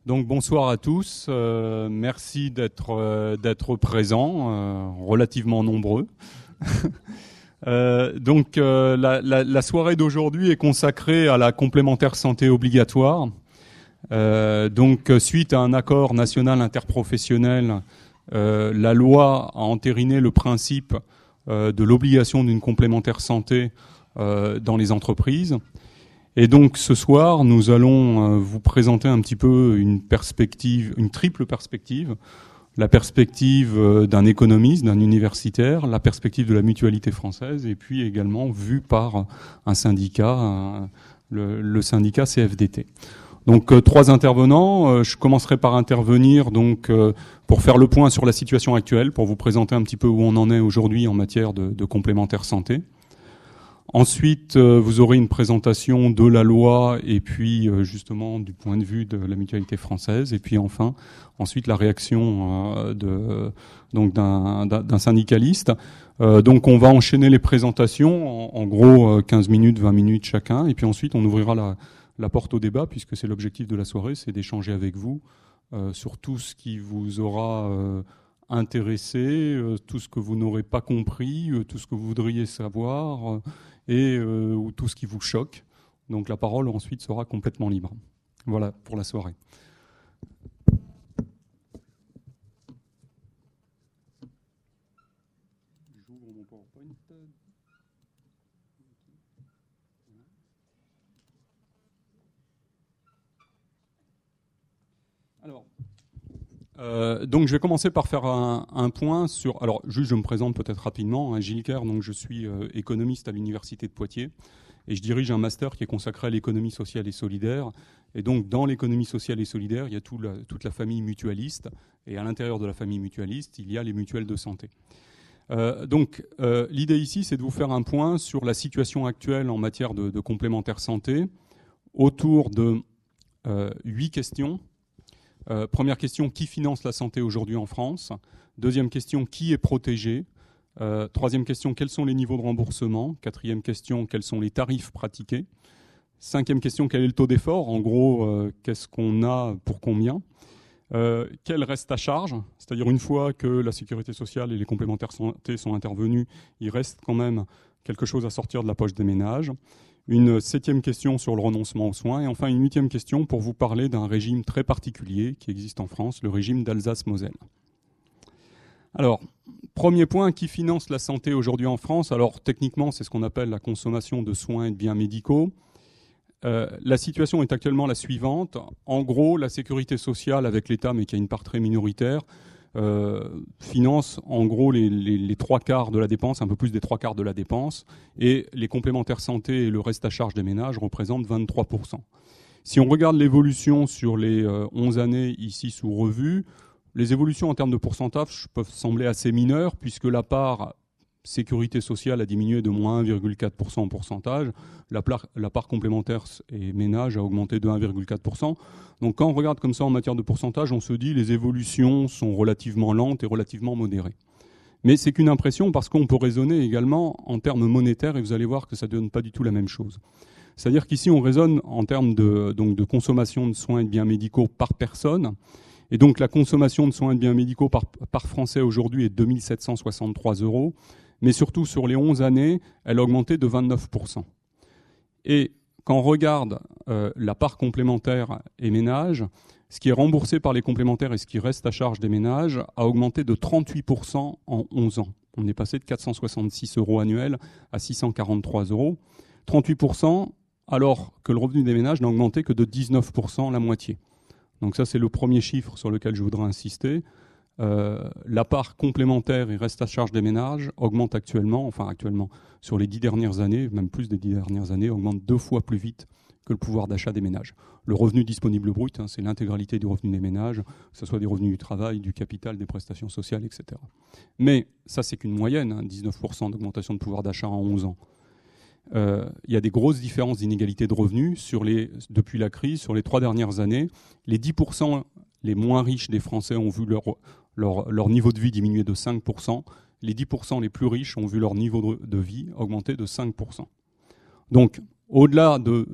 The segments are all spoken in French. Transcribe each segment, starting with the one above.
Donc bonsoir à tous, merci d'être présents, relativement nombreux. La soirée d'aujourd'hui est consacrée à la complémentaire santé obligatoire. Suite à un accord national interprofessionnel, la loi a entériné le principe de l'obligation d'une complémentaire santé dans les entreprises. Et donc ce soir, nous allons vous présenter un petit peu une triple perspective. La perspective d'un économiste, d'un universitaire, la perspective de la mutualité française, et puis également vue par un syndicat, le syndicat CFDT. Donc trois intervenants. Je commencerai par intervenir pour faire le point sur la situation actuelle, pour vous présenter un petit peu où on en est aujourd'hui en matière de complémentaire santé. Ensuite, vous aurez une présentation de la loi et puis justement du point de vue de la mutualité française. Et puis ensuite la réaction d'un syndicaliste. Donc on va enchaîner les présentations, en gros 15 minutes, 20 minutes chacun. Et puis ensuite on ouvrira la porte au débat, puisque c'est l'objectif de la soirée, c'est d'échanger avec vous sur tout ce qui vous aura intéressé, tout ce que vous n'aurez pas compris, tout ce que vous voudriez savoir ou tout ce qui vous choque. Donc la parole ensuite sera complètement libre. Voilà pour la soirée. J'ouvre mon PowerPoint. Donc je vais commencer par faire un point sur... Alors juste je me présente peut-être rapidement, Gilles Kerr, donc je suis économiste à l'Université de Poitiers et je dirige un master qui est consacré à l'économie sociale et solidaire. Et donc dans l'économie sociale et solidaire, il y a toute la famille mutualiste, et à l'intérieur de la famille mutualiste, il y a les mutuelles de santé. L'idée ici, c'est de vous faire un point sur la situation actuelle en matière de complémentaire santé autour de 8 questions. Première question, qui finance la santé aujourd'hui en France? Deuxième question, qui est protégé? Troisième question, quels sont les niveaux de remboursement? Quatrième question, quels sont les tarifs pratiqués? Cinquième question, quel est le taux d'effort? En gros, qu'est-ce qu'on a pour combien? Quel reste à charge? C'est-à-dire une fois que la sécurité sociale et les complémentaires santé sont intervenus, il reste quand même quelque chose à sortir de la poche des ménages. Une septième question sur le renoncement aux soins. Et enfin, une huitième question pour vous parler d'un régime très particulier qui existe en France, le régime d'Alsace-Moselle. Alors, premier point, qui finance la santé aujourd'hui en France? Alors, techniquement, c'est ce qu'on appelle la consommation de soins et de biens médicaux. La situation est actuellement la suivante. En gros, la sécurité sociale avec l'État, mais qui a une part très minoritaire, finance en gros les trois quarts de la dépense, un peu plus des trois quarts de la dépense, et les complémentaires santé et le reste à charge des ménages représentent 23%. Si on regarde l'évolution sur les 11 années ici sous revue, les évolutions en termes de pourcentage peuvent sembler assez mineures, puisque la part sécurité sociale a diminué de moins 1,4% en pourcentage, la part complémentaire et ménage a augmenté de 1,4%. Donc quand on regarde comme ça en matière de pourcentage, on se dit les évolutions sont relativement lentes et relativement modérées. Mais c'est qu'une impression, parce qu'on peut raisonner également en termes monétaires, et vous allez voir que ça ne donne pas du tout la même chose. C'est-à-dire qu'ici on raisonne en termes de consommation de soins et de biens médicaux par personne. Et donc la consommation de soins et de biens médicaux par Français aujourd'hui est 2 763 €. Mais surtout, sur les 11 années, elle a augmenté de 29%. Et quand on regarde la part complémentaire et ménage, ce qui est remboursé par les complémentaires et ce qui reste à charge des ménages a augmenté de 38% en 11 ans. On est passé de 466 € annuels à 643 €. 38%, alors que le revenu des ménages n'a augmenté que de 19%, la moitié. Donc ça, c'est le premier chiffre sur lequel je voudrais insister. La part complémentaire et reste à charge des ménages augmente actuellement, sur les 10 dernières années, même plus des 10 dernières années, augmente 2 fois plus vite que le pouvoir d'achat des ménages. Le revenu disponible brut, c'est l'intégralité du revenu des ménages, que ce soit des revenus du travail, du capital, des prestations sociales, etc. Mais ça, c'est qu'une moyenne, 19% d'augmentation de pouvoir d'achat en 11 ans. Il y a des grosses différences d'inégalité de revenus depuis la crise, sur les 3 dernières années. Les 10% les moins riches des Français ont vu leur niveau de vie diminuer de 5%. Les 10% les plus riches ont vu leur niveau de vie augmenter de 5%. Donc, au-delà de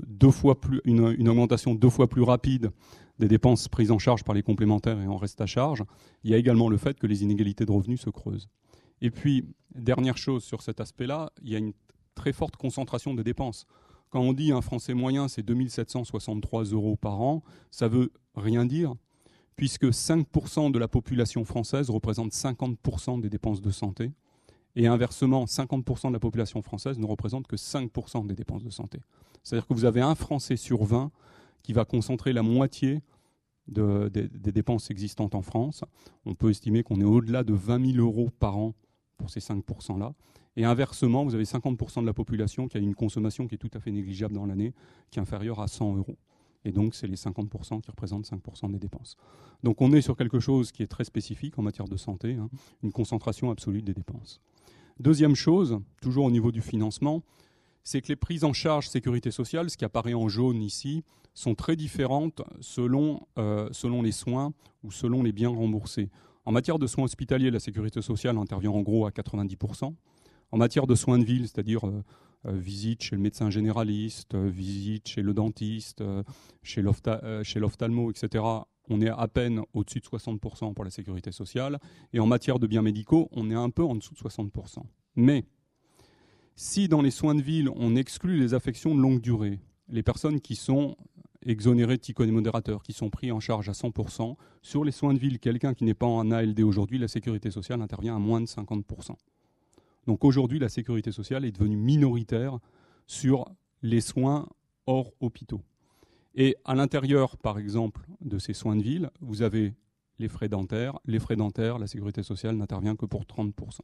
une augmentation 2 fois plus rapide des dépenses prises en charge par les complémentaires et en reste à charge, il y a également le fait que les inégalités de revenus se creusent. Et puis, dernière chose sur cet aspect-là, il y a une très forte concentration des dépenses. Quand on dit un Français moyen, c'est 2 763 € par an, ça ne veut rien dire, puisque 5% de la population française représente 50% des dépenses de santé, et inversement, 50% de la population française ne représente que 5% des dépenses de santé. C'est-à-dire que vous avez un Français sur 20 qui va concentrer la moitié des dépenses existantes en France. On peut estimer qu'on est au-delà de 20 000 € par an pour ces 5%-là. Et inversement, vous avez 50% de la population qui a une consommation qui est tout à fait négligeable dans l'année, qui est inférieure à 100 €. Et donc, c'est les 50% qui représentent 5% des dépenses. Donc, on est sur quelque chose qui est très spécifique en matière de santé, une concentration absolue des dépenses. Deuxième chose, toujours au niveau du financement, c'est que les prises en charge sécurité sociale, ce qui apparaît en jaune ici, sont très différentes selon les soins ou selon les biens remboursés. En matière de soins hospitaliers, la sécurité sociale intervient en gros à 90%. En matière de soins de ville, c'est-à-dire visite chez le médecin généraliste, visite chez le dentiste, chez l'ophtalmo, etc., on est à peine au-dessus de 60% pour la sécurité sociale. Et en matière de biens médicaux, on est un peu en dessous de 60%. Mais si dans les soins de ville, on exclut les affections de longue durée, les personnes qui sont exonérées de tycodémodérateurs, qui sont pris en charge à 100%, sur les soins de ville, quelqu'un qui n'est pas en ALD aujourd'hui, la sécurité sociale intervient à moins de 50%. Donc aujourd'hui, la sécurité sociale est devenue minoritaire sur les soins hors hôpitaux. Et à l'intérieur, par exemple, de ces soins de ville, vous avez les frais dentaires. Les frais dentaires, la sécurité sociale n'intervient que pour 30%.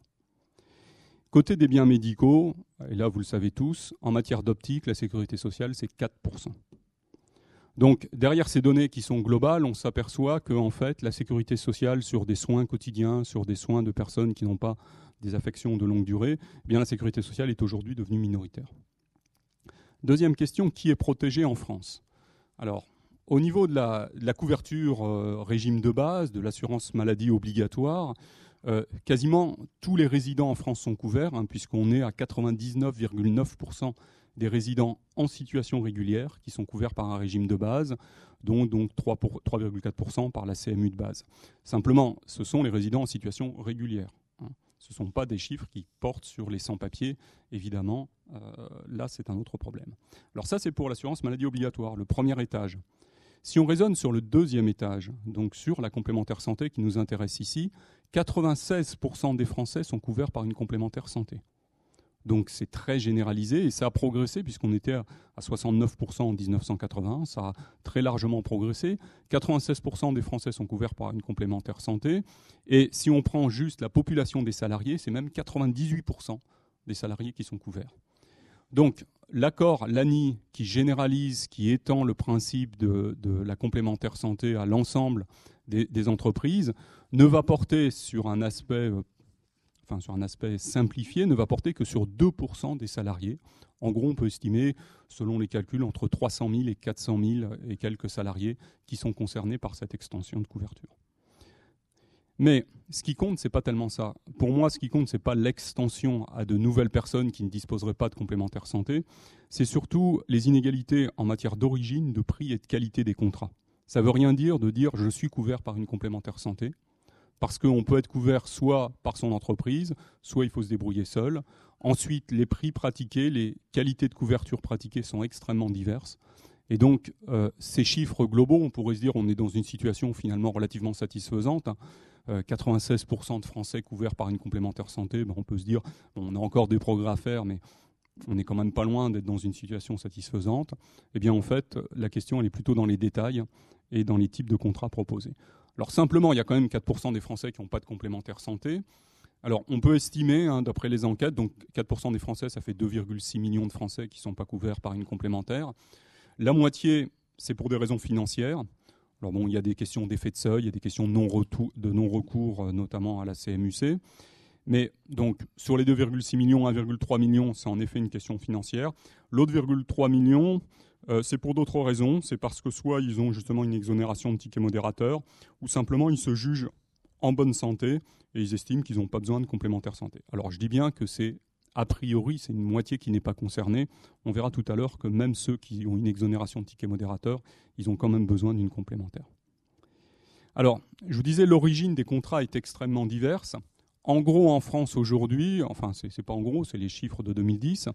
Côté des biens médicaux, et là vous le savez tous, en matière d'optique, la sécurité sociale, c'est 4%. Donc derrière ces données qui sont globales, on s'aperçoit que en fait, la sécurité sociale sur des soins quotidiens, sur des soins de personnes qui n'ont pas des affections de longue durée, eh bien la sécurité sociale est aujourd'hui devenue minoritaire. Deuxième question, qui est protégé en France ? Alors, au niveau de la couverture régime de base, de l'assurance maladie obligatoire, quasiment tous les résidents en France sont couverts, puisqu'on est à 99,9% des résidents en situation régulière qui sont couverts par un régime de base, dont donc 3,4% par la CMU de base. Simplement, ce sont les résidents en situation régulière. Ce ne sont pas des chiffres qui portent sur les sans-papiers, évidemment. Là, c'est un autre problème. Alors ça, c'est pour l'assurance maladie obligatoire, le premier étage. Si on raisonne sur le deuxième étage, donc sur la complémentaire santé qui nous intéresse ici, 96% des Français sont couverts par une complémentaire santé. Donc c'est très généralisé et ça a progressé puisqu'on était à 69% en 1980, ça a très largement progressé. 96% des Français sont couverts par une complémentaire santé et si on prend juste la population des salariés, c'est même 98% des salariés qui sont couverts. Donc l'accord l'ANI qui généralise, qui étend le principe de la complémentaire santé à l'ensemble des entreprises, ne va porter sur un aspect simplifié, ne va porter que sur 2% des salariés. En gros, on peut estimer, selon les calculs, entre 300 000 et 400 000 et quelques salariés qui sont concernés par cette extension de couverture. Mais ce qui compte, ce n'est pas tellement ça. Pour moi, ce qui compte, ce n'est pas l'extension à de nouvelles personnes qui ne disposeraient pas de complémentaire santé. C'est surtout les inégalités en matière d'origine, de prix et de qualité des contrats. Ça ne veut rien dire de dire « je suis couvert par une complémentaire santé ». Parce qu'on peut être couvert soit par son entreprise, soit il faut se débrouiller seul. Ensuite, les prix pratiqués, les qualités de couverture pratiquées sont extrêmement diverses. Et donc, ces chiffres globaux, on pourrait se dire qu'on est dans une situation finalement relativement satisfaisante. 96% de Français couverts par une complémentaire santé, on peut se dire on a encore des progrès à faire, mais on n'est quand même pas loin d'être dans une situation satisfaisante. Eh bien, en fait, la question, elle est plutôt dans les détails et dans les types de contrats proposés. Alors simplement, il y a quand même 4% des Français qui n'ont pas de complémentaire santé. Alors on peut estimer, d'après les enquêtes, donc 4% des Français, ça fait 2,6 millions de Français qui ne sont pas couverts par une complémentaire. La moitié, c'est pour des raisons financières. Alors bon, il y a des questions d'effet de seuil, il y a des questions de non-recours, notamment à la CMUC. Mais donc, sur les 2,6 millions, 1,3 million, c'est en effet une question financière. L'autre 0,3 million, c'est pour d'autres raisons. C'est parce que soit ils ont justement une exonération de tickets modérateurs, ou simplement ils se jugent en bonne santé et ils estiment qu'ils n'ont pas besoin de complémentaire santé. Alors je dis bien que c'est a priori, c'est une moitié qui n'est pas concernée. On verra tout à l'heure que même ceux qui ont une exonération de ticket modérateur, ils ont quand même besoin d'une complémentaire. Alors, je vous disais, l'origine des contrats est extrêmement diverse. En gros, en France aujourd'hui, enfin, c'est pas en gros, c'est les chiffres de 2010,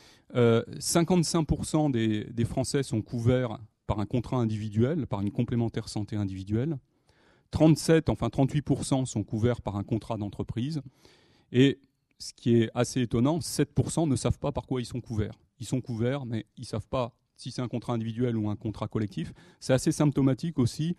55% des Français sont couverts par un contrat individuel, par une complémentaire santé individuelle. 38% sont couverts par un contrat d'entreprise. Et ce qui est assez étonnant, 7% ne savent pas par quoi ils sont couverts. Ils sont couverts, mais ils ne savent pas si c'est un contrat individuel ou un contrat collectif. C'est assez symptomatique aussi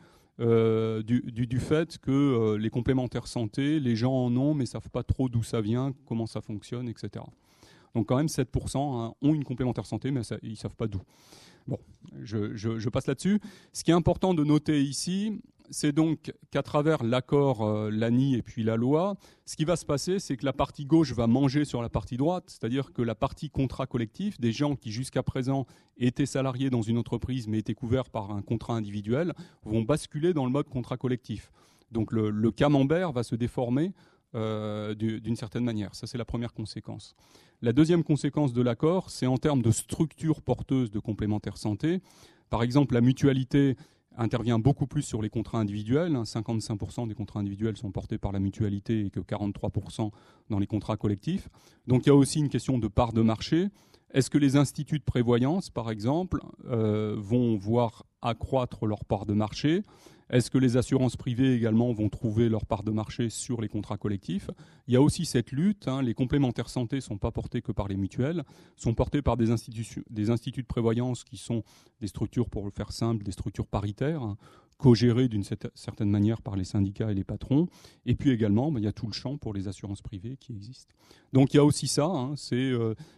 du fait que les complémentaires santé, les gens en ont, mais ne savent pas trop d'où ça vient, comment ça fonctionne, etc. Donc quand même 7% ont une complémentaire santé, mais ils ne savent pas d'où. Bon, je passe là-dessus. Ce qui est important de noter ici, c'est donc qu'à travers l'accord l'ANI et puis la loi, ce qui va se passer, c'est que la partie gauche va manger sur la partie droite, c'est-à-dire que la partie contrat collectif, des gens qui jusqu'à présent étaient salariés dans une entreprise mais étaient couverts par un contrat individuel, vont basculer dans le mode contrat collectif. Donc le camembert va se déformer d'une certaine manière. Ça, c'est la première conséquence. La deuxième conséquence de l'accord, c'est en termes de structure porteuse de complémentaire santé. Par exemple, la mutualité intervient beaucoup plus sur les contrats individuels. 55% des contrats individuels sont portés par la mutualité et que 43% dans les contrats collectifs. Donc il y a aussi une question de part de marché. Est-ce que les instituts de prévoyance, par exemple, vont voir accroître leur part de marché ? Est-ce que les assurances privées également vont trouver leur part de marché sur les contrats collectifs ? Il y a aussi cette lutte. Les complémentaires santé ne sont pas portés que par les mutuelles, sont portés par des instituts de prévoyance qui sont des structures, pour le faire simple, des structures paritaires, co-gérées d'une certaine manière par les syndicats et les patrons. Et puis également, il y a tout le champ pour les assurances privées qui existent. Donc il y a aussi ça, c'est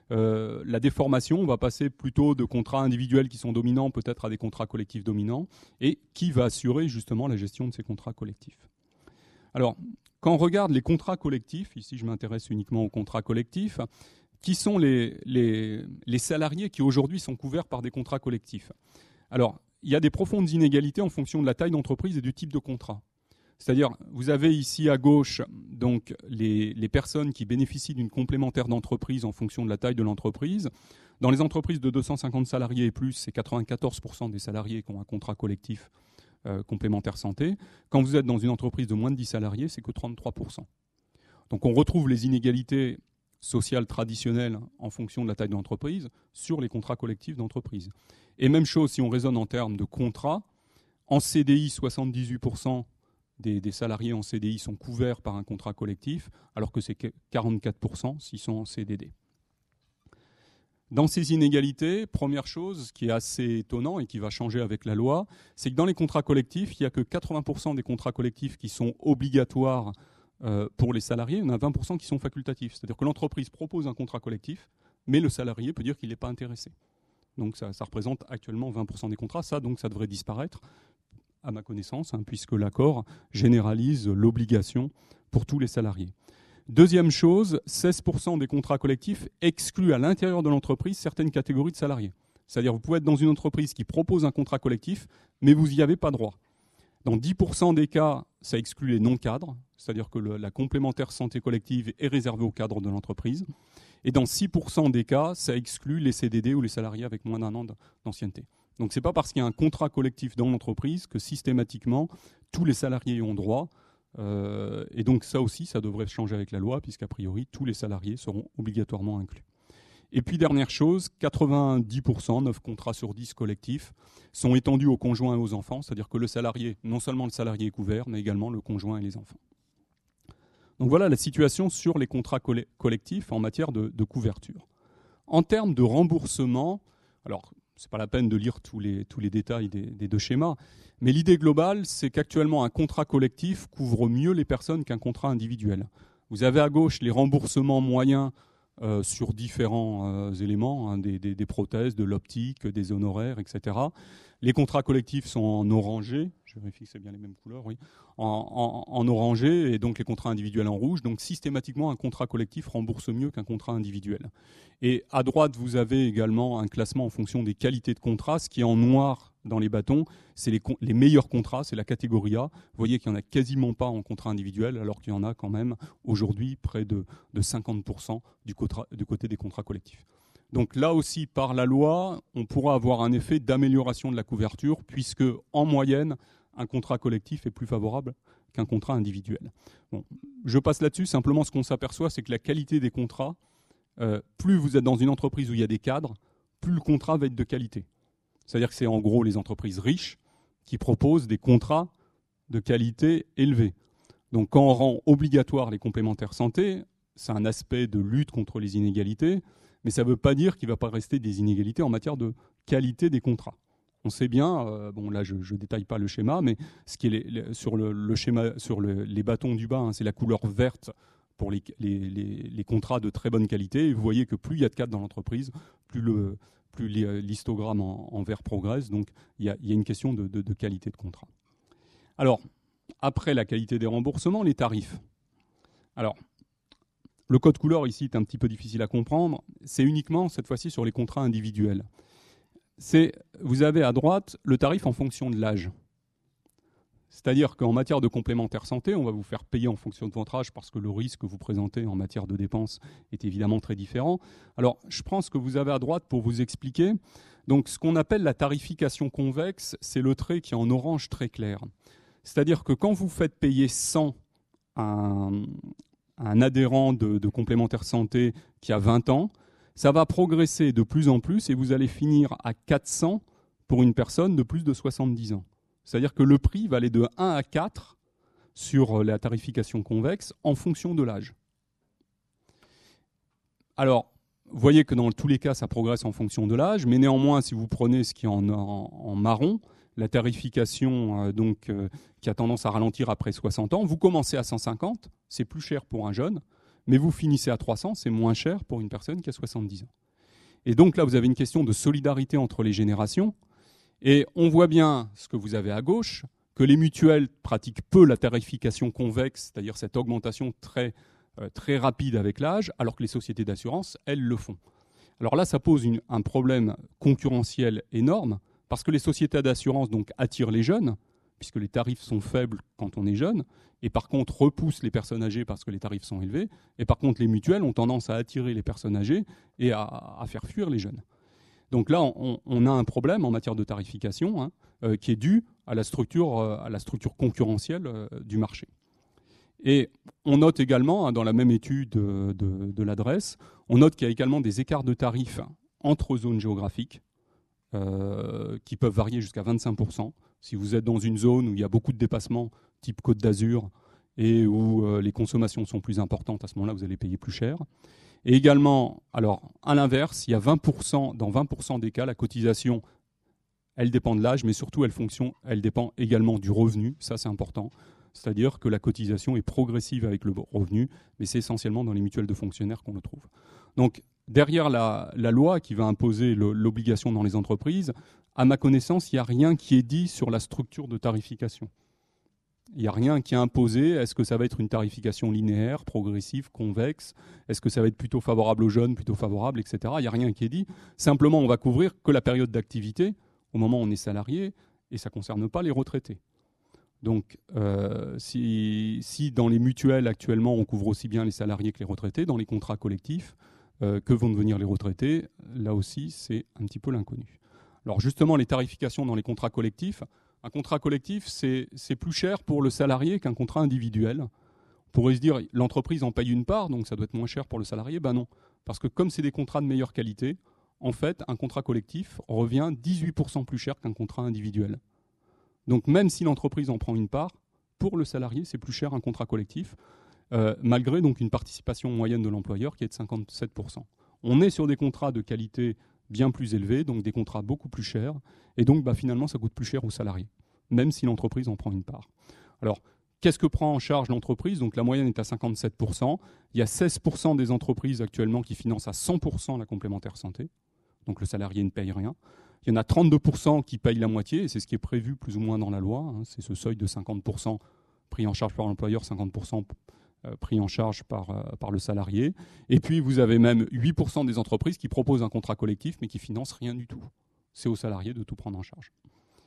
la déformation. On va passer plutôt de contrats individuels qui sont dominants peut-être à des contrats collectifs dominants. Et qui va assurer justement la gestion de ces contrats collectifs ? Alors, quand on regarde les contrats collectifs, ici je m'intéresse uniquement aux contrats collectifs, qui sont les salariés qui aujourd'hui sont couverts par des contrats collectifs ? Alors, il y a des profondes inégalités en fonction de la taille d'entreprise et du type de contrat. C'est-à-dire, vous avez ici à gauche donc, les personnes qui bénéficient d'une complémentaire d'entreprise en fonction de la taille de l'entreprise. Dans les entreprises de 250 salariés et plus, c'est 94% des salariés qui ont un contrat collectif complémentaire santé. Quand vous êtes dans une entreprise de moins de 10 salariés, c'est que 33%. Donc on retrouve les inégalités sociales traditionnelles en fonction de la taille de l'entreprise sur les contrats collectifs d'entreprise. Et même chose si on raisonne en termes de contrats. En CDI, 78% des salariés en CDI sont couverts par un contrat collectif, alors que c'est 44% s'ils sont en CDD. Dans ces inégalités, première chose, ce qui est assez étonnant et qui va changer avec la loi, c'est que dans les contrats collectifs, il n'y a que 80% des contrats collectifs qui sont obligatoires pour les salariés, il y en a 20% qui sont facultatifs. C'est-à-dire que l'entreprise propose un contrat collectif, mais le salarié peut dire qu'il n'est pas intéressé. Donc ça représente actuellement 20% des contrats. Ça devrait disparaître, à ma connaissance, puisque l'accord généralise l'obligation pour tous les salariés. Deuxième chose, 16% des contrats collectifs excluent à l'intérieur de l'entreprise certaines catégories de salariés. C'est-à-dire que vous pouvez être dans une entreprise qui propose un contrat collectif, mais vous n'y avez pas droit. Dans 10% des cas, ça exclut les non-cadres, c'est-à-dire que la complémentaire santé collective est réservée aux cadres de l'entreprise. Et dans 6% des cas, ça exclut les CDD ou les salariés avec moins d'1 an d'ancienneté. Donc ce n'est pas parce qu'il y a un contrat collectif dans l'entreprise que systématiquement tous les salariés y ont droit. Et donc ça aussi, ça devrait changer avec la loi, puisqu'a priori, tous les salariés seront obligatoirement inclus. Et puis dernière chose, 90%, 9 contrats sur 10 collectifs, sont étendus aux conjoints et aux enfants, c'est-à-dire que le salarié, non seulement le salarié est couvert, mais également le conjoint et les enfants. Donc voilà la situation sur les contrats collectifs en matière de couverture. En termes de remboursement, alors ce n'est pas la peine de lire tous les détails des deux schémas, mais l'idée globale, c'est qu'actuellement un contrat collectif couvre mieux les personnes qu'un contrat individuel. Vous avez à gauche les remboursements moyens sur différents éléments, des prothèses, de l'optique, des honoraires, etc. Les contrats collectifs sont en orangé, je vérifie que c'est bien les mêmes couleurs, oui, en orangé, et donc les contrats individuels en rouge. Donc systématiquement, un contrat collectif rembourse mieux qu'un contrat individuel. Et à droite, vous avez également un classement en fonction des qualités de contrat. Ce qui est en noir, dans les bâtons, c'est les meilleurs contrats, c'est la catégorie A. Vous voyez qu'il n'y en a quasiment pas en contrat individuel, alors qu'il y en a quand même aujourd'hui près de 50% du côté des contrats collectifs. Donc là aussi, par la loi, on pourra avoir un effet d'amélioration de la couverture, puisque en moyenne, un contrat collectif est plus favorable qu'un contrat individuel. Bon, je passe là-dessus, simplement ce qu'on s'aperçoit, c'est que la qualité des contrats, plus vous êtes dans une entreprise où il y a des cadres, plus le contrat va être de qualité. C'est-à-dire que c'est en gros les entreprises riches qui proposent des contrats de qualité élevée. Donc quand on rend obligatoire les complémentaires santé, c'est un aspect de lutte contre les inégalités, mais ça ne veut pas dire qu'il ne va pas rester des inégalités en matière de qualité des contrats. On sait bien, bon là je ne détaille pas le schéma, mais ce qui est sur le schéma, sur les bâtons du bas, hein, c'est la couleur verte pour les contrats de très bonne qualité. Et vous voyez que plus il y a de cadres dans l'entreprise, plus l'histogramme en vert progresse. Donc il y a une question de qualité de contrat. Alors, après la qualité des remboursements, les tarifs. Alors, le code couleur ici est un petit peu difficile à comprendre. C'est uniquement, cette fois-ci, sur les contrats individuels. Vous avez à droite le tarif en fonction de l'âge. C'est-à-dire qu'en matière de complémentaire santé, on va vous faire payer en fonction de votre âge parce que le risque que vous présentez en matière de dépenses est évidemment très différent. Alors, je prends ce que vous avez à droite pour vous expliquer. Donc, ce qu'on appelle la tarification convexe, c'est le trait qui est en orange très clair. C'est-à-dire que quand vous faites payer 100 à un adhérent de complémentaire santé qui a 20 ans, ça va progresser de plus en plus et vous allez finir à 400 pour une personne de plus de 70 ans. C'est-à-dire que le prix va aller de 1 à 4 sur la tarification convexe en fonction de l'âge. Alors, vous voyez que dans tous les cas, ça progresse en fonction de l'âge, mais néanmoins, si vous prenez ce qui est en marron, la tarification qui a tendance à ralentir après 60 ans, vous commencez à 150, c'est plus cher pour un jeune, mais vous finissez à 300, c'est moins cher pour une personne qui a 70 ans. Et donc là, vous avez une question de solidarité entre les générations. Et on voit bien ce que vous avez à gauche, que les mutuelles pratiquent peu la tarification convexe, c'est-à-dire cette augmentation très rapide avec l'âge, alors que les sociétés d'assurance, elles le font. Alors là, ça pose un problème concurrentiel énorme, parce que les sociétés d'assurance donc attirent les jeunes, puisque les tarifs sont faibles quand on est jeune, et par contre repoussent les personnes âgées parce que les tarifs sont élevés, et par contre les mutuelles ont tendance à attirer les personnes âgées et à faire fuir les jeunes. Donc là, on a un problème en matière de tarification qui est dû à la structure concurrentielle du marché. Et on note également, dans la même étude de l'adresse, on note qu'il y a également des écarts de tarifs entre zones géographiques qui peuvent varier jusqu'à 25%. Si vous êtes dans une zone où il y a beaucoup de dépassements, type Côte d'Azur, et où les consommations sont plus importantes, à ce moment-là, vous allez payer plus cher. Et également, alors à l'inverse, il y a 20%, dans 20% des cas, la cotisation, elle dépend de l'âge, mais surtout elle dépend également du revenu, ça c'est important. C'est-à-dire que la cotisation est progressive avec le revenu, mais c'est essentiellement dans les mutuelles de fonctionnaires qu'on le trouve. Donc derrière la loi qui va imposer l'obligation dans les entreprises, à ma connaissance, il n'y a rien qui est dit sur la structure de tarification. Il n'y a rien qui est imposé. Est-ce que ça va être une tarification linéaire, progressive, convexe? Est-ce que ça va être plutôt favorable aux jeunes, plutôt favorable, etc. Il n'y a rien qui est dit. Simplement, on va couvrir que la période d'activité, au moment où on est salarié, et ça ne concerne pas les retraités. Donc, si dans les mutuelles actuellement, on couvre aussi bien les salariés que les retraités, dans les contrats collectifs, que vont devenir les retraités, là aussi, c'est un petit peu l'inconnu. Alors justement, les tarifications dans les contrats collectifs, un contrat collectif, c'est plus cher pour le salarié qu'un contrat individuel. On pourrait se dire, l'entreprise en paye une part, donc ça doit être moins cher pour le salarié. Ben non, parce que comme c'est des contrats de meilleure qualité, en fait, un contrat collectif revient 18% plus cher qu'un contrat individuel. Donc même si l'entreprise en prend une part, pour le salarié, c'est plus cher un contrat collectif, malgré donc une participation moyenne de l'employeur qui est de 57%. On est sur des contrats de qualité bien plus élevés, donc des contrats beaucoup plus chers, et donc finalement ça coûte plus cher aux salariés, même si l'entreprise en prend une part. Alors, qu'est-ce que prend en charge l'entreprise? Donc la moyenne est à 57%. Il y a 16% des entreprises actuellement qui financent à 100% la complémentaire santé, donc le salarié ne paye rien. Il y en a 32% qui payent la moitié, et c'est ce qui est prévu plus ou moins dans la loi, c'est ce seuil de 50% pris en charge par l'employeur, 50% pris en charge par le salarié. Et puis vous avez même 8% des entreprises qui proposent un contrat collectif mais qui financent rien du tout. C'est aux salariés de tout prendre en charge.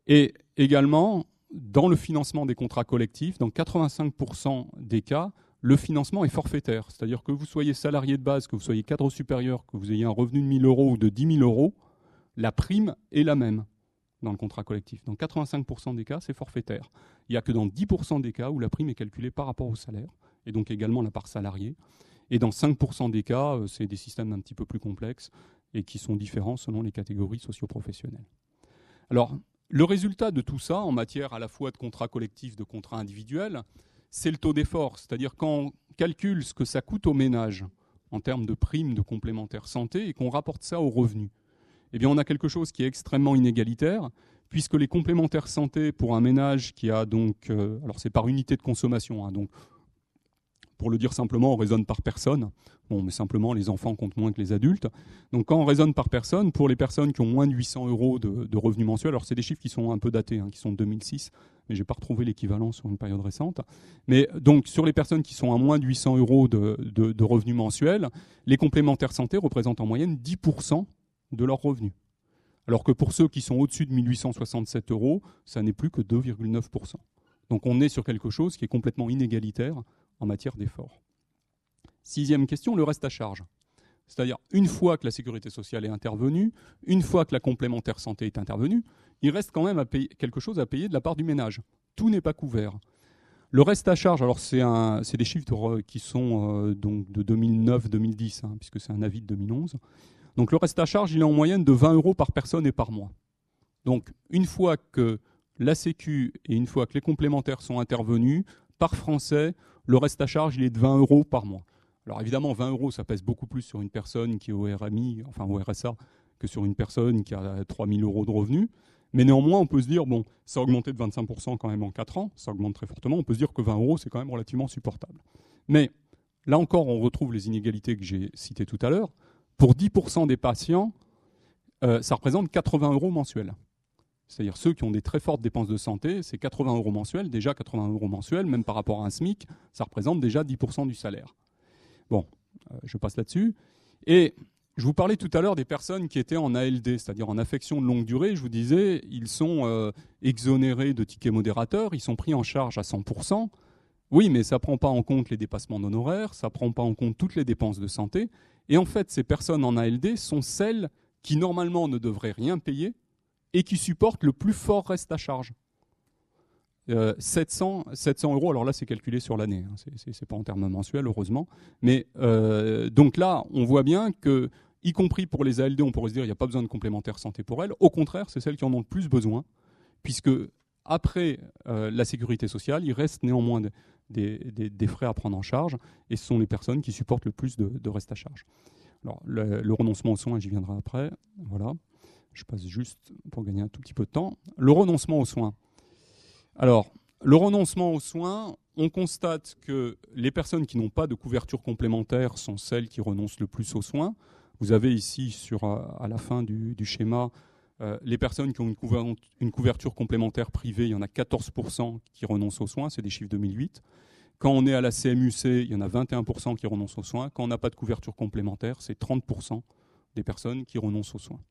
Et également, dans le financement des contrats collectifs, dans 85% des cas, le financement est forfaitaire. C'est-à-dire que vous soyez salarié de base, que vous soyez cadre supérieur, que vous ayez un revenu de 1 000 euros ou de 10 000 euros, la prime est la même dans le contrat collectif. Dans 85% des cas, c'est forfaitaire. Il n'y a que dans 10% des cas où la prime est calculée par rapport au salaire, et donc également la part salariée. Et dans 5% des cas, c'est des systèmes un petit peu plus complexes et qui sont différents selon les catégories socio-professionnelles. Alors, le résultat de tout ça, en matière à la fois de contrats collectifs, de contrats individuels, c'est le taux d'effort. C'est-à-dire quand on calcule ce que ça coûte aux ménages en termes de primes de complémentaires santé et qu'on rapporte ça aux revenus, eh bien on a quelque chose qui est extrêmement inégalitaire, puisque les complémentaires santé pour un ménage qui a donc... alors c'est par unité de consommation, hein, donc pour le dire simplement, on raisonne par personne. Bon, mais simplement, les enfants comptent moins que les adultes. Donc quand on raisonne par personne, pour les personnes qui ont moins de 800 euros de revenus mensuels, alors c'est des chiffres qui sont un peu datés, hein, qui sont de 2006, mais je n'ai pas retrouvé l'équivalent sur une période récente. Mais donc sur les personnes qui sont à moins de 800 euros de revenus mensuels, les complémentaires santé représentent en moyenne 10% de leurs revenus. Alors que pour ceux qui sont au-dessus de 1 867 euros, ça n'est plus que 2,9%. Donc on est sur quelque chose qui est complètement inégalitaire en matière d'effort. 6e question, le reste à charge. C'est-à-dire, une fois que la sécurité sociale est intervenue, une fois que la complémentaire santé est intervenue, il reste quand même quelque chose à payer de la part du ménage. Tout n'est pas couvert. Le reste à charge, alors c'est des chiffres qui sont donc de 2009-2010, hein, puisque c'est un avis de 2011. Donc le reste à charge, il est en moyenne de 20 euros par personne et par mois. Donc une fois que la Sécu et une fois que les complémentaires sont intervenus, par Français, le reste à charge, il est de 20 euros par mois. Alors évidemment, 20 euros, ça pèse beaucoup plus sur une personne qui est au RMI, enfin au RSA, que sur une personne qui a 3 000 euros de revenus. Mais néanmoins, on peut se dire, bon, ça a augmenté de 25% quand même en 4 ans, ça augmente très fortement, on peut se dire que 20 euros, c'est quand même relativement supportable. Mais là encore, on retrouve les inégalités que j'ai citées tout à l'heure. Pour 10% des patients, ça représente 80 euros mensuels. C'est-à-dire ceux qui ont des très fortes dépenses de santé, c'est 80 euros mensuels. Déjà 80 euros mensuels, même par rapport à un SMIC, ça représente déjà 10% du salaire. Bon, je passe là-dessus. Et je vous parlais tout à l'heure des personnes qui étaient en ALD, c'est-à-dire en affection de longue durée. Je vous disais, ils sont exonérés de tickets modérateurs, ils sont pris en charge à 100%. Oui, mais ça ne prend pas en compte les dépassements d'honoraires, ça ne prend pas en compte toutes les dépenses de santé. Et en fait, ces personnes en ALD sont celles qui normalement ne devraient rien payer et qui supportent le plus fort reste à charge. 700 euros, alors là c'est calculé sur l'année, hein, c'est pas en termes mensuels heureusement, mais donc là on voit bien que, y compris pour les ALD, on pourrait se dire il n'y a pas besoin de complémentaire santé pour elles, au contraire c'est celles qui en ont le plus besoin, puisque après la sécurité sociale, il reste néanmoins des frais à prendre en charge, et ce sont les personnes qui supportent le plus de reste à charge. Alors le renoncement aux soins, j'y viendrai après, voilà. Je passe juste pour gagner un tout petit peu de temps. Le renoncement aux soins. Alors, le renoncement aux soins, on constate que les personnes qui n'ont pas de couverture complémentaire sont celles qui renoncent le plus aux soins. Vous avez ici, à la fin du schéma, les personnes qui ont une couverture complémentaire privée, il y en a 14% qui renoncent aux soins, c'est des chiffres 2008. Quand on est à la CMUC, il y en a 21% qui renoncent aux soins. Quand on n'a pas de couverture complémentaire, c'est 30% des personnes qui renoncent aux soins.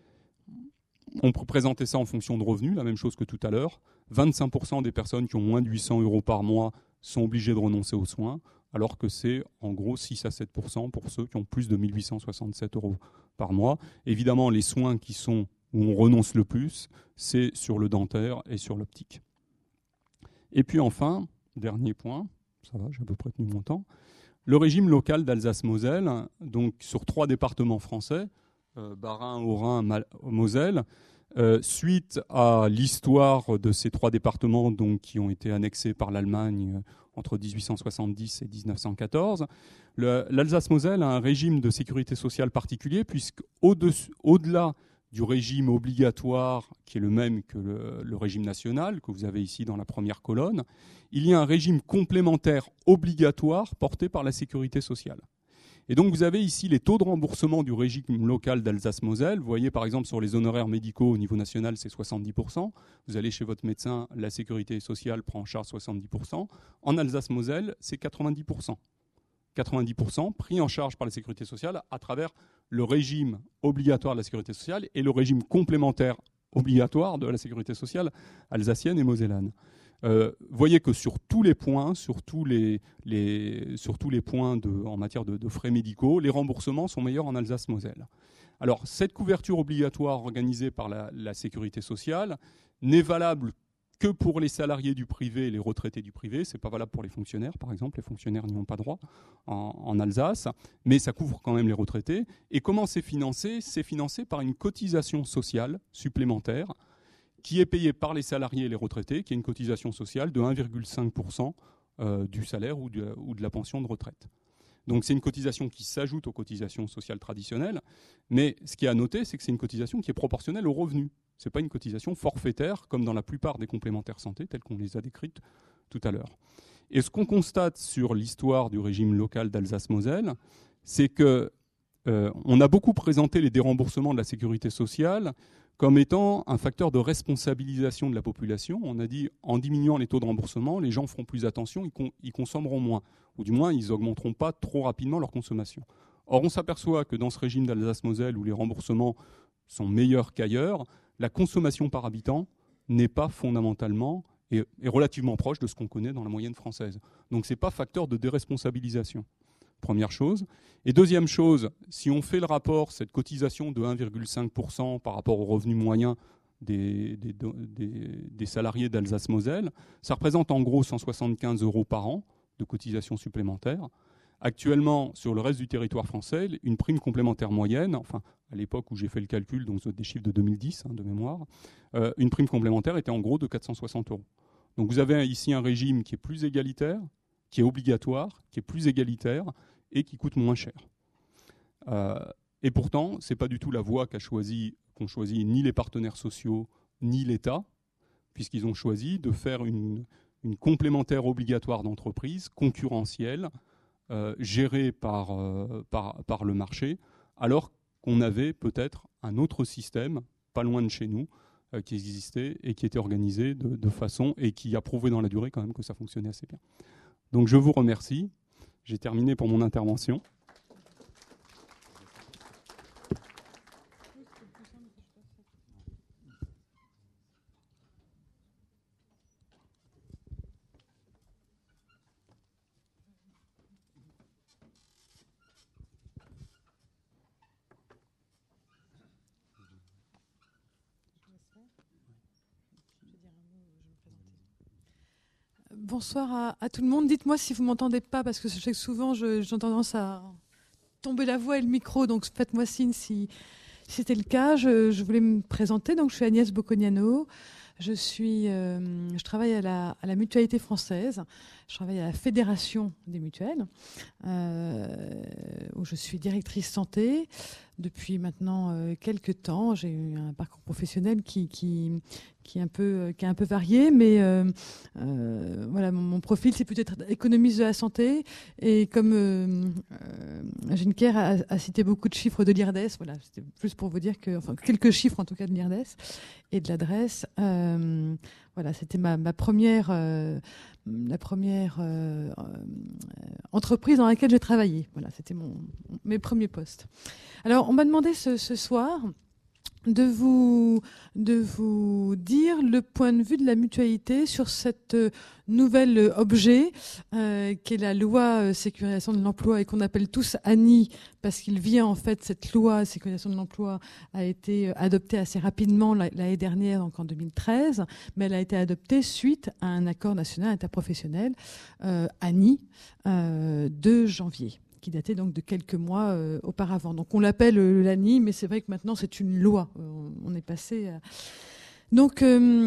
On peut présenter ça en fonction de revenus, la même chose que tout à l'heure. 25% des personnes qui ont moins de 800 euros par mois sont obligées de renoncer aux soins, alors que c'est en gros 6 à 7% pour ceux qui ont plus de 1 867 euros par mois. Évidemment, les soins où on renonce le plus, c'est sur le dentaire et sur l'optique. Et puis enfin, dernier point, ça va, j'ai à peu près tenu mon temps, le régime local d'Alsace-Moselle, donc sur 3 départements français, Bas-Rhin, Haut-Rhin, Moselle, suite à l'histoire de ces 3 départements donc, qui ont été annexés par l'Allemagne entre 1870 et 1914, l'Alsace-Moselle a un régime de sécurité sociale particulier, puisqu'au-delà du régime obligatoire, qui est le même que le régime national, que vous avez ici dans la première colonne, il y a un régime complémentaire obligatoire porté par la sécurité sociale. Et donc vous avez ici les taux de remboursement du régime local d'Alsace-Moselle. Vous voyez par exemple sur les honoraires médicaux au niveau national, c'est 70%. Vous allez chez votre médecin, la sécurité sociale prend en charge 70%. En Alsace-Moselle, c'est 90%. 90% pris en charge par la sécurité sociale à travers le régime obligatoire de la sécurité sociale et le régime complémentaire obligatoire de la sécurité sociale alsacienne et mosellane. Voyez que sur tous les points, en matière de frais médicaux, les remboursements sont meilleurs en Alsace-Moselle. Alors, cette couverture obligatoire organisée par la sécurité sociale n'est valable que pour les salariés du privé et les retraités du privé. Ce n'est pas valable pour les fonctionnaires, par exemple. Les fonctionnaires n'y ont pas droit en Alsace, mais ça couvre quand même les retraités. Et comment c'est financé ? C'est financé par une cotisation sociale supplémentaire qui est payée par les salariés et les retraités, qui est une cotisation sociale de 1,5% du salaire ou de la pension de retraite. Donc c'est une cotisation qui s'ajoute aux cotisations sociales traditionnelles, mais ce qui est à noter, c'est que c'est une cotisation qui est proportionnelle aux revenus. Ce n'est pas une cotisation forfaitaire, comme dans la plupart des complémentaires santé, telles qu'on les a décrites tout à l'heure. Et ce qu'on constate sur l'histoire du régime local d'Alsace-Moselle, c'est qu'on a beaucoup présenté les déremboursements de la sécurité sociale comme étant un facteur de responsabilisation de la population. On a dit, en diminuant les taux de remboursement, les gens feront plus attention, ils consommeront moins, ou du moins, ils n'augmenteront pas trop rapidement leur consommation. Or, on s'aperçoit que dans ce régime d'Alsace-Moselle, où les remboursements sont meilleurs qu'ailleurs, la consommation par habitant n'est pas fondamentalement et est relativement proche de ce qu'on connaît dans la moyenne française. Donc, ce n'est pas facteur de déresponsabilisation. Première chose. Et deuxième chose, si on fait le rapport, cette cotisation de 1,5% par rapport au revenu moyen des salariés d'Alsace-Moselle, ça représente en gros 175 € par an de cotisation supplémentaire. Actuellement, sur le reste du territoire français, une prime complémentaire moyenne, enfin à l'époque où j'ai fait le calcul, donc des chiffres de 2010 de mémoire, une prime complémentaire était en gros de 460 €. Donc vous avez ici un régime qui est plus égalitaire, qui est obligatoire, qui est plus égalitaire et qui coûte moins cher. Et pourtant, ce n'est pas du tout la voie qu'ont choisi ni les partenaires sociaux ni l'État, puisqu'ils ont choisi de faire une complémentaire obligatoire d'entreprise concurrentielle, gérée par le marché, alors qu'on avait peut-être un autre système, pas loin de chez nous, qui existait et qui était organisé de façon et qui a prouvé dans la durée quand même que ça fonctionnait assez bien. Donc je vous remercie. J'ai terminé pour mon intervention. Bonsoir à tout le monde. Dites-moi si vous ne m'entendez pas, parce que je sais que souvent j'ai tendance à tomber la voix et le micro, donc faites-moi signe si c'était le cas. Je voulais me présenter. Donc, je suis Agnès Bocconiano. Je travaille à la Mutualité française. Je travaille à la Fédération des mutuelles, où je suis directrice santé depuis maintenant quelques temps. J'ai eu un parcours professionnel qui est un peu varié, mais voilà, mon profil, c'est peut-être économiste de la santé. Et comme Geneker a cité beaucoup de chiffres de l'IRDES, voilà, c'était plus pour vous dire que, enfin, quelques chiffres en tout cas de l'IRDES et de l'adresse. Voilà, c'était ma première entreprise dans laquelle j'ai travaillé. Voilà, c'était mes premiers postes. Alors, on m'a demandé ce soir de vous dire le point de vue de la mutualité sur cette nouvel objet qui est la loi sécurisation de l'emploi et qu'on appelle tous ANI parce qu'il vient en fait, cette loi sécurisation de l'emploi a été adoptée assez rapidement l'année dernière, donc en 2013, mais elle a été adoptée suite à un accord national interprofessionnel ANI de janvier, qui datait donc de quelques mois auparavant. Donc on l'appelle l'ANI, mais c'est vrai que maintenant c'est une loi. On est passé à... Donc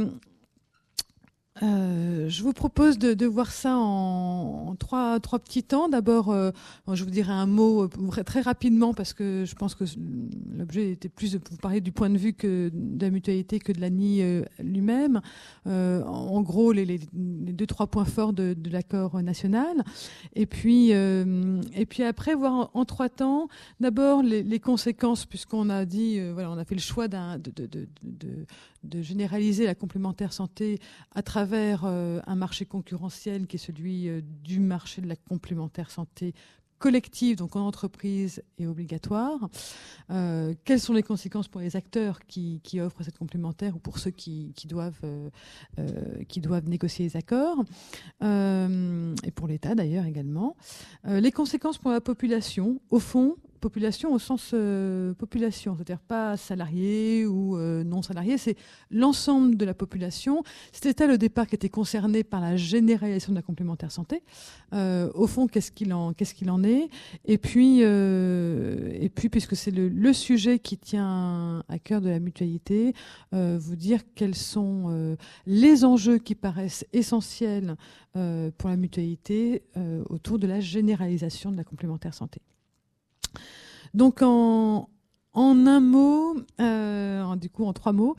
je vous propose de voir ça en trois petits temps. D'abord, je vous dirai un mot très rapidement parce que je pense que l'objet était plus de vous parler du point de vue de la mutualité que de l'ANI lui-même. En gros, les 2-3 points forts de l'accord national. Et puis après, voir en 3 temps. D'abord, les conséquences, puisqu'on a dit, voilà, on a fait le choix de généraliser la complémentaire santé à travers un marché concurrentiel qui est celui du marché de la complémentaire santé collective, donc en entreprise, est obligatoire. Quelles sont les conséquences pour les acteurs qui offrent cette complémentaire ou pour ceux qui doivent négocier les accords, et pour l'État d'ailleurs également. Les conséquences pour la population, au fond, population au sens population, c'est-à-dire pas salariés ou non salariés, c'est l'ensemble de la population. C'était le départ qui était concerné par la généralisation de la complémentaire santé. Au fond, qu'est-ce qu'il en est ? Et puis, puisque c'est le sujet qui tient à cœur de la mutualité, vous dire quels sont les enjeux qui paraissent essentiels pour la mutualité autour de la généralisation de la complémentaire santé. Donc en un mot, du coup en 3 mots,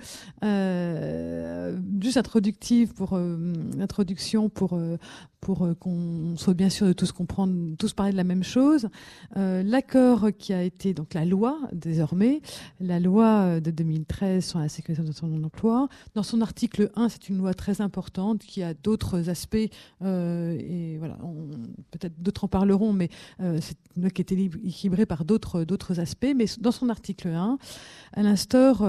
juste introduction pour qu'on soit bien sûr de tous comprendre, tous parler de la même chose. L'accord qui a été donc la loi désormais, la loi de 2013 sur la sécurisation de l'emploi. Dans son article 1, c'est une loi très importante qui a d'autres aspects et voilà, peut-être d'autres en parleront, mais c'est une loi qui est équilibrée par d'autres aspects. Mais dans son article 1, elle instaure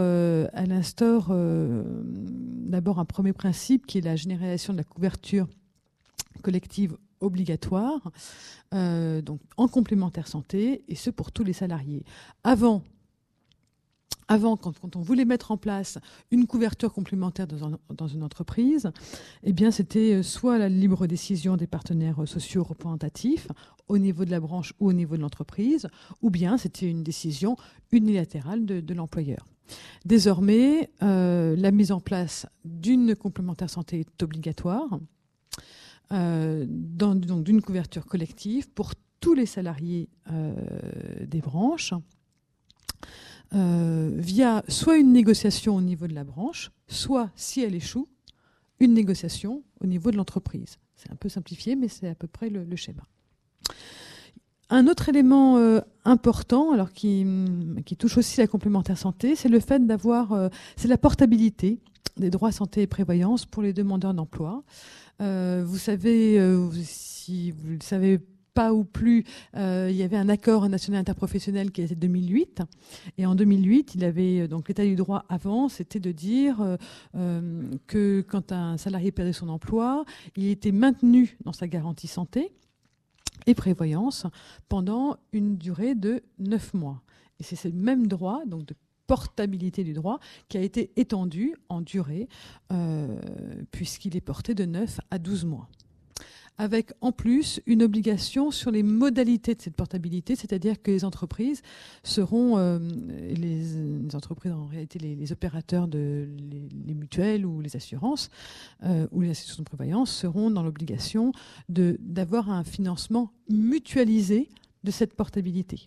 d'abord un premier principe qui est la généralisation de la couverture collective obligatoire, donc en complémentaire santé, et ce pour tous les salariés. Avant, quand on voulait mettre en place une couverture complémentaire dans une entreprise, eh bien, c'était soit la libre décision des partenaires sociaux représentatifs au niveau de la branche ou au niveau de l'entreprise, ou bien c'était une décision unilatérale de l'employeur. Désormais, la mise en place d'une complémentaire santé est obligatoire, donc d'une couverture collective pour tous les salariés des branches, via soit une négociation au niveau de la branche, soit, si elle échoue, une négociation au niveau de l'entreprise. C'est un peu simplifié, mais c'est à peu près le schéma. Un autre élément important, alors qui touche aussi la complémentaire santé, c'est le fait c'est la portabilité des droits santé et prévoyance pour les demandeurs d'emploi. Vous savez, si vous le savez pas ou plus, il y avait un accord national interprofessionnel qui était 2008. Et en 2008, il avait donc l'état du droit avant, c'était de dire que quand un salarié perdait son emploi, il était maintenu dans sa garantie santé et prévoyance pendant une durée de 9 mois. Et c'est ce même droit, donc de portabilité du droit, qui a été étendu en durée, puisqu'il est porté de 9 à 12 mois. Avec en plus une obligation sur les modalités de cette portabilité, c'est-à-dire que les entreprises seront, les entreprises en réalité les opérateurs les mutuelles ou les assurances ou les institutions de prévoyance seront dans l'obligation d'avoir un financement mutualisé de cette portabilité.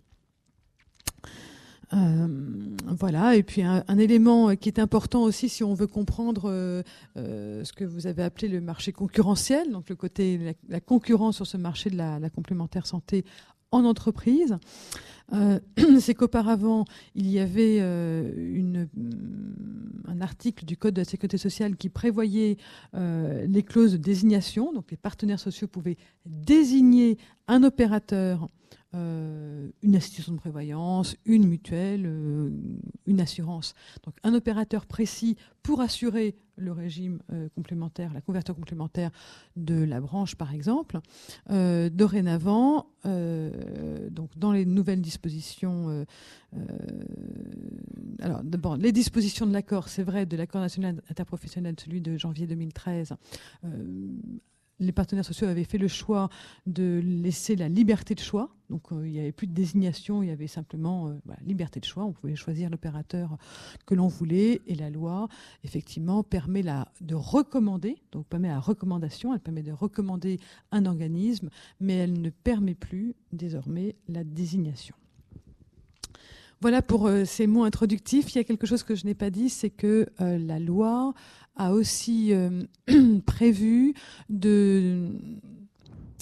Voilà, et puis un élément qui est important aussi si on veut comprendre ce que vous avez appelé le marché concurrentiel, donc le côté la concurrence sur ce marché de la complémentaire santé en entreprise, c'est qu'auparavant il y avait un article du Code de la Sécurité sociale qui prévoyait les clauses de désignation, donc les partenaires sociaux pouvaient désigner un opérateur, une institution de prévoyance, une mutuelle, une assurance. Donc un opérateur précis pour assurer le régime complémentaire, la couverture complémentaire de la branche par exemple. Dorénavant, donc dans les nouvelles dispositions, alors d'abord les dispositions de l'accord, c'est vrai, de l'accord national interprofessionnel, celui de janvier 2013, les partenaires sociaux avaient fait le choix de laisser la liberté de choix. Donc, il n'y avait plus de désignation, il y avait simplement liberté de choix. On pouvait choisir l'opérateur que l'on voulait. Et la loi, effectivement, permet de recommander. Donc, permet la recommandation. Elle permet de recommander un organisme, mais elle ne permet plus, désormais, la désignation. Voilà pour ces mots introductifs. Il y a quelque chose que je n'ai pas dit, c'est que la loi a aussi prévu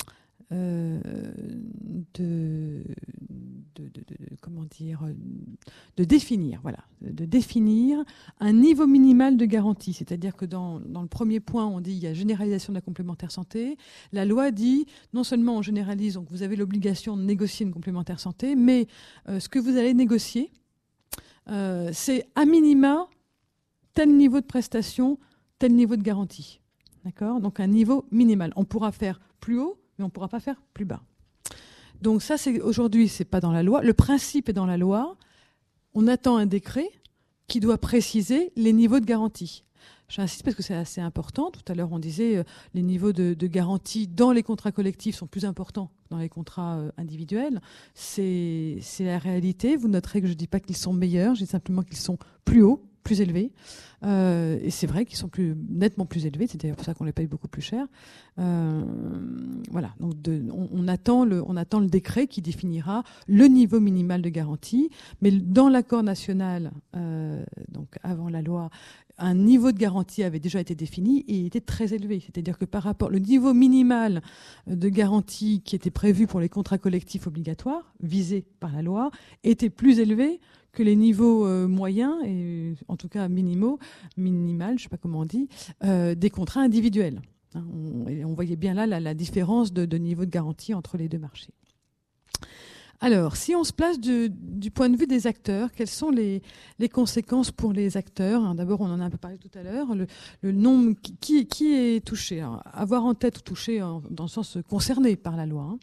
définir un niveau minimal de garantie. C'est-à-dire que dans le premier point, on dit il y a généralisation de la complémentaire santé. La loi dit non seulement on généralise, donc vous avez l'obligation de négocier une complémentaire santé, mais ce que vous allez négocier, c'est à minima tel niveau de prestation, tel niveau de garantie. D'accord ? Donc un niveau minimal. On pourra faire plus haut, mais on ne pourra pas faire plus bas. Donc ça, aujourd'hui, ce n'est pas dans la loi. Le principe est dans la loi. On attend un décret qui doit préciser les niveaux de garantie. J'insiste parce que c'est assez important. Tout à l'heure, on disait les niveaux de garantie dans les contrats collectifs sont plus importants que dans les contrats individuels. C'est la réalité. Vous noterez que je ne dis pas qu'ils sont meilleurs, je dis simplement qu'ils sont plus hauts, plus élevés. Et c'est vrai qu'ils sont nettement plus élevés. C'est d'ailleurs pour ça qu'on les paye beaucoup plus cher. Voilà. Donc on attend le décret qui définira le niveau minimal de garantie. Mais dans l'accord national, donc avant la loi, un niveau de garantie avait déjà été défini et il était très élevé. C'est-à-dire que par rapport le niveau minimal de garantie qui était prévu pour les contrats collectifs obligatoires, visés par la loi, était plus élevé que les niveaux moyens, et en tout cas minimal, je ne sais pas comment on dit, des contrats individuels. Hein, on voyait bien là la différence de niveau de garantie entre les deux marchés. Alors, si on se place du point de vue des acteurs, quelles sont les conséquences pour les acteurs ? D'abord, on en a un peu parlé tout à l'heure, le nombre qui est touché. Alors, avoir en tête touché dans le sens concerné par la loi.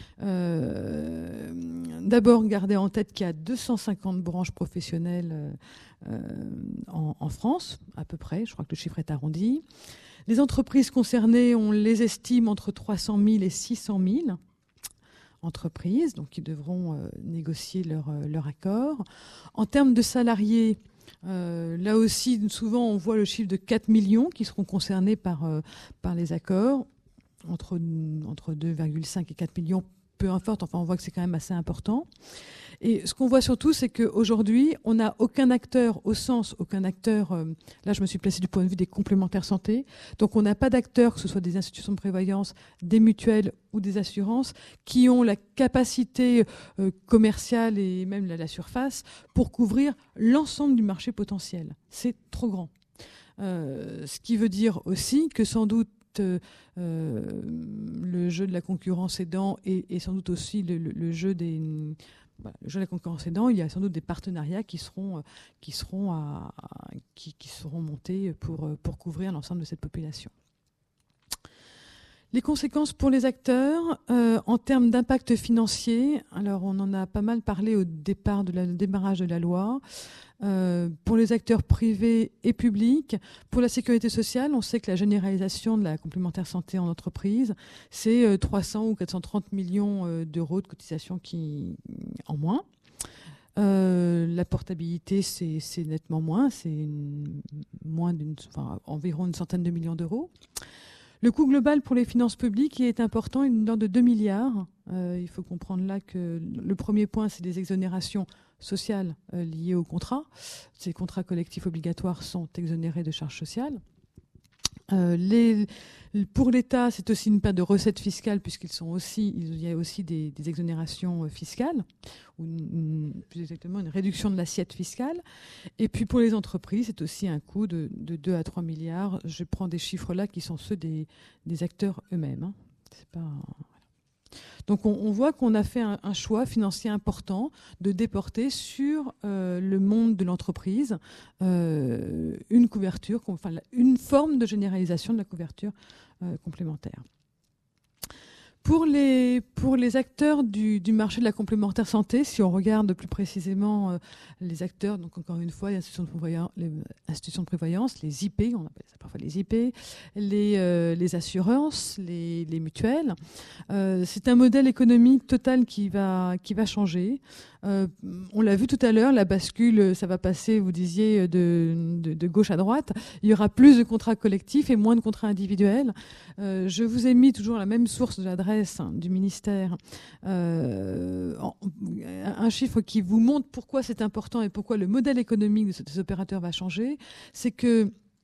D'abord, garder en tête qu'il y a 250 branches professionnelles en France, à peu près. Je crois que le chiffre est arrondi. Les entreprises concernées, on les estime entre 300 000 et 600 000 entreprises, donc ils devront négocier leur accord. En termes de salariés, là aussi, souvent, on voit le chiffre de 4 millions qui seront concernés par les accords, entre 2,5 et 4 millions, peu importe, enfin on voit que c'est quand même assez important. Et ce qu'on voit surtout, c'est qu'aujourd'hui, on n'a aucun acteur, là je me suis placée du point de vue des complémentaires santé, donc on n'a pas d'acteurs, que ce soit des institutions de prévoyance, des mutuelles ou des assurances, qui ont la capacité commerciale et même la surface pour couvrir l'ensemble du marché potentiel. C'est trop grand. Ce qui veut dire aussi que sans doute le jeu de la concurrence aidant et sans doute aussi le jeu le jeu de la concurrence aidant, il y a sans doute des partenariats qui seront montés pour couvrir l'ensemble de cette population. Les conséquences pour les acteurs en termes d'impact financier, alors on en a pas mal parlé au démarrage de la loi. Pour les acteurs privés et publics, pour la sécurité sociale, on sait que la généralisation de la complémentaire santé en entreprise, c'est 300 ou 430 millions d'euros de cotisation en moins. La portabilité, c'est nettement moins, c'est environ une centaine de millions d'euros. Le coût global pour les finances publiques est important, une ordre de 2 milliards. Il faut comprendre là que le premier point, c'est des exonérations sociales liées aux contrats. Ces contrats collectifs obligatoires sont exonérés de charges sociales. Pour l'État, c'est aussi une perte de recettes fiscales il y a aussi des exonérations fiscales, ou plus exactement une réduction de l'assiette fiscale. Et puis pour les entreprises, c'est aussi un coût de 2 à 3 milliards. Je prends des chiffres là qui sont ceux des acteurs eux-mêmes. Hein. C'est pas... Donc on voit qu'on a fait un choix financier important de déporter sur le monde de l'entreprise une couverture, une forme de généralisation de la couverture complémentaire. Pour les acteurs du marché de la complémentaire santé, si on regarde plus précisément les acteurs, donc encore une fois, les institutions de prévoyance, les IP, on appelle ça parfois les IP, les assurances, les mutuelles, c'est un modèle économique total qui va changer. On l'a vu tout à l'heure, la bascule, ça va passer, vous disiez, de gauche à droite. Il y aura plus de contrats collectifs et moins de contrats individuels. Je vous ai mis toujours la même source de l'adresse du ministère, un chiffre qui vous montre pourquoi c'est important et pourquoi le modèle économique de ces opérateurs va changer. C'est que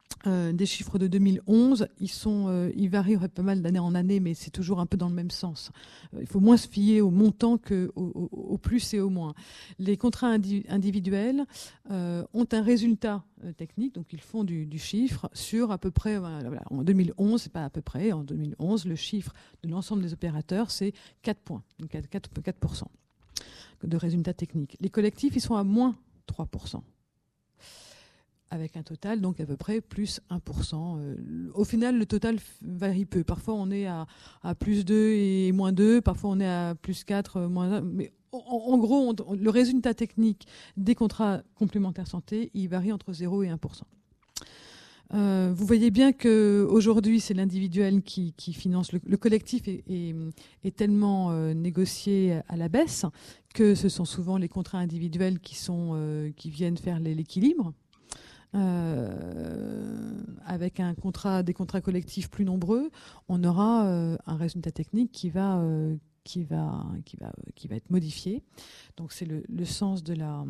des chiffres de 2011, ils varient pas mal d'année en année, mais c'est toujours un peu dans le même sens. Il faut moins se fier au montant qu'au plus et au moins. Les contrats individuels ont un résultat technique, donc ils font du chiffre sur à peu près, voilà, en 2011, c'est pas à peu près, en 2011, le chiffre de l'ensemble des opérateurs, c'est 4 points, donc 4% de résultats techniques. Les collectifs, ils sont à moins 3%. Avec un total, donc à peu près plus 1%. Au final, le total varie peu. Parfois, on est à plus 2 et moins 2. Parfois, on est à plus 4, moins 1. Mais en gros, le résultat technique des contrats complémentaires santé, il varie entre 0 et 1%. Vous voyez bien qu'aujourd'hui, c'est l'individuel qui finance. Le collectif est tellement négocié à la baisse que ce sont souvent les contrats individuels qui viennent faire l'équilibre. Avec des contrats collectifs plus nombreux, on aura un résultat technique qui va être modifié. Donc c'est le sens de la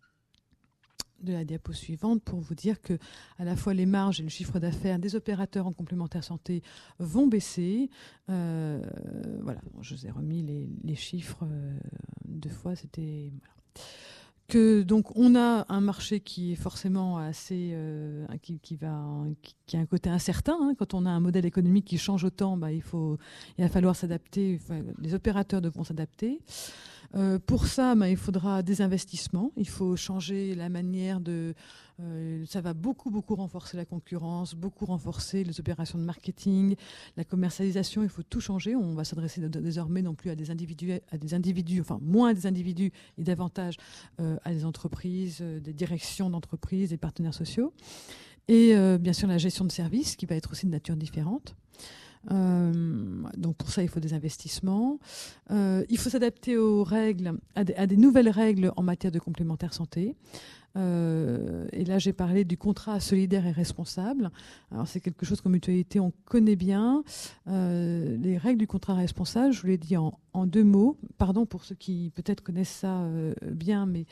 diapo suivante pour vous dire que à la fois les marges et le chiffre d'affaires des opérateurs en complémentaire santé vont baisser. Voilà, je vous ai remis les chiffres 2 fois. C'était voilà. Donc on a un marché qui est forcément assez qui a un côté incertain, hein. Quand on a un modèle économique qui change autant, il va falloir s'adapter, les opérateurs devront s'adapter. Pour ça, il faudra des investissements, il faut changer la manière ça va beaucoup renforcer la concurrence, beaucoup renforcer les opérations de marketing, la commercialisation, il faut tout changer. On va s'adresser désormais non plus à des individus, enfin moins à des individus et davantage à des entreprises, des directions d'entreprises, des partenaires sociaux. Et bien sûr la gestion de services qui va être aussi de nature différente. Donc pour ça, il faut des investissements. Il faut s'adapter aux règles, à des nouvelles règles en matière de complémentaire santé. Et là, j'ai parlé du contrat solidaire et responsable. Alors, c'est quelque chose qu'en mutualité, on connaît bien. Les règles du contrat responsable, je vous l'ai dit en 2 mots. Pardon pour ceux qui peut-être connaissent ça bien, mais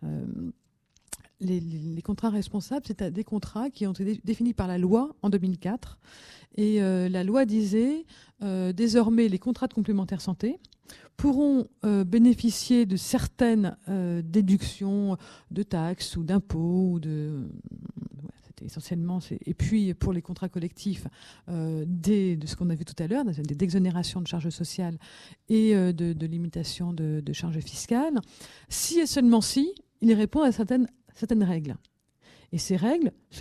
les contrats responsables, c'est des contrats qui ont été définis par la loi en 2004. Et la loi disait, désormais, les contrats de complémentaire santé pourront bénéficier de certaines déductions de taxes ou d'impôts ou c'était essentiellement. Et puis pour les contrats collectifs, de ce qu'on a vu tout à l'heure, d'exonération de charges sociales et de limitation de charges fiscales, si et seulement si ils répondent à certaines règles. Et ces règles, ce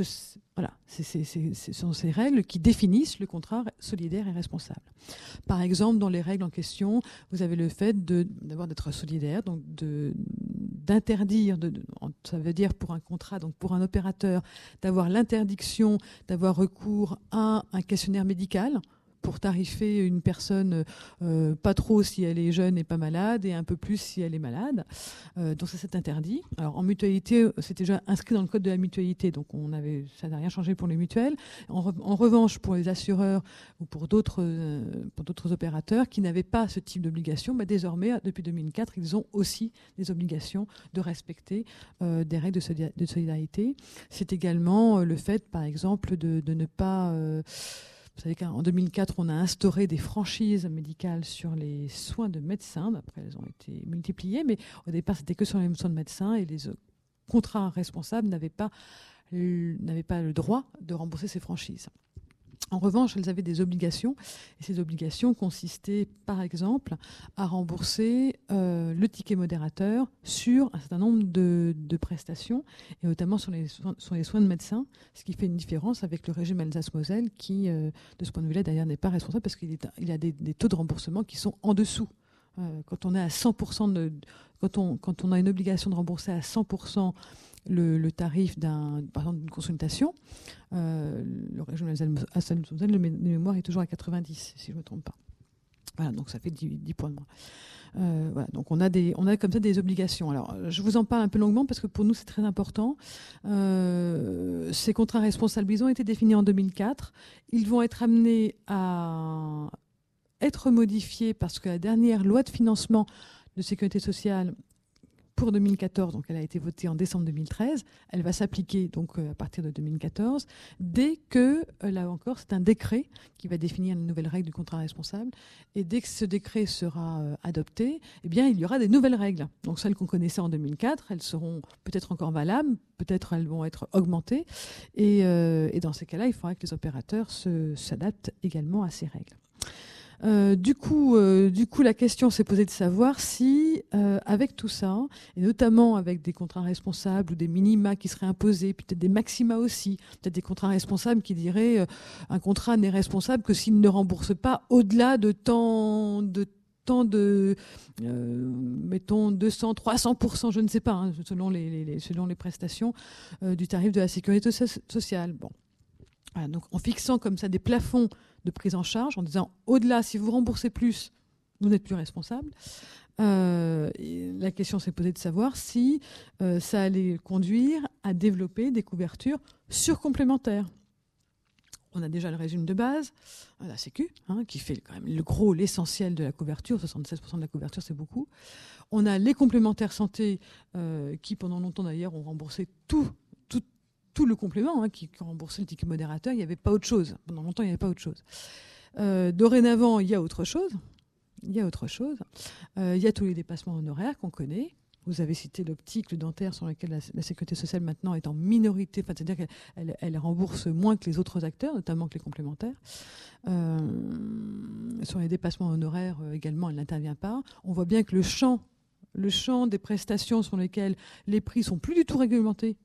sont ces règles qui définissent le contrat solidaire et responsable. Par exemple, dans les règles en question, vous avez le fait d'être solidaire, donc d'interdire, ça veut dire pour un contrat, donc pour un opérateur, d'avoir l'interdiction d'avoir recours à un questionnaire médical pour tarifer une personne pas trop si elle est jeune et pas malade et un peu plus si elle est malade. Donc ça, c'est interdit. Alors en mutualité, c'est déjà inscrit dans le code de la mutualité, donc ça n'a rien changé pour les mutuelles. En revanche, pour les assureurs ou pour d'autres opérateurs qui n'avaient pas ce type d'obligation, désormais, depuis 2004, ils ont aussi des obligations de respecter des règles de solidarité. C'est également le fait, par exemple, de ne pas... Vous savez qu'en 2004, on a instauré des franchises médicales sur les soins de médecins. Après, elles ont été multipliées, mais au départ, c'était que sur les soins de médecins et les contrats responsables n'avaient pas le droit de rembourser ces franchises. En revanche, elles avaient des obligations, et ces obligations consistaient, par exemple, à rembourser le ticket modérateur sur un certain nombre de prestations, et notamment sur les soins de médecins, ce qui fait une différence avec le régime Alsace-Moselle, qui, de ce point de vue-là, d'ailleurs, n'est pas responsable, parce qu'il a des taux de remboursement qui sont en dessous. Quand on est à 100% quand on a une obligation de rembourser à 100% le tarif par exemple d'une consultation, le régime Alsace-Moselle, le mémoire est toujours à 90, si je ne me trompe pas. Voilà, donc ça fait 10 points de moins. Voilà, donc on a comme ça des obligations. Alors, je vous en parle un peu longuement parce que pour nous c'est très important. Ces contrats responsables, ils ont été définis en 2004. Ils vont être amenés à être modifiés parce que la dernière loi de financement de sécurité sociale pour 2014, donc elle a été votée en décembre 2013, elle va s'appliquer donc à partir de 2014, dès que, là encore, c'est un décret qui va définir les nouvelles règles du contrat responsable, et dès que ce décret sera adopté, eh bien, il y aura des nouvelles règles. Donc celles qu'on connaissait en 2004, elles seront peut-être encore valables, peut-être elles vont être augmentées, et dans ces cas-là, il faudra que les opérateurs s'adaptent également à ces règles. Du coup, la question s'est posée de savoir si, avec tout ça, et notamment avec des contrats responsables ou des minima qui seraient imposés, peut-être des maxima aussi, peut-être des contrats responsables qui diraient un contrat n'est responsable que s'il ne rembourse pas au-delà de tant de mettons 200, 300%, je ne sais pas, hein, selon les prestations du tarif de la sécurité sociale. Bon. Voilà, donc en fixant comme ça des plafonds de prise en charge, en disant au-delà, si vous remboursez plus, vous n'êtes plus responsable. La question s'est posée de savoir si ça allait conduire à développer des couvertures surcomplémentaires. On a déjà le régime de base, la Sécu, hein, qui fait quand même l'essentiel de la couverture, 76% de la couverture, c'est beaucoup. On a les complémentaires santé qui, pendant longtemps d'ailleurs, ont remboursé tout le complément, hein, qui remboursait le ticket modérateur. Il n'y avait pas autre chose. Pendant longtemps, il n'y avait pas autre chose. Dorénavant, il y a autre chose. Il y a tous les dépassements honoraires qu'on connaît. Vous avez cité l'optique, le dentaire, sur lequel la sécurité sociale maintenant est en minorité, c'est-à-dire qu'elle rembourse moins que les autres acteurs, notamment que les complémentaires. Sur les dépassements honoraires également, elle n'intervient pas. On voit bien que le champ des prestations sur lesquelles les prix sont plus du tout réglementés.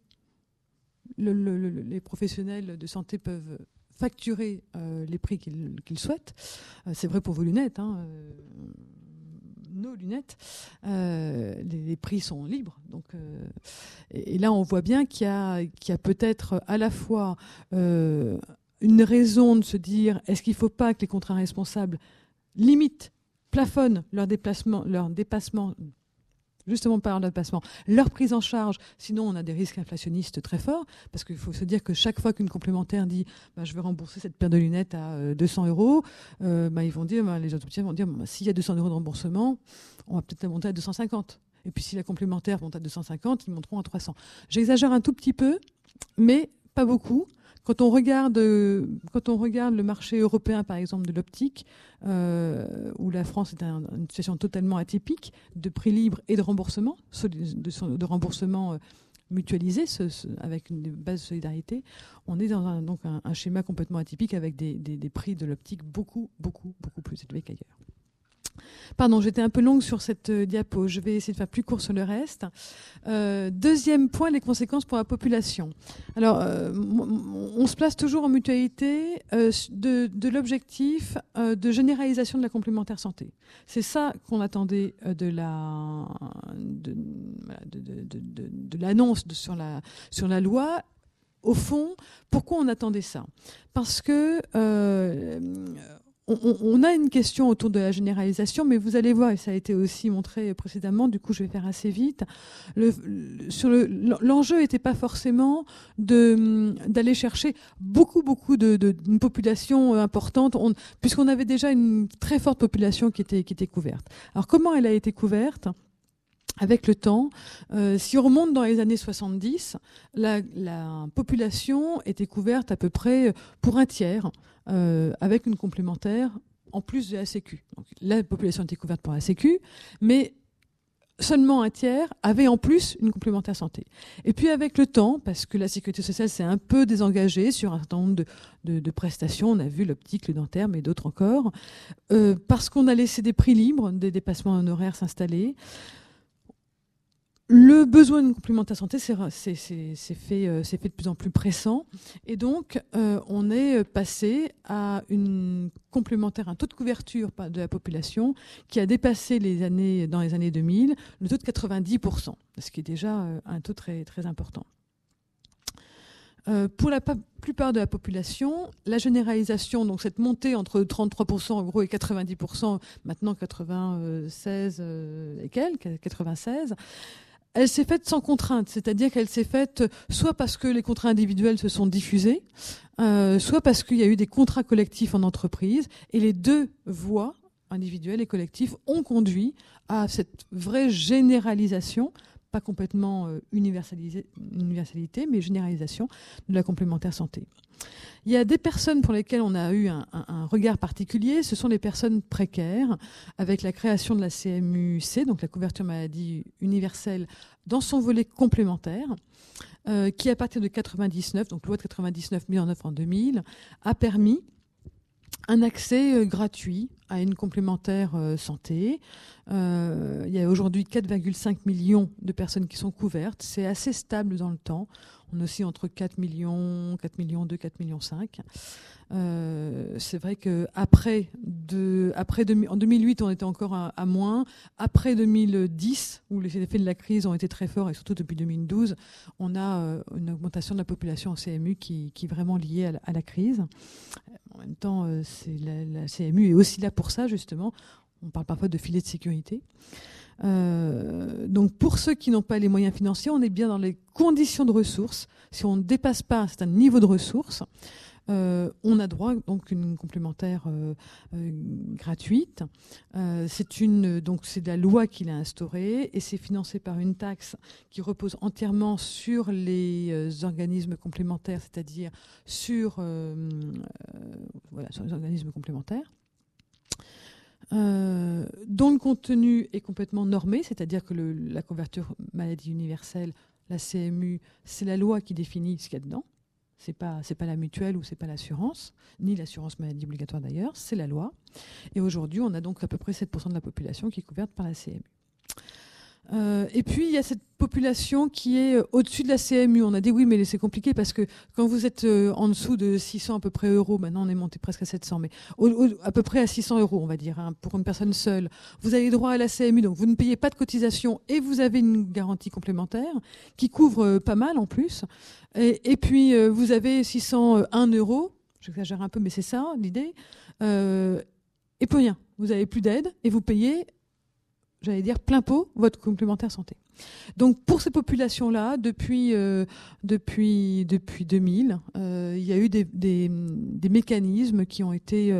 Les professionnels de santé peuvent facturer les prix qu'ils souhaitent. C'est vrai pour vos lunettes, hein, nos lunettes. Les prix sont libres. Donc, et là, on voit bien qu'il y a peut-être à la fois une raison de se dire est-ce qu'il ne faut pas que les contrats responsables limitent, plafonnent leur dépassement, justement par leur dépassement, leur prise en charge, sinon on a des risques inflationnistes très forts, parce qu'il faut se dire que chaque fois qu'une complémentaire dit je vais rembourser cette paire de lunettes à 200 €, ils vont dire, les opticiens vont dire s'il y a 200 € de remboursement, on va peut-être la monter à 250. Et puis si la complémentaire monte à 250, ils monteront à 300. J'exagère un tout petit peu, mais pas beaucoup. Quand on regarde le marché européen, par exemple, de l'optique, où la France est une situation totalement atypique de prix libre et de remboursement, de remboursement mutualisé avec une base de solidarité, on est dans un schéma complètement atypique avec des prix de l'optique beaucoup plus élevés qu'ailleurs. Pardon, j'étais un peu longue sur cette diapo. Je vais essayer de faire plus court sur le reste. Deuxième point, les conséquences pour la population. Alors, on se place toujours en mutualité de l'objectif de généralisation de la complémentaire santé. C'est ça qu'on attendait de l'annonce sur la loi. Au fond, pourquoi on attendait ça ? Parce que on a une question autour de la généralisation, mais vous allez voir, et ça a été aussi montré précédemment, du coup je vais faire assez vite, l'enjeu n'était pas forcément d'aller chercher beaucoup d'une population importante, puisqu'on avait déjà une très forte population qui était couverte. Alors comment elle a été couverte ? Avec le temps, si on remonte dans les années 70, la population était couverte à peu près pour un tiers, avec une complémentaire en plus de la Sécu. Donc, la population était couverte par la Sécu, mais seulement un tiers avait en plus une complémentaire santé. Et puis avec le temps, parce que la sécurité sociale s'est un peu désengagée sur un certain nombre de prestations, on a vu l'optique, le dentaire, mais d'autres encore, parce qu'on a laissé des prix libres, des dépassements honoraires s'installer, le besoin d'une complémentaire santé s'est fait de plus en plus pressant. Et donc, on est passé à une complémentaire, un taux de couverture de la population qui a dépassé dans les années 2000 le taux de 90%, ce qui est déjà un taux très, très important. Pour la plupart de la population, la généralisation, donc cette montée entre 33% en gros et 90%, maintenant 96 et quelques, 96, elle s'est faite sans contrainte, c'est-à-dire qu'elle s'est faite soit parce que les contrats individuels se sont diffusés, soit parce qu'il y a eu des contrats collectifs en entreprise, et les deux voies, individuelles et collectives, ont conduit à cette vraie généralisation pas complètement universalité, mais généralisation de la complémentaire santé. Il y a des personnes pour lesquelles on a eu un regard particulier, ce sont les personnes précaires, avec la création de la CMU-C, donc la couverture maladie universelle, dans son volet complémentaire, qui à partir de 1999, donc loi de 1999 mise en œuvre en 2000, a permis un accès gratuit à une complémentaire santé. Il y a aujourd'hui 4,5 millions de personnes qui sont couvertes. C'est assez stable dans le temps. On est aussi entre 4 millions, 4 millions 2, 4 millions 5. C'est vrai qu'après, en 2008, on était encore à moins. Après 2010, où les effets de la crise ont été très forts, et surtout depuis 2012, on a une augmentation de la population en CMU qui est vraiment liée à la crise. En même temps, la CMU est aussi là pour ça, justement. On parle parfois de filet de sécurité. Donc pour ceux qui n'ont pas les moyens financiers, on est bien dans les conditions de ressources. Si on ne dépasse pas un certain niveau de ressources, on a droit donc une complémentaire gratuite. C'est la loi qui l'a instaurée et c'est financé par une taxe qui repose entièrement sur les organismes complémentaires, c'est-à-dire sur les organismes complémentaires. Dont le contenu est complètement normé, c'est-à-dire que la couverture maladie universelle, la CMU, c'est la loi qui définit ce qu'il y a dedans. C'est pas la mutuelle ou c'est pas l'assurance, ni l'assurance maladie obligatoire d'ailleurs, c'est la loi. Et aujourd'hui, on a donc à peu près 7% de la population qui est couverte par la CMU. Et puis, il y a cette population qui est au-dessus de la CMU. On a dit oui, mais c'est compliqué parce que quand vous êtes en dessous de 600 à peu près euros, maintenant on est monté presque à 700, mais à peu près à 600 euros, on va dire, hein, pour une personne seule, vous avez droit à la CMU, donc vous ne payez pas de cotisation et vous avez une garantie complémentaire qui couvre pas mal en plus. Et puis, vous avez 601 euros, j'exagère un peu, mais c'est ça l'idée, et plus rien. Vous n'avez plus d'aide et vous payez, j'allais dire, plein pot, votre complémentaire santé. Donc pour ces populations-là, depuis 2000, il y a eu des mécanismes qui ont été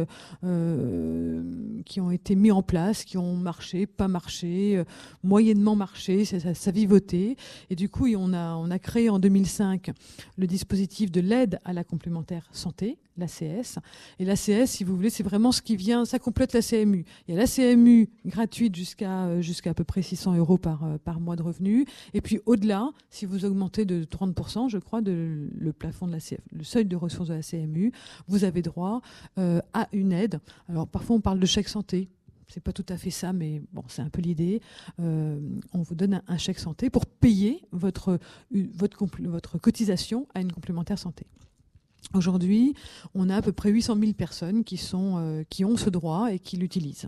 mis en place, qui ont marché, pas marché, moyennement marché, ça vivotait. Et du coup, on a créé en 2005 le dispositif de l'aide à la complémentaire santé, l'ACS. Et l'ACS, si vous voulez, c'est vraiment ce qui vient, ça complète la CMU. Il y a la CMU gratuite jusqu'à à peu près 600 euros par mois de revenus. Et puis au-delà, si vous augmentez de 30%, je crois, le plafond de le seuil de ressources de la CMU, vous avez droit à une aide. Alors parfois on parle de chèque santé. C'est pas tout à fait ça, mais bon, c'est un peu l'idée. On vous donne un chèque santé pour payer votre cotisation à une complémentaire santé. Aujourd'hui, on a à peu près 800 000 personnes qui ont ce droit et qui l'utilisent.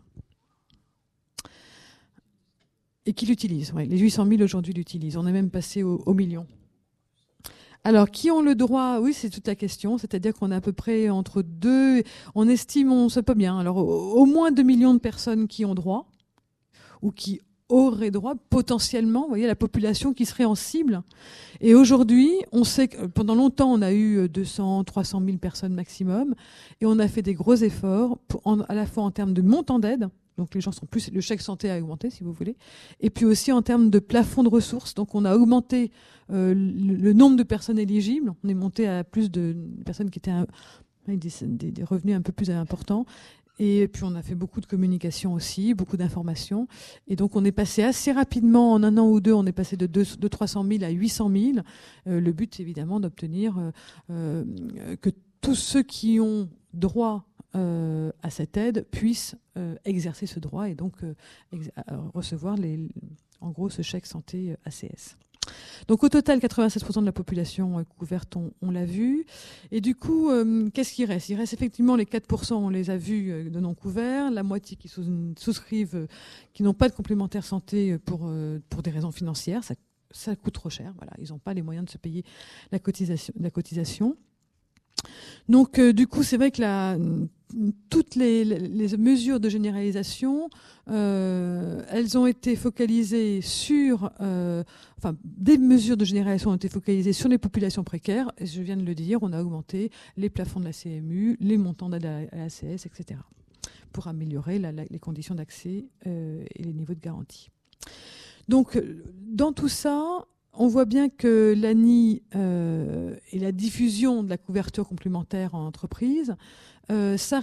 Oui, les 800 000 aujourd'hui l'utilisent. On est même passé au million. Alors, qui ont le droit? Oui, c'est toute la question. C'est-à-dire qu'on a à peu près entre 2, on estime, on ne sait pas bien. Alors, au moins 2 millions de personnes qui ont droit ou qui auraient droit potentiellement. Vous voyez, la population qui serait en cible. Et aujourd'hui, on sait que pendant longtemps, on a eu 200, 300 000 personnes maximum. Et on a fait des gros efforts, à la fois en termes de montant d'aide. Donc les gens sont plus, le chèque santé a augmenté, si vous voulez. Et puis aussi en termes de plafond de ressources. Donc on a augmenté le nombre de personnes éligibles. On est monté à plus de personnes qui étaient avec des revenus un peu plus importants. Et puis on a fait beaucoup de communication aussi, beaucoup d'informations. Et donc on est passé assez rapidement, en un an ou deux, on est passé de 300 000 à 800 000. Le but, c'est évidemment d'obtenir que tous ceux qui ont droit à cette aide puissent exercer ce droit et donc recevoir en gros ce chèque santé ACS. Donc au total, 96% de la population couverte, on l'a vu. Et du coup, qu'est-ce qui reste? Il reste effectivement les 4%, on les a vus, de non couverts, la moitié qui souscrivent, qui n'ont pas de complémentaire santé pour des raisons financières. Ça coûte trop cher. Voilà, ils n'ont pas les moyens de se payer la cotisation. Donc du coup, c'est vrai que toutes les mesures de généralisation, elles ont été focalisées des mesures de généralisation ont été focalisées sur les populations précaires. Et je viens de le dire, on a augmenté les plafonds de la CMU, les montants d'aide à l'ACS, etc. pour améliorer les conditions d'accès et les niveaux de garantie. Donc, dans tout ça, on voit bien que l'ANI et la diffusion de la couverture complémentaire en entreprise, ça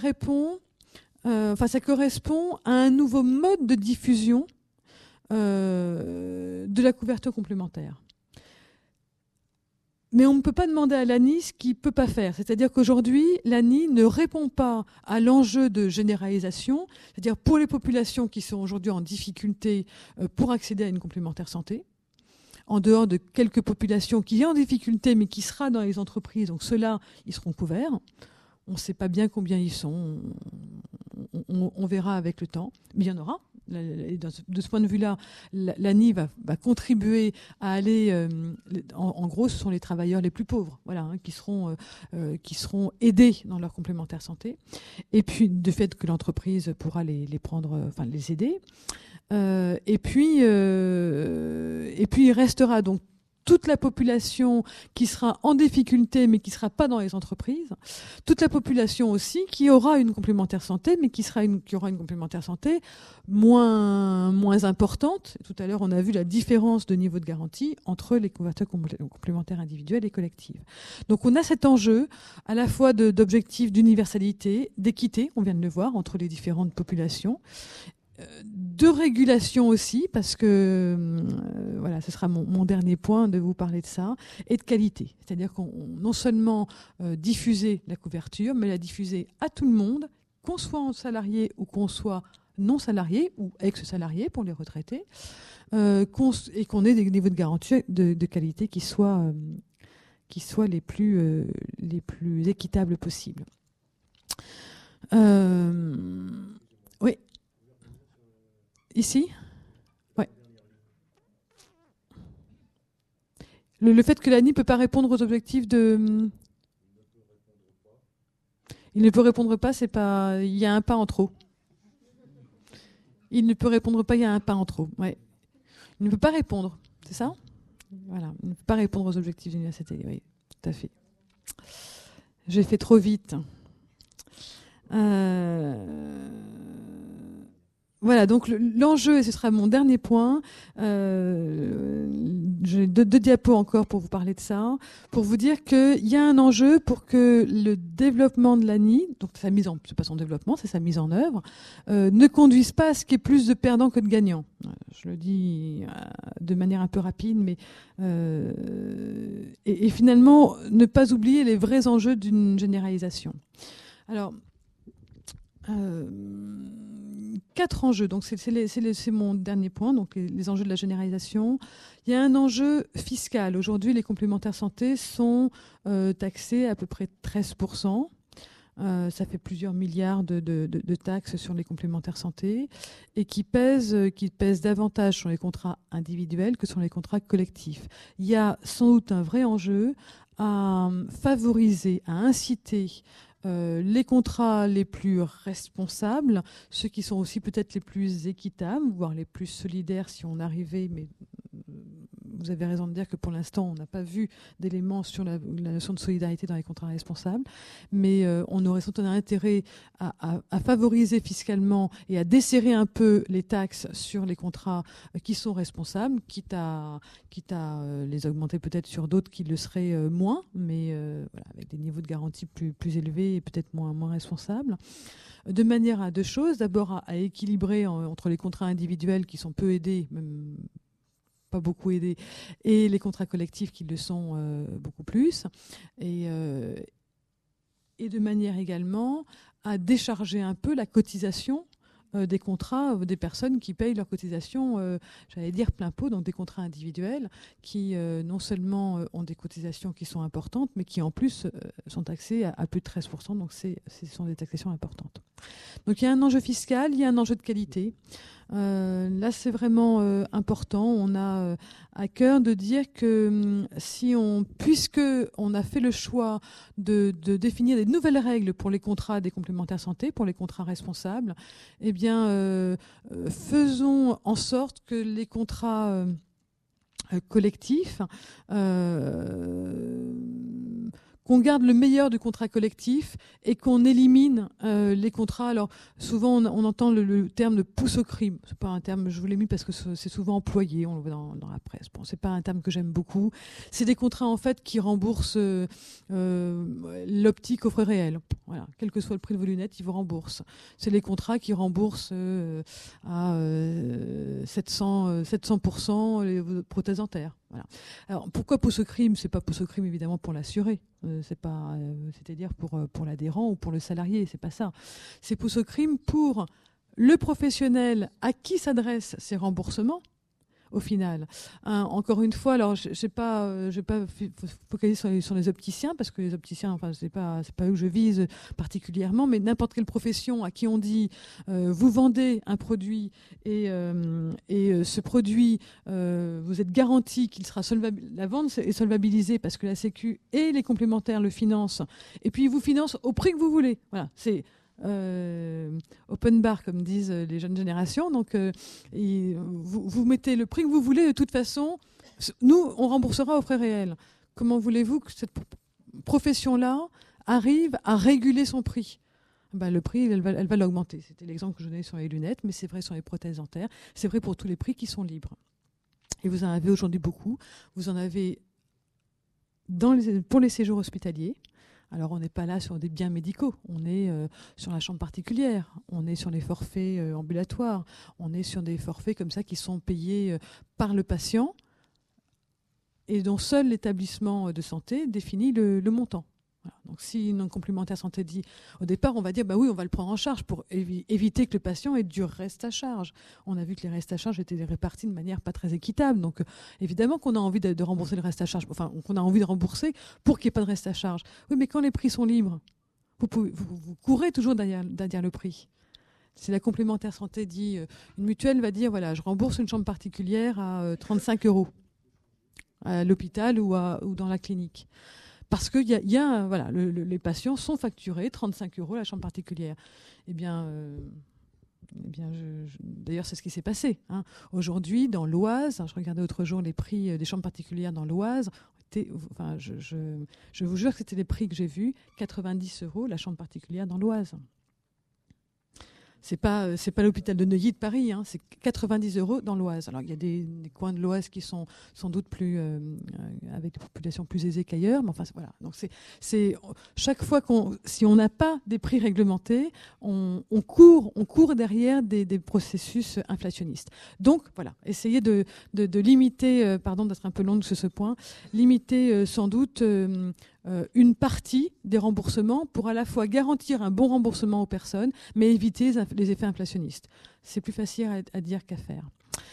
correspond à un nouveau mode de diffusion de la couverture complémentaire. Mais on ne peut pas demander à l'ANI ce qu'il ne peut pas faire. C'est-à-dire qu'aujourd'hui, l'ANI ne répond pas à l'enjeu de généralisation, c'est-à-dire pour les populations qui sont aujourd'hui en difficulté pour accéder à une complémentaire santé, en dehors de quelques populations qui sont en difficulté mais qui seront dans les entreprises, donc ceux-là, ils seront couverts. On ne sait pas bien combien ils sont, on verra avec le temps, mais il y en aura. De ce point de vue-là, l'ANI va contribuer à aller... en gros, ce sont les travailleurs les plus pauvres, voilà, qui seront aidés dans leur complémentaire santé. Et puis, de fait que l'entreprise pourra les prendre, enfin les aider. Et puis, il restera donc toute la population qui sera en difficulté mais qui ne sera pas dans les entreprises, toute la population aussi qui aura une complémentaire santé mais qui aura une complémentaire santé moins importante. Tout à l'heure, on a vu la différence de niveau de garantie entre les couvertures complémentaires individuelles et collectives. Donc on a cet enjeu à la fois d'objectifs d'universalité, d'équité, on vient de le voir, entre les différentes populations, de régulation aussi, parce que voilà, ce sera mon dernier point de vous parler de ça, et de qualité. C'est-à-dire qu'on non seulement diffuser la couverture, mais la diffuser à tout le monde, qu'on soit salarié ou qu'on soit non salarié ou ex-salarié pour les retraités, et qu'on ait des niveaux de garantie de qualité qui soient les plus équitables possibles. Oui. Ici ? Ouais. Le fait que l'ANI ne peut pas répondre aux objectifs de... Il ne peut répondre pas, c'est pas... Il y a un pas en trop. Il ne peut répondre pas, il y a un pas en trop. Ouais. Il ne peut pas répondre, c'est ça ? Voilà, il ne peut pas répondre aux objectifs de l'université, oui, tout à fait. J'ai fait trop vite. Voilà, donc l'enjeu, et ce sera mon dernier point, j'ai deux diapos encore pour vous parler de ça, pour vous dire qu'il y a un enjeu pour que le développement de l'ANI, donc c'est pas son développement, c'est sa mise en œuvre, ne conduise pas à ce qu'il y ait plus de perdants que de gagnants. Je le dis de manière un peu rapide, mais et finalement, ne pas oublier les vrais enjeux d'une généralisation. Alors, 4 enjeux, donc c'est mon dernier point, donc les enjeux de la généralisation. Il y a un enjeu fiscal. Aujourd'hui, les complémentaires santé sont taxés à peu près 13%. Ça fait plusieurs milliards de taxes sur les complémentaires santé et qui pèsent davantage sur les contrats individuels que sur les contrats collectifs. Il y a sans doute un vrai enjeu à favoriser, à inciter les contrats les plus responsables, ceux qui sont aussi peut-être les plus équitables, voire les plus solidaires si on arrivait, mais vous avez raison de dire que pour l'instant, on n'a pas vu d'éléments sur la notion de solidarité dans les contrats responsables, mais on aurait sans doute un intérêt à favoriser fiscalement et à desserrer un peu les taxes sur les contrats qui sont responsables, quitte à les augmenter peut-être sur d'autres qui le seraient moins, mais voilà, avec des niveaux de garantie plus élevés et peut-être moins responsables. De manière à deux choses. D'abord, à équilibrer entre les contrats individuels qui sont peu aidés, même pas beaucoup aidés, et les contrats collectifs qui le sont beaucoup plus. Et de manière également à décharger un peu la cotisation des contrats des personnes qui payent leur cotisation, j'allais dire plein pot, donc des contrats individuels qui non seulement ont des cotisations qui sont importantes, mais qui en plus sont taxées à plus de 13%, donc ce sont des taxations importantes. Donc il y a un enjeu fiscal, il y a un enjeu de qualité. Là, c'est vraiment important. On a à cœur de dire que puisque on a fait le choix de définir des nouvelles règles pour les contrats des complémentaires santé, pour les contrats responsables, eh bien, faisons en sorte que les contrats collectifs qu'on garde le meilleur du contrat collectif et qu'on élimine les contrats. Alors souvent on entend le terme de pousse au crime. C'est pas un terme, je vous l'ai mis parce que c'est souvent employé, on le voit dans la presse. Bon, c'est pas un terme que j'aime beaucoup. C'est des contrats en fait qui remboursent l'optique aux frais réels. Voilà, quel que soit le prix de vos lunettes, ils vous remboursent. C'est les contrats qui remboursent à 700% les prothèses dentaires. Voilà. Alors pourquoi pousse au crime ? C'est pas pousse au crime évidemment pour l'assuré, c'est-à-dire pour l'adhérent ou pour le salarié, c'est pas ça. C'est pousse au crime pour le professionnel à qui s'adressent ces remboursements. Au final, encore une fois, alors je n'ai pas focalisé sur les opticiens parce que les opticiens, enfin c'est pas eux que je vise particulièrement, mais n'importe quelle profession à qui on dit vous vendez un produit et ce produit vous êtes garanti qu'il sera la vente est solvabilisée parce que la Sécu et les complémentaires le financent et puis ils vous financent au prix que vous voulez. Voilà, c'est open bar comme disent les jeunes générations, donc vous mettez le prix que vous voulez, de toute façon nous on remboursera aux frais réels. Comment voulez-vous que cette profession-là arrive à réguler son prix ? Le prix elle va l'augmenter. C'était l'exemple que je donnais sur les lunettes, mais c'est vrai sur les prothèses dentaires, c'est vrai pour tous les prix qui sont libres. Et vous en avez aujourd'hui beaucoup. Vous en avez pour les séjours hospitaliers. Alors, on n'est pas là sur des biens médicaux, on est sur la chambre particulière, on est sur les forfaits ambulatoires, on est sur des forfaits comme ça qui sont payés par le patient et dont seul l'établissement de santé définit le montant. Voilà. Donc, si une complémentaire santé dit au départ, on va dire oui, on va le prendre en charge pour éviter que le patient ait du reste à charge. On a vu que les restes à charge étaient répartis de manière pas très équitable. Donc, évidemment qu'on a envie de rembourser le reste à charge, enfin, qu'on a envie de rembourser pour qu'il n'y ait pas de reste à charge. Oui, mais quand les prix sont libres, vous courez toujours derrière le prix. Si la complémentaire santé dit, une mutuelle va dire, voilà, je rembourse une chambre particulière à 35 € à l'hôpital ou dans la clinique. Parce que les patients sont facturés 35 € la chambre particulière. D'ailleurs, c'est ce qui s'est passé. Aujourd'hui, dans l'Oise, je regardais l'autre jour les prix des chambres particulières dans l'Oise. Je vous jure que c'était les prix que j'ai vus, 90 € la chambre particulière dans l'Oise. C'est pas l'hôpital de Neuilly de Paris, c'est 90 € dans l'Oise. Alors il y a des coins de l'Oise qui sont sans doute plus avec des populations plus aisées qu'ailleurs, mais enfin voilà. Donc c'est chaque fois si on n'a pas des prix réglementés, on court derrière des processus inflationnistes. Donc voilà, essayez de limiter, pardon d'être un peu longue sur ce point, limiter sans doute une partie des remboursements pour à la fois garantir un bon remboursement aux personnes, mais éviter les effets inflationnistes. C'est plus facile à dire qu'à faire.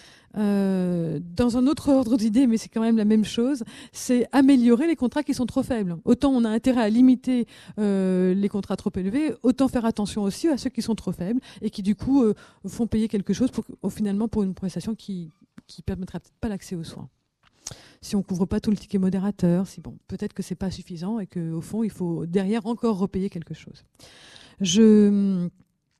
Dans un autre ordre d'idée, mais c'est quand même la même chose, c'est améliorer les contrats qui sont trop faibles. Autant on a intérêt à limiter les contrats trop élevés, autant faire attention aussi à ceux qui sont trop faibles et qui du coup font payer quelque chose finalement pour une prestation qui permettra peut-être pas l'accès aux soins. Si on ne couvre pas tout le ticket modérateur, peut-être que ce n'est pas suffisant et qu'au fond, il faut derrière encore repayer quelque chose. Je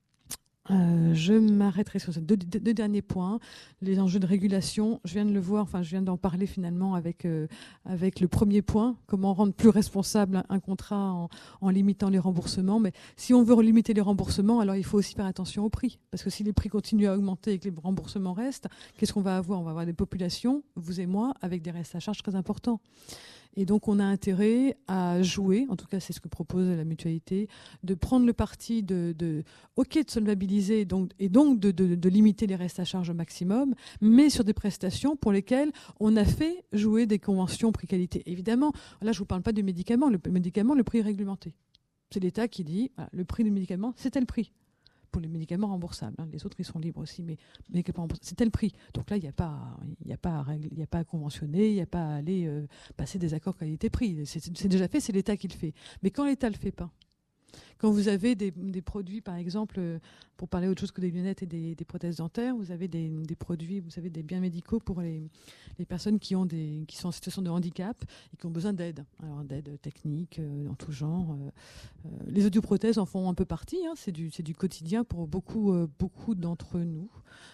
m'arrêterai sur ces deux derniers points. Les enjeux de régulation, je viens de le voir, je viens d'en parler finalement avec le premier point, comment rendre plus responsable un contrat en limitant les remboursements. Mais si on veut limiter les remboursements, alors il faut aussi faire attention au prix. Parce que si les prix continuent à augmenter et que les remboursements restent, qu'est-ce qu'on va avoir ? On va avoir des populations, vous et moi, avec des restes à charge très importants. Et donc, on a intérêt à jouer, en tout cas, c'est ce que propose la mutualité, de prendre le parti de solvabiliser et donc de limiter les restes à charge au maximum, mais sur des prestations pour lesquelles on a fait jouer des conventions prix-qualité. Évidemment, là, je ne vous parle pas du médicament. Le médicament, le prix est réglementé. C'est l'État qui dit, voilà, le prix du médicament, c'est tel prix. Pour les médicaments remboursables. Les autres, ils sont libres aussi, mais c'est tel prix. Donc là, il n'y a pas à conventionner, il n'y a pas à aller passer des accords qualité-prix. C'est déjà fait, c'est l'État qui le fait. Mais quand l'État ne le fait pas, Quand vous avez des produits, par exemple, pour parler autre chose que des lunettes et des prothèses dentaires, vous avez des produits, vous savez, des biens médicaux pour les personnes qui sont en situation de handicap et qui ont besoin d'aide. Alors d'aide technique, en tout genre. Les audioprothèses en font un peu partie. Hein, c'est du quotidien pour beaucoup d'entre nous.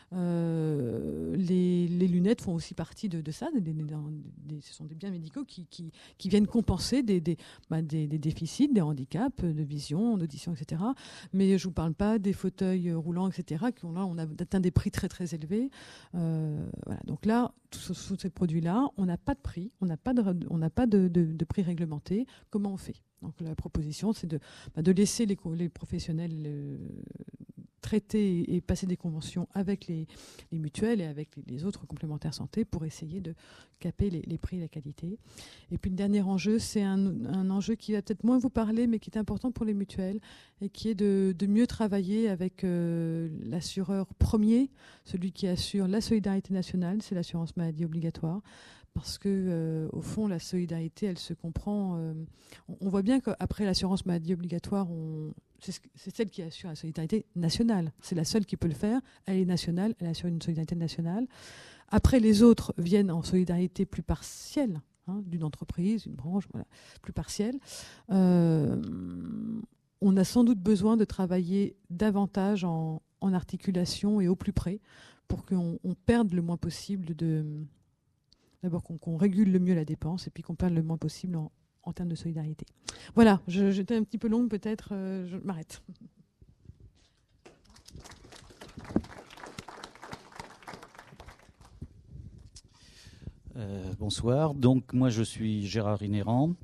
Les lunettes font aussi partie de ça. Ce sont des biens médicaux qui viennent compenser des déficits, des handicaps de vision, d'audition, etc. Mais je ne vous parle pas des fauteuils roulants, etc. Là, on a atteint des prix très très élevés. Voilà. Donc là, tous ces produits-là, on n'a pas de prix, on n'a pas de prix réglementé. Comment on fait? Donc la proposition, c'est de laisser les professionnels traiter et passer des conventions avec les mutuelles et avec les autres complémentaires santé pour essayer de caper les prix et la qualité. Et puis le dernier enjeu, c'est un enjeu qui va peut-être moins vous parler, mais qui est important pour les mutuelles et qui est de mieux travailler avec l'assureur premier, celui qui assure la solidarité nationale, c'est l'assurance maladie obligatoire. Parce que, au fond, la solidarité, elle se comprend. On voit bien qu'après l'assurance maladie obligatoire, c'est celle qui assure la solidarité nationale. C'est la seule qui peut le faire. Elle est nationale, elle assure une solidarité nationale. Après, les autres viennent en solidarité plus partielle, hein, d'une entreprise, d'une branche, voilà, plus partielle. On a sans doute besoin de travailler davantage en articulation et au plus près pour qu'on perde le moins possible D'abord qu'on régule le mieux la dépense et puis qu'on perde le moins possible en termes de solidarité. Voilà, j'étais un petit peu longue peut-être, je m'arrête. Bonsoir, donc moi je suis Gérard Inéran.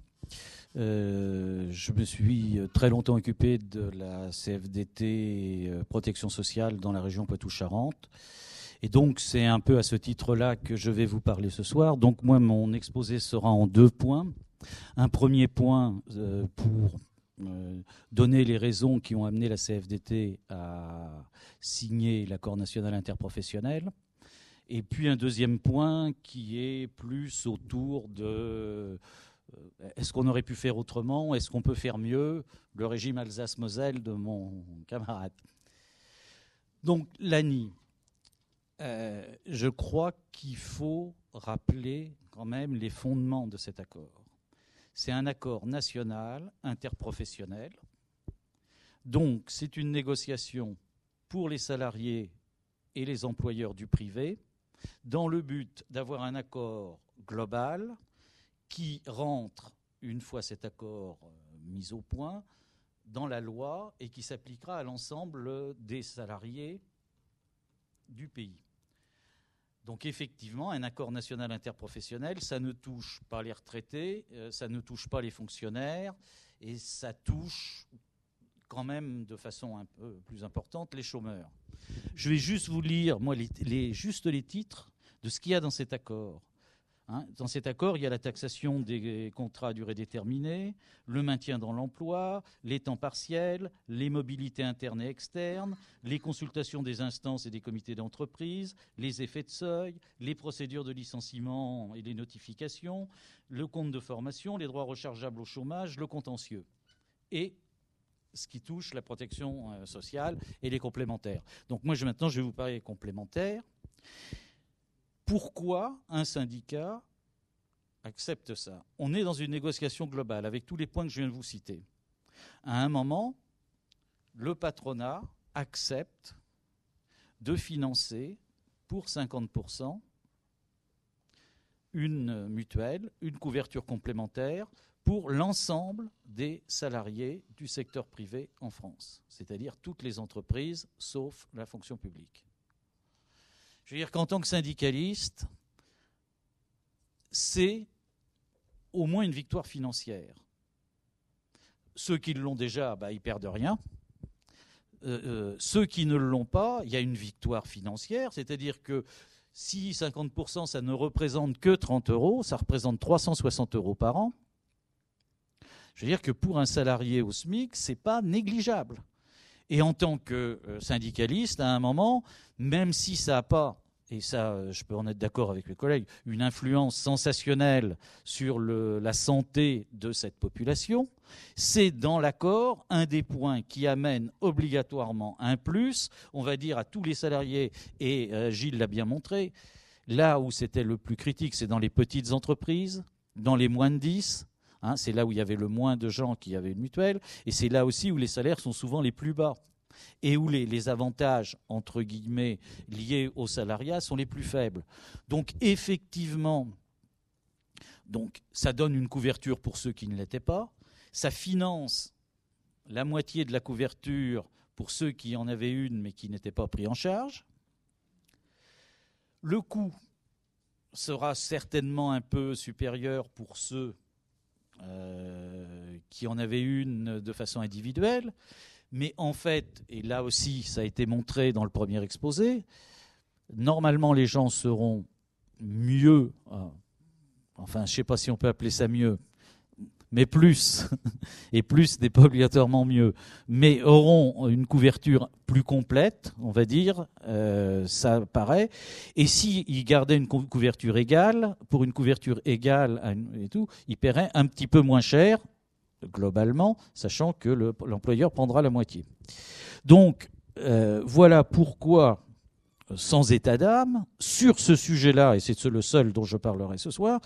Je me suis très longtemps occupé de la CFDT protection sociale dans la région Poitou-Charentes. Et donc, c'est un peu à ce titre-là que je vais vous parler ce soir. Donc, moi, mon exposé sera en 2 points. Un premier point pour donner les raisons qui ont amené la CFDT à signer l'accord national interprofessionnel. Et puis, un deuxième point qui est plus autour de est-ce qu'on aurait pu faire autrement? Est-ce qu'on peut faire mieux? Le régime Alsace-Moselle de mon camarade. Donc, l'ANI. Je crois qu'il faut rappeler quand même les fondements de cet accord. C'est un accord national, interprofessionnel. Donc, c'est une négociation pour les salariés et les employeurs du privé, dans le but d'avoir un accord global qui rentre, une fois cet accord mis au point, dans la loi et qui s'appliquera à l'ensemble des salariés du pays. Donc effectivement, un accord national interprofessionnel, ça ne touche pas les retraités, ça ne touche pas les fonctionnaires, et ça touche quand même de façon un peu plus importante les chômeurs. Je vais juste vous lire, moi, juste les titres de ce qu'il y a dans cet accord. Dans cet accord, il y a la taxation des contrats à durée déterminée, le maintien dans l'emploi, les temps partiels, les mobilités internes et externes, les consultations des instances et des comités d'entreprise, les effets de seuil, les procédures de licenciement et les notifications, le compte de formation, les droits rechargeables au chômage, le contentieux. Et ce qui touche la protection sociale et les complémentaires. Donc moi, maintenant, je vais vous parler des complémentaires. Pourquoi un syndicat accepte ça? On est dans une négociation globale avec tous les points que je viens de vous citer. À un moment, le patronat accepte de financer pour 50% une mutuelle, une couverture complémentaire pour l'ensemble des salariés du secteur privé en France, c'est-à-dire toutes les entreprises sauf la fonction publique. Je veux dire qu'en tant que syndicaliste, c'est au moins une victoire financière. Ceux qui l'ont déjà, ils perdent rien. Ceux qui ne l'ont pas, il y a une victoire financière, c'est-à-dire que si 50% ça ne représente que 30 €, ça représente 360 € par an. Je veux dire que pour un salarié au SMIC, c'est pas négligeable. Et en tant que syndicaliste, à un moment, même si ça n'a pas et ça, je peux en être d'accord avec mes collègues, une influence sensationnelle sur la santé de cette population, c'est dans l'accord un des points qui amène obligatoirement un plus, on va dire, à tous les salariés, et Gilles l'a bien montré, là où c'était le plus critique, c'est dans les petites entreprises, dans les moins de 10, c'est là où il y avait le moins de gens qui avaient une mutuelle, et c'est là aussi où les salaires sont souvent les plus bas, et où les avantages, entre guillemets, liés au salariat sont les plus faibles. Donc effectivement, ça donne une couverture pour ceux qui ne l'étaient pas, ça finance la moitié de la couverture pour ceux qui en avaient une mais qui n'étaient pas pris en charge. Le coût sera certainement un peu supérieur pour ceux qui en avaient une de façon individuelle, mais en fait, et là aussi ça a été montré dans le premier exposé, normalement les gens seront mieux, enfin je ne sais pas si on peut appeler ça mieux, mais plus, et plus n'est pas obligatoirement mieux, mais auront une couverture plus complète, on va dire, ça paraît. Et s'ils gardaient une couverture égale, pour une couverture égale et tout, ils paieraient un petit peu moins cher, globalement, sachant que l'employeur prendra la moitié. Donc, voilà pourquoi, sans état d'âme, sur ce sujet-là, et c'est le seul dont je parlerai ce soir,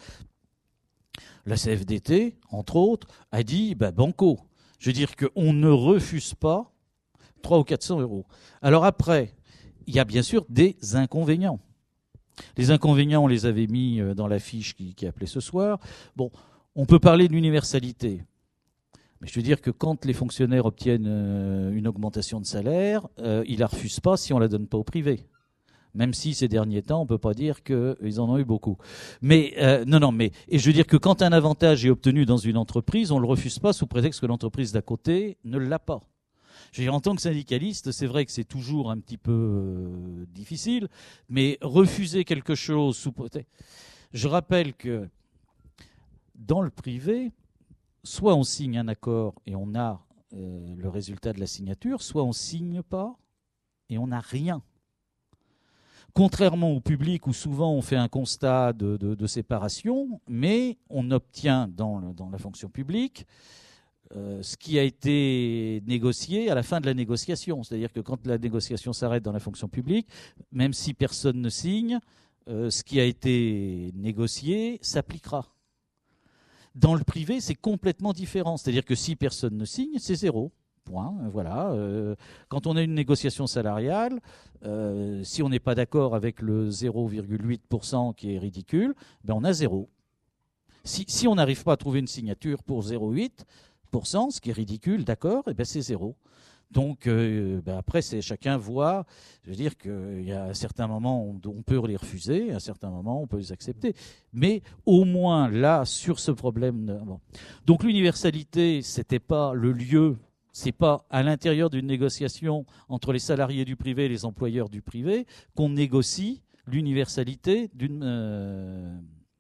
la CFDT, entre autres, a dit banco. Je veux dire qu'on ne refuse pas 300 ou 400 euros. Alors après, il y a bien sûr des inconvénients. Les inconvénients, on les avait mis dans la fiche qui appelait ce soir. Bon, on peut parler de l'universalité. Mais je veux dire que quand les fonctionnaires obtiennent une augmentation de salaire, ils ne la refusent pas si on ne la donne pas au privé. Même si ces derniers temps, on ne peut pas dire qu'ils en ont eu beaucoup. Mais et je veux dire que quand un avantage est obtenu dans une entreprise, on ne le refuse pas sous prétexte que l'entreprise d'à côté ne l'a pas. Je veux dire, en tant que syndicaliste, c'est vrai que c'est toujours un petit peu difficile, mais refuser quelque chose sous prétexte... Je rappelle que dans le privé, soit on signe un accord et on a le résultat de la signature, soit on ne signe pas et on n'a rien. Contrairement au public où souvent on fait un constat de séparation, mais on obtient dans la fonction publique ce qui a été négocié à la fin de la négociation. C'est-à-dire que quand la négociation s'arrête dans la fonction publique, même si personne ne signe, ce qui a été négocié s'appliquera. Dans le privé, c'est complètement différent. C'est-à-dire que si personne ne signe, c'est zéro. Point. Voilà. Quand on a une négociation salariale, si on n'est pas d'accord avec le 0,8% qui est ridicule, on a zéro. Si on n'arrive pas à trouver une signature pour 0,8%, ce qui est ridicule, d'accord, c'est zéro. Donc après, chacun voit, je veux dire qu'il y a certains moments où on peut les refuser, à certains moments on peut les accepter. Mais au moins là, sur ce problème... Donc l'universalité, c'était pas le lieu, c'est pas à l'intérieur d'une négociation entre les salariés du privé et les employeurs du privé qu'on négocie l'universalité d'une...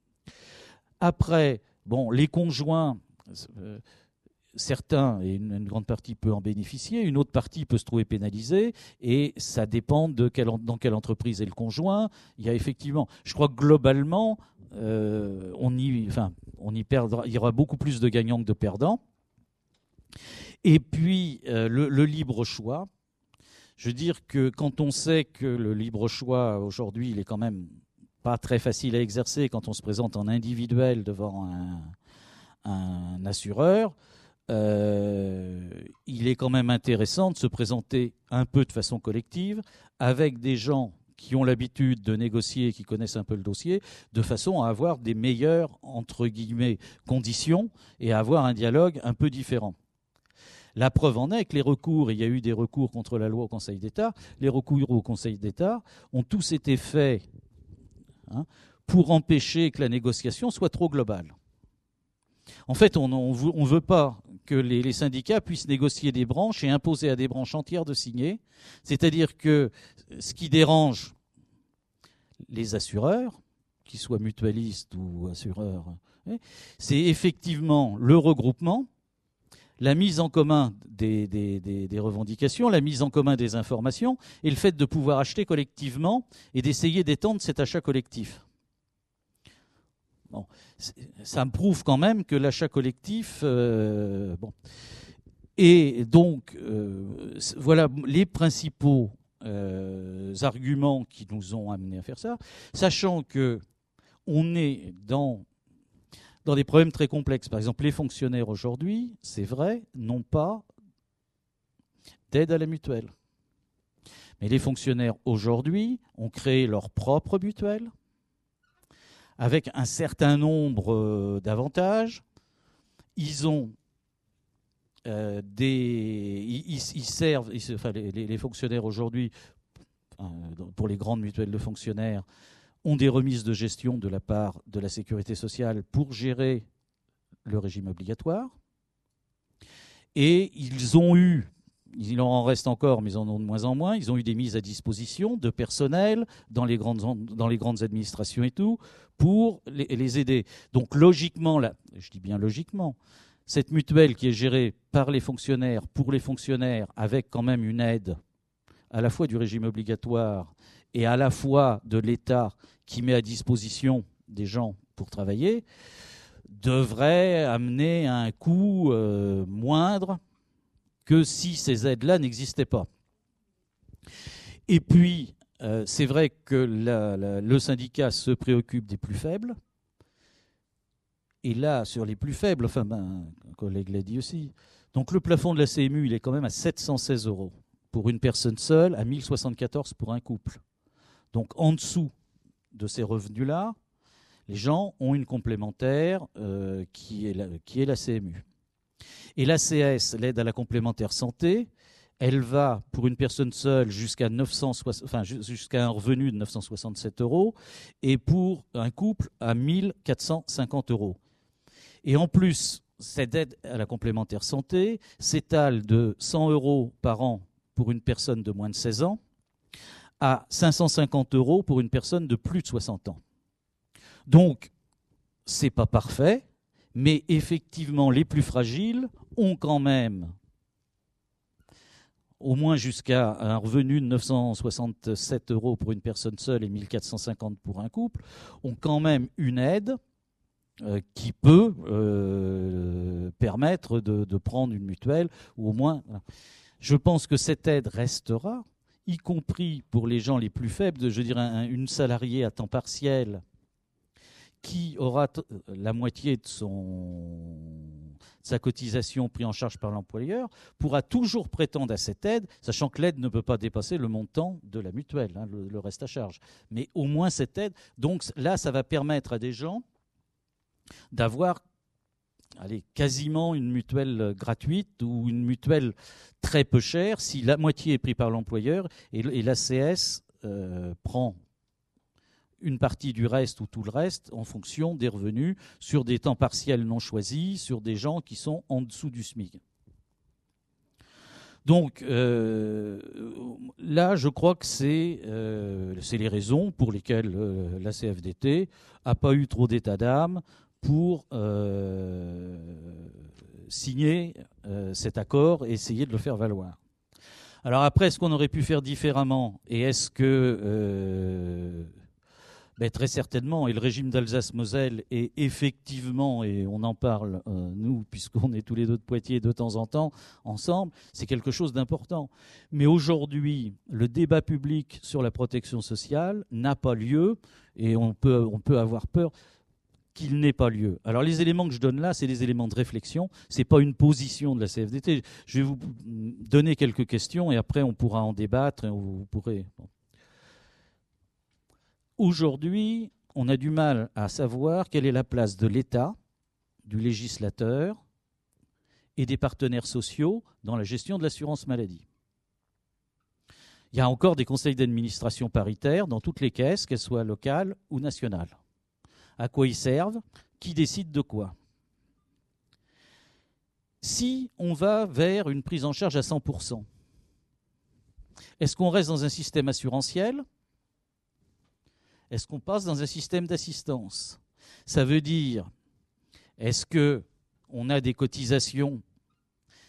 Après, les conjoints... certains, et une grande partie peut en bénéficier, une autre partie peut se trouver pénalisée, et ça dépend dans quelle entreprise est le conjoint. Il y a effectivement, je crois que globalement, on y perdra, il y aura beaucoup plus de gagnants que de perdants. Et puis, le libre choix, je veux dire que quand on sait que le libre choix, aujourd'hui, il est quand même pas très facile à exercer quand on se présente en individuel devant un assureur, il est quand même intéressant de se présenter un peu de façon collective avec des gens qui ont l'habitude de négocier, qui connaissent un peu le dossier, de façon à avoir des meilleures, entre guillemets, conditions et à avoir un dialogue un peu différent. La preuve en est que les recours, et il y a eu des recours contre la loi au Conseil d'État, les recours au Conseil d'État ont tous été faits pour empêcher que la négociation soit trop globale. En fait, on ne veut pas que les syndicats puissent négocier des branches et imposer à des branches entières de signer. C'est-à-dire que ce qui dérange les assureurs, qu'ils soient mutualistes ou assureurs, c'est effectivement le regroupement, la mise en commun des revendications, la mise en commun des informations et le fait de pouvoir acheter collectivement et d'essayer d'étendre cet achat collectif. Bon, ça me prouve quand même que l'achat collectif... bon. Et donc, voilà les principaux arguments qui nous ont amenés à faire ça, sachant qu'on est dans des problèmes très complexes. Par exemple, les fonctionnaires aujourd'hui, c'est vrai, n'ont pas d'aide à la mutuelle. Mais les fonctionnaires aujourd'hui ont créé leur propre mutuelle avec un certain nombre d'avantages. Ils ont ils servent, les fonctionnaires aujourd'hui, pour les grandes mutuelles de fonctionnaires, ont des remises de gestion de la part de la sécurité sociale pour gérer le régime obligatoire. Et ils ont eu, il en reste encore, mais ils en ont de moins en moins, ils ont eu des mises à disposition de personnel dans les grandes administrations et tout, pour les aider. Donc logiquement, là, je dis bien logiquement, cette mutuelle qui est gérée par les fonctionnaires, pour les fonctionnaires, avec quand même une aide à la fois du régime obligatoire et à la fois de l'État qui met à disposition des gens pour travailler, devrait amener un coût moindre que si ces aides-là n'existaient pas. Et puis, c'est vrai que le syndicat se préoccupe des plus faibles. Et là, sur les plus faibles, enfin, un collègue l'a dit aussi, donc le plafond de la CMU, il est quand même à 716 € pour une personne seule, à 1 074 pour un couple. Donc en dessous de ces revenus-là, les gens ont une complémentaire qui est la CMU. Et l'ACS, l'aide à la complémentaire santé, elle va pour une personne seule jusqu'à un revenu de 967 € et pour un couple à 1 450 €. Et en plus, cette aide à la complémentaire santé s'étale de 100 € par an pour une personne de moins de 16 ans à 550 € pour une personne de plus de 60 ans. Donc, ce n'est pas parfait, mais effectivement, les plus fragiles ont quand même, au moins jusqu'à un revenu de 967 € pour une personne seule et 1 450 € pour un couple, ont quand même une aide qui peut permettre de prendre une mutuelle, ou au moins... Voilà. Je pense que cette aide restera, y compris pour les gens les plus faibles, je dirais une salariée à temps partiel qui aura la moitié de sa cotisation prise en charge par l'employeur, pourra toujours prétendre à cette aide, sachant que l'aide ne peut pas dépasser le montant de la mutuelle, hein, le reste à charge. Mais au moins cette aide, donc là, ça va permettre à des gens d'avoir quasiment une mutuelle gratuite ou une mutuelle très peu chère si la moitié est prise par l'employeur et l'ACS prend une partie du reste ou tout le reste en fonction des revenus sur des temps partiels non choisis, sur des gens qui sont en dessous du SMIC. Donc là, je crois que c'est les raisons pour lesquelles la CFDT n'a pas eu trop d'état d'âme pour signer cet accord et essayer de le faire valoir. Alors après, est-ce qu'on aurait pu faire différemment? Et est-ce que... très certainement, et le régime d'Alsace-Moselle est effectivement, et on en parle, nous, puisqu'on est tous les deux de Poitiers de temps en temps, ensemble, c'est quelque chose d'important. Mais aujourd'hui, le débat public sur la protection sociale n'a pas lieu, et on peut avoir peur qu'il n'ait pas lieu. Alors les éléments que je donne là, c'est des éléments de réflexion, ce n'est pas une position de la CFDT. Je vais vous donner quelques questions, et après on pourra en débattre, et vous pourrez... Bon. Aujourd'hui, on a du mal à savoir quelle est la place de l'État, du législateur et des partenaires sociaux dans la gestion de l'assurance maladie. Il y a encore des conseils d'administration paritaires dans toutes les caisses, qu'elles soient locales ou nationales. À quoi ils servent? Qui décide de quoi? Si on va vers une prise en charge à 100%, est-ce qu'on reste dans un système assurantiel? Est-ce qu'on passe dans un système d'assistance? Ça veut dire, est-ce qu'on a des cotisations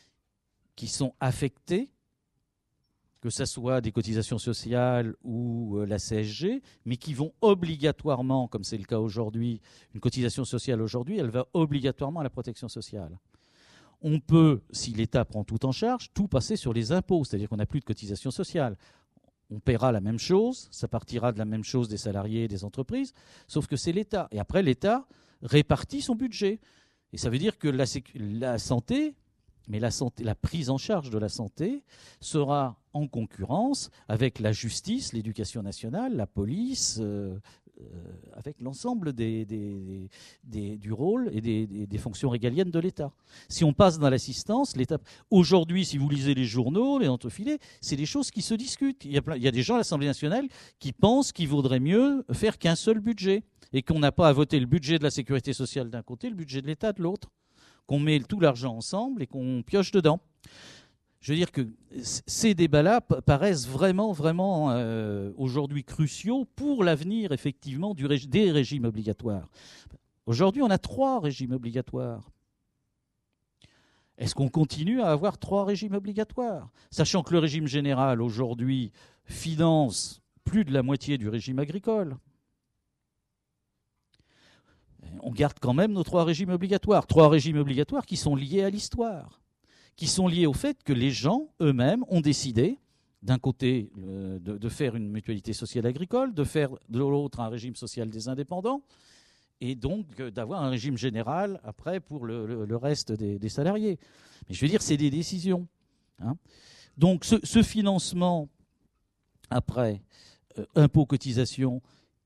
qui sont affectés, que ce soit des cotisations sociales ou la CSG, mais qui vont obligatoirement, comme c'est le cas aujourd'hui, une cotisation sociale aujourd'hui, elle va obligatoirement à la protection sociale. On peut, si l'État prend tout en charge, tout passer sur les impôts, c'est-à-dire qu'on n'a plus de cotisation sociale. On paiera la même chose, ça partira de la même chose des salariés et des entreprises, sauf que c'est l'État. Et après, l'État répartit son budget. Et ça veut dire que la santé, mais la prise en charge de la santé sera en concurrence avec la justice, l'éducation nationale, la police, avec l'ensemble du rôle et des fonctions régaliennes de l'État. Si on passe dans l'assistance, l'État... Aujourd'hui, si vous lisez les journaux, les entrefilés, c'est des choses qui se discutent. Il y a des gens à l'Assemblée nationale qui pensent qu'il vaudrait mieux faire qu'un seul budget et qu'on n'a pas à voter le budget de la sécurité sociale d'un côté, le budget de l'État de l'autre, qu'on met tout l'argent ensemble et qu'on pioche dedans. Je veux dire que ces débats-là paraissent vraiment aujourd'hui cruciaux pour l'avenir, effectivement, des régimes obligatoires. Aujourd'hui, on a 3 régimes obligatoires. Est-ce qu'on continue à avoir 3 régimes obligatoires ? Sachant que le régime général, aujourd'hui, finance plus de la moitié du régime agricole. On garde quand même nos 3 régimes obligatoires. 3 régimes obligatoires qui sont liés à l'histoire, qui sont liés au fait que les gens eux-mêmes ont décidé, d'un côté, de faire une mutualité sociale agricole, de faire de l'autre un régime social des indépendants, et donc d'avoir un régime général après pour le reste des salariés. Mais je veux dire, c'est des décisions. Hein. Donc ce financement, après, impôts, cotisations,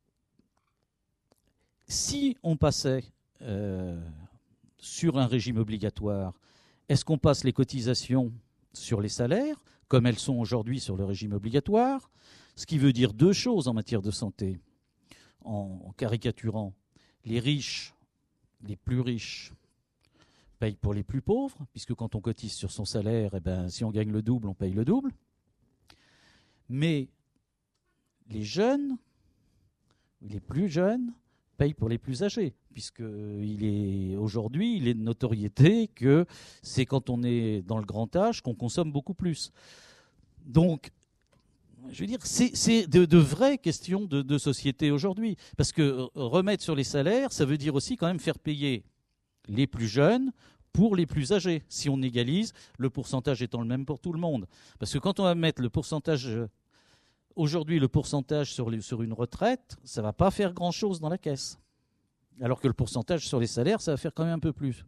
si on passait sur un régime obligatoire, est-ce qu'on passe les cotisations sur les salaires, comme elles sont aujourd'hui sur le régime obligatoire ? Ce qui veut dire 2 choses en matière de santé. En caricaturant, les riches, les plus riches, payent pour les plus pauvres, puisque quand on cotise sur son salaire, eh ben, si on gagne le double, on paye le double. Mais les jeunes, les plus jeunes, paye pour les plus âgés, puisqu'aujourd'hui, il est de notoriété que c'est quand on est dans le grand âge qu'on consomme beaucoup plus. Donc, je veux dire, c'est de vraies questions de société aujourd'hui. Parce que remettre sur les salaires, ça veut dire aussi quand même faire payer les plus jeunes pour les plus âgés, si on égalise, le pourcentage étant le même pour tout le monde. Parce que quand on va mettre le pourcentage... Aujourd'hui, le pourcentage sur une retraite, ça ne va pas faire grand-chose dans la caisse. Alors que le pourcentage sur les salaires, ça va faire quand même un peu plus.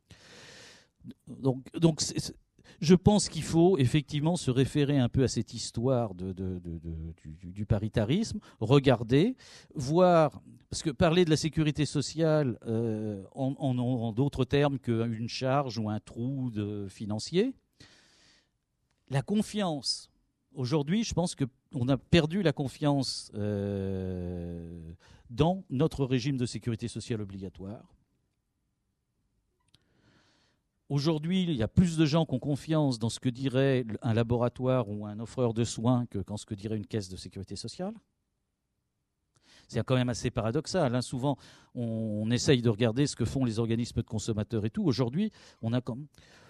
Donc je pense qu'il faut effectivement se référer un peu à cette histoire du paritarisme, regarder, voir, parce que parler de la sécurité sociale en d'autres termes qu'une charge ou un trou financier, la confiance. Aujourd'hui, je pense qu'on a perdu la confiance dans notre régime de sécurité sociale obligatoire. Aujourd'hui, il y a plus de gens qui ont confiance dans ce que dirait un laboratoire ou un offreur de soins que dans ce que dirait une caisse de sécurité sociale. C'est quand même assez paradoxal. Hein. Souvent, on essaye de regarder ce que font les organismes de consommateurs et tout. Aujourd'hui, on a comme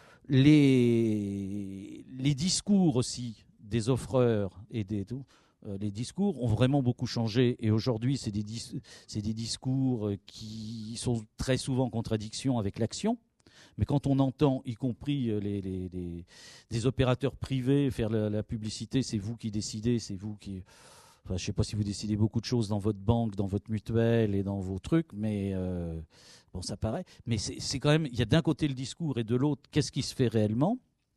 les discours aussi des offreurs et les discours ont vraiment beaucoup changé. Et aujourd'hui, c'est des discours qui sont très souvent en contradiction avec l'action. Mais quand on entend, y compris des opérateurs privés, faire la publicité, c'est vous qui décidez, c'est vous qui... Enfin, je ne sais pas si vous décidez beaucoup de choses dans votre banque, dans votre mutuelle et dans vos trucs, mais bon, ça paraît. Mais c'est quand même... Il y a d'un côté le discours et de l'autre, qu'est-ce qui se fait réellement ?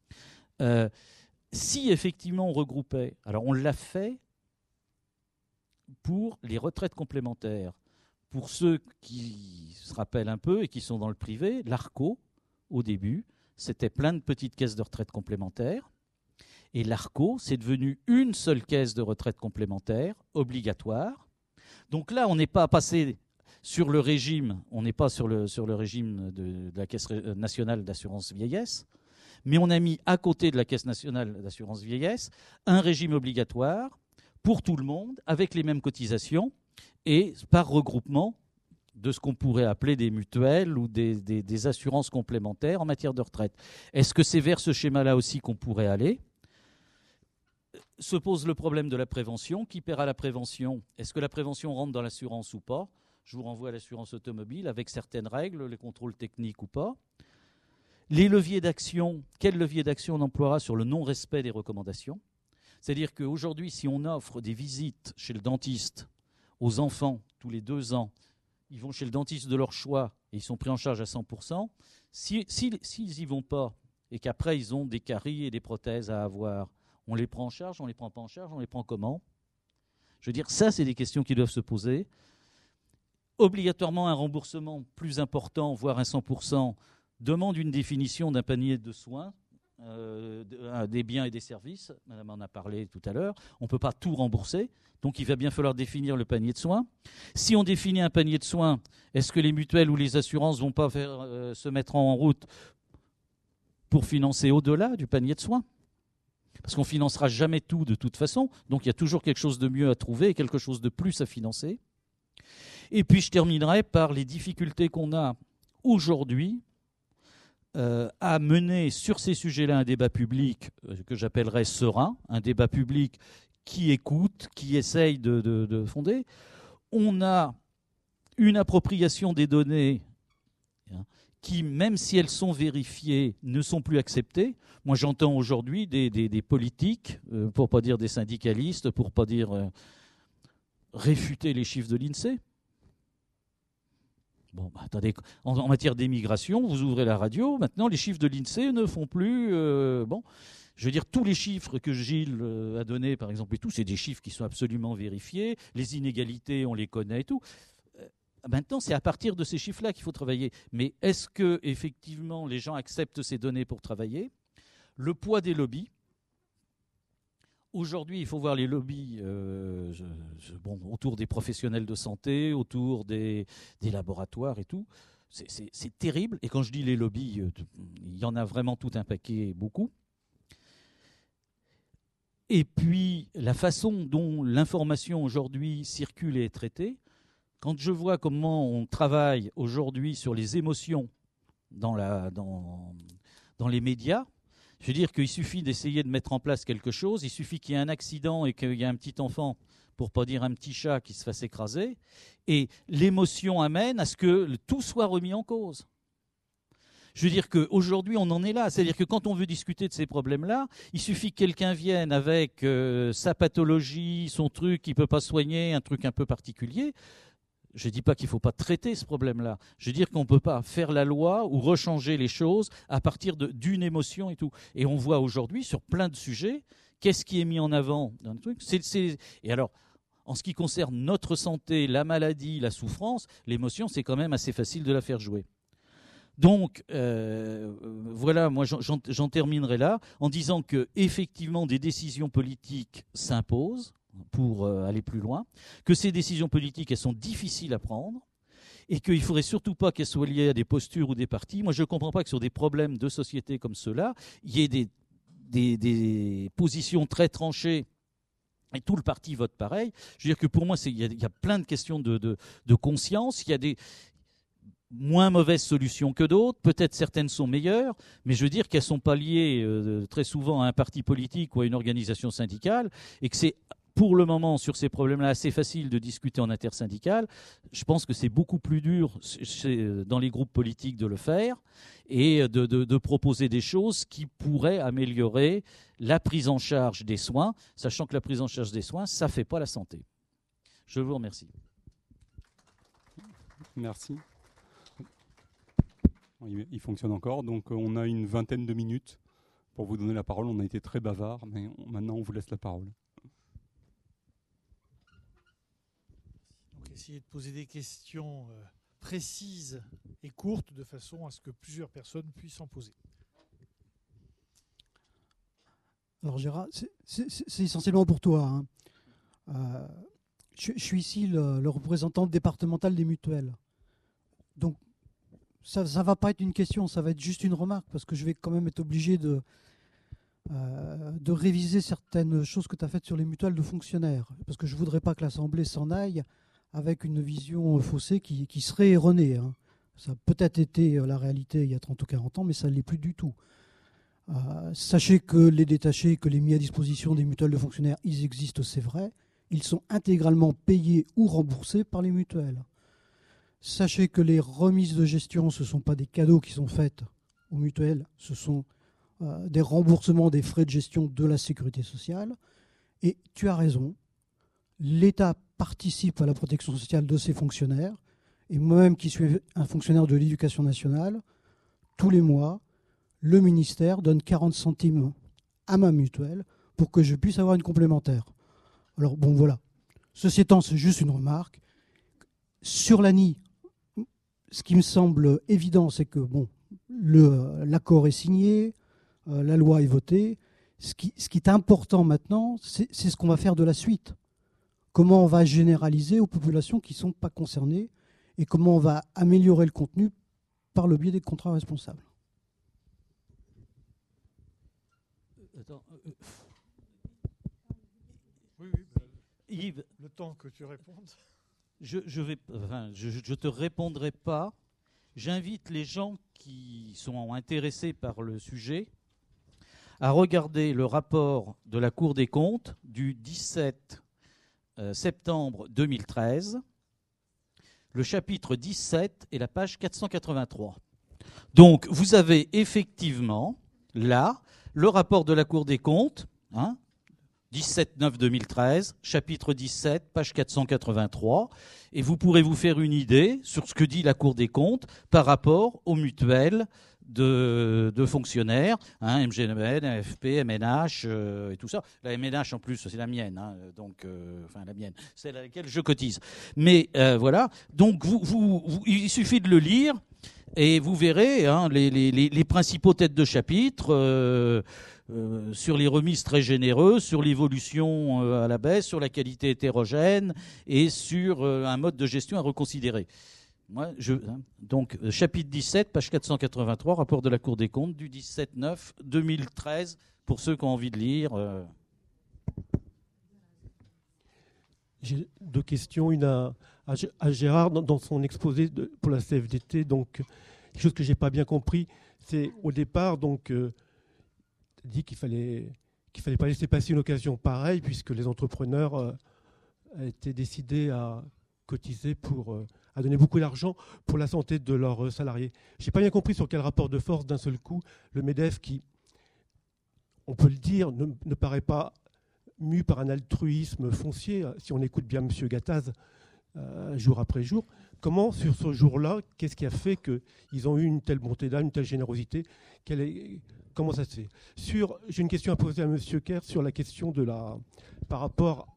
Si effectivement on regroupait... Alors on l'a fait pour les retraites complémentaires. Pour ceux qui se rappellent un peu et qui sont dans le privé, l'ARCO, au début, c'était plein de petites caisses de retraite complémentaires. Et l'ARCO, c'est devenu une seule caisse de retraite complémentaire obligatoire. Donc là, on n'est pas passé sur le régime, on n'est pas sur le régime de la Caisse nationale d'assurance vieillesse, mais on a mis à côté de la Caisse nationale d'assurance vieillesse un régime obligatoire pour tout le monde, avec les mêmes cotisations et par regroupement de ce qu'on pourrait appeler des mutuelles ou des assurances complémentaires en matière de retraite. Est-ce que c'est vers ce schéma-là aussi qu'on pourrait aller ? Se pose le problème de la prévention. Qui paiera la prévention ? Est-ce que la prévention rentre dans l'assurance ou pas ? Je vous renvoie à l'assurance automobile avec certaines règles, les contrôles techniques ou pas. Les leviers d'action, quel levier d'action on emploiera sur le non-respect des recommandations ? C'est-à-dire qu'aujourd'hui, si on offre des visites chez le dentiste aux enfants tous les 2 ans, ils vont chez le dentiste de leur choix et ils sont pris en charge à 100%. S'ils n'y vont pas et qu'après ils ont des caries et des prothèses à avoir, on les prend en charge, on ne les prend pas en charge, on les prend comment ? Je veux dire, ça, c'est des questions qui doivent se poser. Obligatoirement, un remboursement plus important, voire un 100%, demande une définition d'un panier de soins, des biens et des services. Madame en a parlé tout à l'heure. On ne peut pas tout rembourser, donc il va bien falloir définir le panier de soins. Si on définit un panier de soins, est-ce que les mutuelles ou les assurances ne vont pas se mettre en route pour financer au-delà du panier de soins ? Parce qu'on ne financera jamais tout de toute façon, donc il y a toujours quelque chose de mieux à trouver et quelque chose de plus à financer. Et puis je terminerai par les difficultés qu'on a aujourd'hui à mener sur ces sujets-là un débat public que j'appellerais serein, un débat public qui écoute, qui essaye de fonder. On a une appropriation des données qui, même si elles sont vérifiées, ne sont plus acceptées. Moi, j'entends aujourd'hui des politiques, pour ne pas dire des syndicalistes, pour ne pas dire réfuter les chiffres de l'INSEE. Bon, bah, attendez, en matière d'émigration, vous ouvrez la radio, maintenant les chiffres de l'INSEE ne font plus... bon, je veux dire, tous les chiffres que Gilles a donnés, par exemple, et tout, c'est des chiffres qui sont absolument vérifiés. Les inégalités, on les connaît et tout. Maintenant, c'est à partir de ces chiffres-là qu'il faut travailler. Mais est-ce que effectivement les gens acceptent ces données pour travailler ? Le poids des lobbies. Aujourd'hui, il faut voir les lobbies autour des professionnels de santé, autour des laboratoires et tout. C'est terrible. Et quand je dis les lobbies, il y en a vraiment tout un paquet, beaucoup. Et puis, la façon dont l'information aujourd'hui circule et est traitée, quand je vois comment on travaille aujourd'hui sur les émotions dans les médias, je veux dire qu'il suffit d'essayer de mettre en place quelque chose, il suffit qu'il y ait un accident et qu'il y ait un petit enfant, pour ne pas dire un petit chat, qui se fasse écraser, et l'émotion amène à ce que tout soit remis en cause. Je veux dire qu'aujourd'hui, on en est là. C'est-à-dire que quand on veut discuter de ces problèmes-là, il suffit que quelqu'un vienne avec sa pathologie, son truc qu'il ne peut pas soigner, un truc un peu particulier. Je ne dis pas qu'il ne faut pas traiter ce problème-là. Je veux dire qu'on ne peut pas faire la loi ou rechanger les choses à partir d'une émotion et tout. Et on voit aujourd'hui, sur plein de sujets, qu'est-ce qui est mis en avant dans le truc. Et alors, en ce qui concerne notre santé, la maladie, la souffrance, l'émotion, c'est quand même assez facile de la faire jouer. Donc, voilà, moi j'en terminerai là en disant qu'effectivement des décisions politiques s'imposent pour aller plus loin, que ces décisions politiques, elles sont difficiles à prendre et qu'il ne faudrait surtout pas qu'elles soient liées à des postures ou des partis. Moi, je ne comprends pas que sur des problèmes de société comme ceux-là, il y ait des positions très tranchées et tout le parti vote pareil. Je veux dire que pour moi, il y a plein de questions de conscience, il y a des moins mauvaises solutions que d'autres, peut-être certaines sont meilleures, mais je veux dire qu'elles ne sont pas liées très souvent à un parti politique ou à une organisation syndicale, et que c'est pour le moment, sur ces problèmes-là, assez facile de discuter en intersyndical. Je pense que c'est beaucoup plus dur dans les groupes politiques de le faire et de proposer des choses qui pourraient améliorer la prise en charge des soins, sachant que la prise en charge des soins, ça ne fait pas la santé. Je vous remercie. Merci. Il fonctionne encore, donc on a une vingtaine de minutes pour vous donner la parole. On a été très bavard, mais maintenant on vous laisse la parole. Donc, essayez de poser des questions précises et courtes de façon à ce que plusieurs personnes puissent en poser. Alors Gérard, c'est essentiellement pour toi. Hein. Je suis ici le représentant départemental des mutuelles. Donc ça ne va pas être une question, ça va être juste une remarque, parce que je vais quand même être obligé de réviser certaines choses que tu as faites sur les mutuelles de fonctionnaires, parce que je ne voudrais pas que l'Assemblée s'en aille avec une vision faussée qui serait erronée, hein. Ça a peut-être été la réalité il y a 30 ou 40 ans, mais ça ne l'est plus du tout. Sachez que les détachés, que les mis à disposition des mutuelles de fonctionnaires, ils existent, c'est vrai. Ils sont intégralement payés ou remboursés par les mutuelles. Sachez que les remises de gestion, ce ne sont pas des cadeaux qui sont faits aux mutuelles, ce sont des remboursements des frais de gestion de la sécurité sociale. Et tu as raison, l'État participe à la protection sociale de ses fonctionnaires. Et moi-même qui suis un fonctionnaire de l'Éducation nationale, tous les mois, le ministère donne 40 centimes à ma mutuelle pour que je puisse avoir une complémentaire. Alors bon, voilà. Ceci étant, c'est juste une remarque. Sur l'ANI, ce qui me semble évident, c'est que bon, l'accord est signé, la loi est votée. Ce qui est important maintenant, c'est ce qu'on va faire de la suite. Comment on va généraliser aux populations qui ne sont pas concernées et comment on va améliorer le contenu par le biais des contrats responsables. Oui, Yves, le temps que tu répondes. je te répondrai pas. J'invite les gens qui sont intéressés par le sujet à regarder le rapport de la Cour des comptes du 17 septembre 2013, le chapitre 17 et la page 483. Donc, vous avez effectivement, là, le rapport de la Cour des comptes, 17/9/2013, chapitre 17, page 483, et vous pourrez vous faire une idée sur ce que dit la Cour des comptes par rapport aux mutuelles de fonctionnaires, MGNM, AFP, MNH et tout ça. La MNH en plus, c'est la mienne, la mienne, c'est à laquelle je cotise. Mais voilà, donc il suffit de le lire et vous verrez les principaux têtes de chapitre sur les remises très généreuses, sur l'évolution à la baisse, sur la qualité hétérogène et sur un mode de gestion à reconsidérer. Donc, chapitre 17, page 483, rapport de la Cour des comptes du 17/9/2013, pour ceux qui ont envie de lire. J'ai deux questions. Une à Gérard, dans son exposé pour la CFDT. Donc, quelque chose que je n'ai pas bien compris, c'est au départ, donc, dit qu'il fallait pas laisser passer une occasion pareille, puisque les entrepreneurs étaient décidés à cotiser à donner beaucoup d'argent pour la santé de leurs salariés. Je n'ai pas bien compris sur quel rapport de force, d'un seul coup, le MEDEF, qui, on peut le dire, ne paraît pas mu par un altruisme foncier, si on écoute bien M. Gattaz jour après jour. Comment, sur ce jour-là, qu'est-ce qui a fait qu'ils ont eu une telle bonté d'âme, une telle générosité? Comment ça se fait? J'ai une question à poser à M. Kerr sur la question par rapport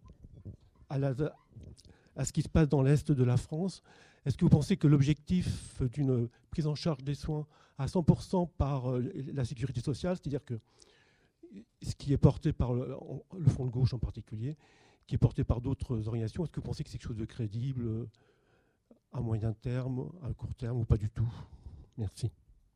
à ce qui se passe dans l'Est de la France. Est-ce que vous pensez que l'objectif d'une prise en charge des soins à 100% par la sécurité sociale, c'est-à-dire que ce qui est porté par le Front de gauche en particulier, qui est porté par d'autres organisations, est-ce que vous pensez que c'est quelque chose de crédible à moyen terme, à court terme ou pas du tout? Merci.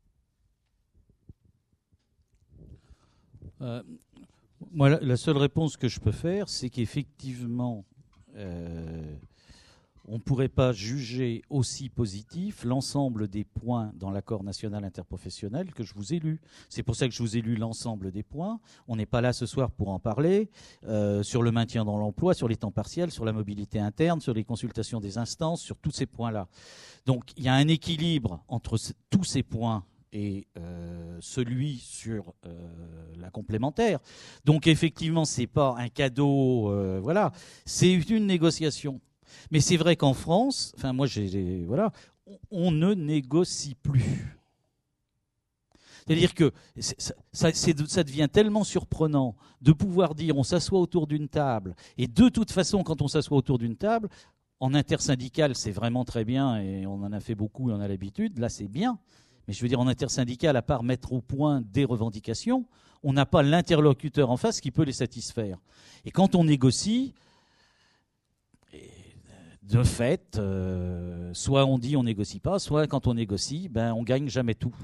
Moi, la seule réponse que je peux faire, c'est qu'effectivement, on ne pourrait pas juger aussi positif l'ensemble des points dans l'accord national interprofessionnel que je vous ai lu. C'est pour ça que je vous ai lu l'ensemble des points. On n'est pas là ce soir pour en parler, sur le maintien dans l'emploi, sur les temps partiels, sur la mobilité interne, sur les consultations des instances, sur tous ces points-là. Donc il y a un équilibre entre tous ces points et celui sur la complémentaire. Donc effectivement, ce n'est pas un cadeau, c'est une négociation. Mais c'est vrai qu'en France, on ne négocie plus. C'est-à-dire que ça devient tellement surprenant de pouvoir dire on s'assoit autour d'une table, et de toute façon, quand on s'assoit autour d'une table, en intersyndical, c'est vraiment très bien, et on en a fait beaucoup et on a l'habitude, là c'est bien. Mais je veux dire, en intersyndical, à part mettre au point des revendications, on n'a pas l'interlocuteur en face qui peut les satisfaire. Et quand on négocie, de fait, soit on dit on négocie pas, soit quand on négocie, on gagne jamais tout.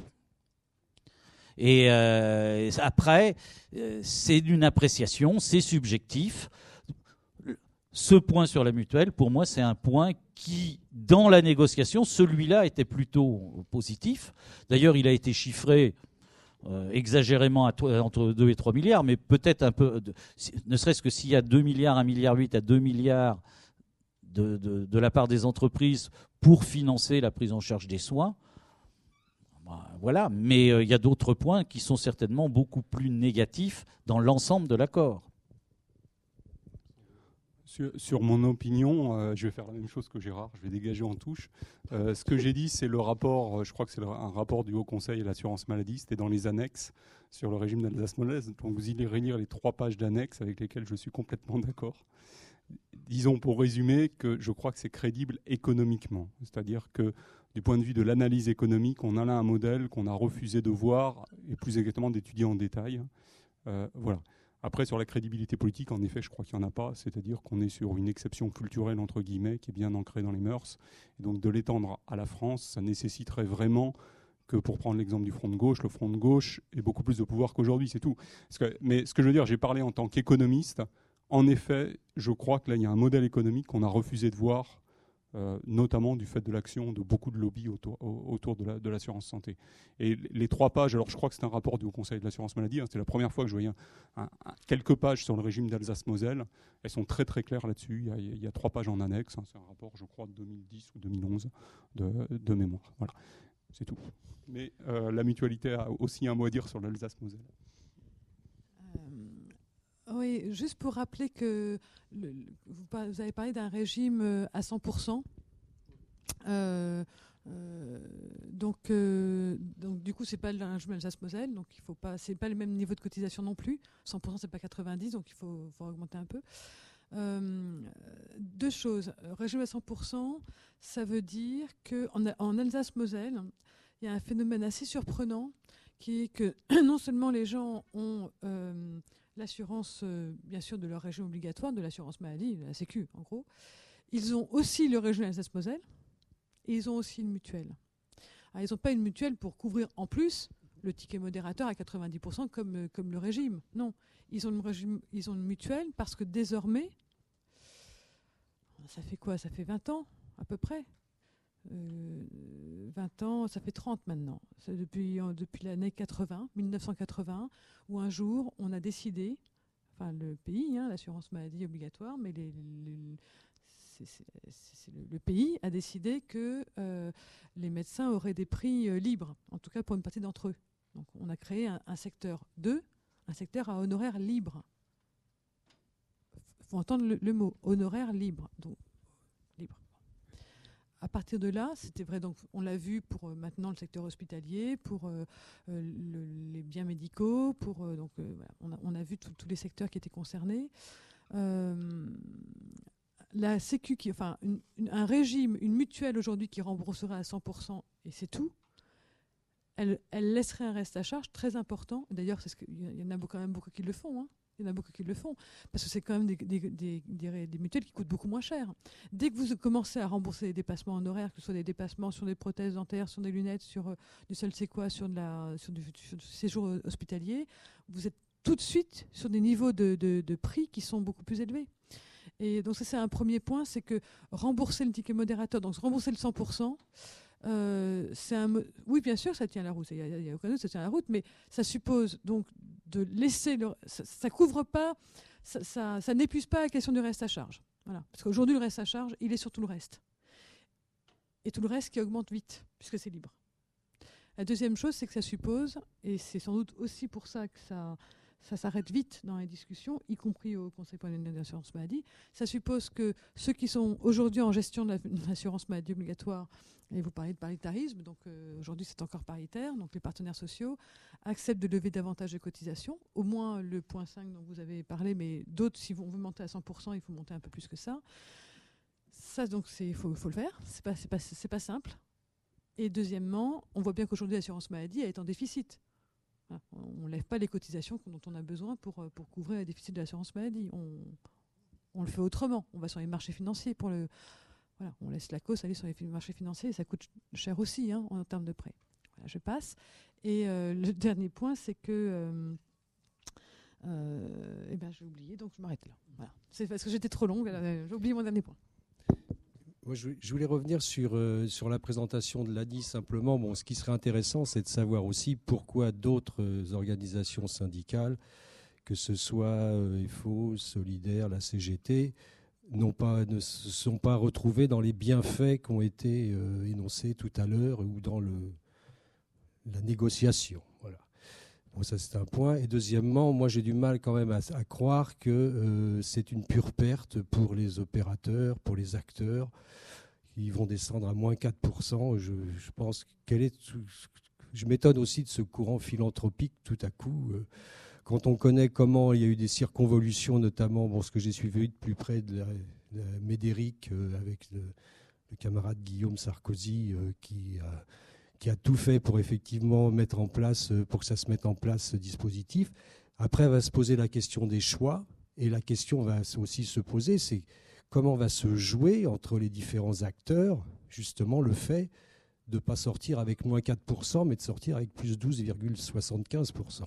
Et après, c'est une appréciation, c'est subjectif. ce point sur la mutuelle, pour moi, c'est un point qui, dans la négociation, celui-là était plutôt positif. D'ailleurs, il a été chiffré exagérément entre 2 et 3 milliards, mais peut-être un peu, ne serait-ce que s'il y a 2 milliards, 1,8 milliard à 2 milliards de la part des entreprises pour financer la prise en charge des soins. Voilà, mais il y a d'autres points qui sont certainement beaucoup plus négatifs dans l'ensemble de l'accord. Sur mon opinion, je vais faire la même chose que Gérard, je vais dégager en touche. Ce que j'ai dit, c'est le rapport, je crois que c'est un rapport du Haut Conseil à l'assurance maladie, c'était dans les annexes sur le régime d'Alsace-Moselle. Donc vous irez lire les 3 pages d'annexes avec lesquelles je suis complètement d'accord. Disons pour résumer que je crois que c'est crédible économiquement. C'est-à-dire que du point de vue de l'analyse économique, on a là un modèle qu'on a refusé de voir et plus exactement d'étudier en détail. Voilà. Après, sur la crédibilité politique, en effet, je crois qu'il n'y en a pas. C'est-à-dire qu'on est sur une exception culturelle, entre guillemets, qui est bien ancrée dans les mœurs. Et donc de l'étendre à la France, ça nécessiterait vraiment que, pour prendre l'exemple du Front de gauche, le Front de gauche ait beaucoup plus de pouvoir qu'aujourd'hui, c'est tout. Mais ce que je veux dire, j'ai parlé en tant qu'économiste. En effet, je crois que là, il y a un modèle économique qu'on a refusé de voir, notamment du fait de l'action de beaucoup de lobbies autour de l'assurance santé. Et les 3 pages, alors je crois que c'est un rapport du Haut Conseil de l'assurance maladie, c'était la première fois que je voyais quelques pages sur le régime d'Alsace-Moselle. Elles sont très très claires là-dessus. Il y a 3 pages en annexe. C'est un rapport, je crois, de 2010 ou 2011 de mémoire. Voilà, c'est tout. Mais la mutualité a aussi un mot à dire sur l'Alsace-Moselle. Oui, juste pour rappeler que vous avez parlé d'un régime à 100%. Donc du coup, c'est pas le régime Alsace-Moselle, donc il faut pas, c'est pas le même niveau de cotisation non plus. 100%, c'est pas 90, donc il faut augmenter un peu. 2 choses. Régime à 100%, ça veut dire qu'en Alsace-Moselle, il y a un phénomène assez surprenant qui est que non seulement les gens ont l'assurance, bien sûr, de leur régime obligatoire, de l'assurance maladie, de la Sécu, en gros. Ils ont aussi le régime Alsace-Moselle et ils ont aussi une mutuelle. Alors, ils n'ont pas une mutuelle pour couvrir en plus le ticket modérateur à 90% comme le régime. Non, ils ont une mutuelle parce que désormais, ça fait quoi ? Ça fait 20 ans à peu près. 20 ans, ça fait 30 maintenant. C'est depuis l'année 1980, où un jour, on a décidé, enfin le pays, l'assurance maladie obligatoire, mais le pays a décidé que les médecins auraient des prix libres, en tout cas pour une partie d'entre eux. Donc on a créé un secteur 2, un secteur à honoraires libres. Il faut entendre le mot, honoraires libres. Donc, libre. À partir de là, c'était vrai, donc on l'a vu pour maintenant le secteur hospitalier, pour les biens médicaux, on a vu tous les secteurs qui étaient concernés. La Sécu, un régime, une mutuelle aujourd'hui qui rembourserait à 100%, et c'est tout, elle laisserait un reste à charge très important. D'ailleurs, il y en a quand même beaucoup qui le font. Il y en a beaucoup qui le font, parce que c'est quand même des mutuelles qui coûtent beaucoup moins cher. Dès que vous commencez à rembourser des dépassements honoraires, que ce soit des dépassements sur des prothèses dentaires, sur des lunettes, sur du seul c'est quoi, sur du séjour hospitalier, vous êtes tout de suite sur des niveaux de prix qui sont beaucoup plus élevés. Et donc ça, c'est un premier point, c'est que rembourser le ticket modérateur, donc rembourser le 100%, oui, bien sûr, ça tient la route. Il y a aucun doute, ça tient la route, mais ça suppose donc de laisser ça couvre pas, ça n'épuise pas la question du reste à charge. Voilà, parce qu'aujourd'hui le reste à charge, il est sur tout le reste, et tout le reste qui augmente vite puisque c'est libre. La deuxième chose, c'est que ça suppose, et c'est sans doute aussi pour ça que ça s'arrête vite dans les discussions, y compris au Conseil national de l'assurance maladie. Ça suppose que ceux qui sont aujourd'hui en gestion de l'assurance maladie obligatoire, et vous parlez de paritarisme, donc aujourd'hui c'est encore paritaire, donc les partenaires sociaux acceptent de lever davantage de cotisations, au moins le point 5 dont vous avez parlé, mais d'autres, si on veut monter à 100%, il faut monter un peu plus que ça. Ça, donc, il faut le faire, c'est pas simple. Et deuxièmement, on voit bien qu'aujourd'hui l'assurance maladie est en déficit. On ne lève pas les cotisations dont on a besoin pour couvrir les déficits de l'assurance maladie. On le fait autrement. On va sur les marchés financiers on laisse la cause aller sur les marchés financiers et ça coûte cher aussi en termes de prêts. Voilà, je passe. Et le dernier point, c'est que J'ai oublié, donc je m'arrête là. Voilà. C'est parce que j'étais trop longue, j'ai oublié mon dernier point. Moi, je voulais revenir sur la présentation de l'ANI simplement. Bon, ce qui serait intéressant, c'est de savoir aussi pourquoi d'autres organisations syndicales, que ce soit FO, Solidaire, la CGT, ne se sont pas retrouvées dans les bienfaits qui ont été énoncés tout à l'heure ou dans la négociation. Voilà. Bon, ça, c'est un point. Et deuxièmement, moi, j'ai du mal quand même à croire que c'est une pure perte pour les opérateurs, pour les acteurs. Ils vont descendre à moins 4%. Je pense je m'étonne aussi de ce courant philanthropique tout à coup. Quand on connaît comment il y a eu des circonvolutions, notamment ce que j'ai suivi de plus près de la Médéric avec le camarade Guillaume Sarkozy qui a tout fait pour effectivement pour que ça se mette en place ce dispositif. Après, va se poser la question des choix, et la question va aussi se poser, c'est comment va se jouer entre les différents acteurs, justement, le fait de ne pas sortir avec moins 4%, mais de sortir avec plus 12,75%.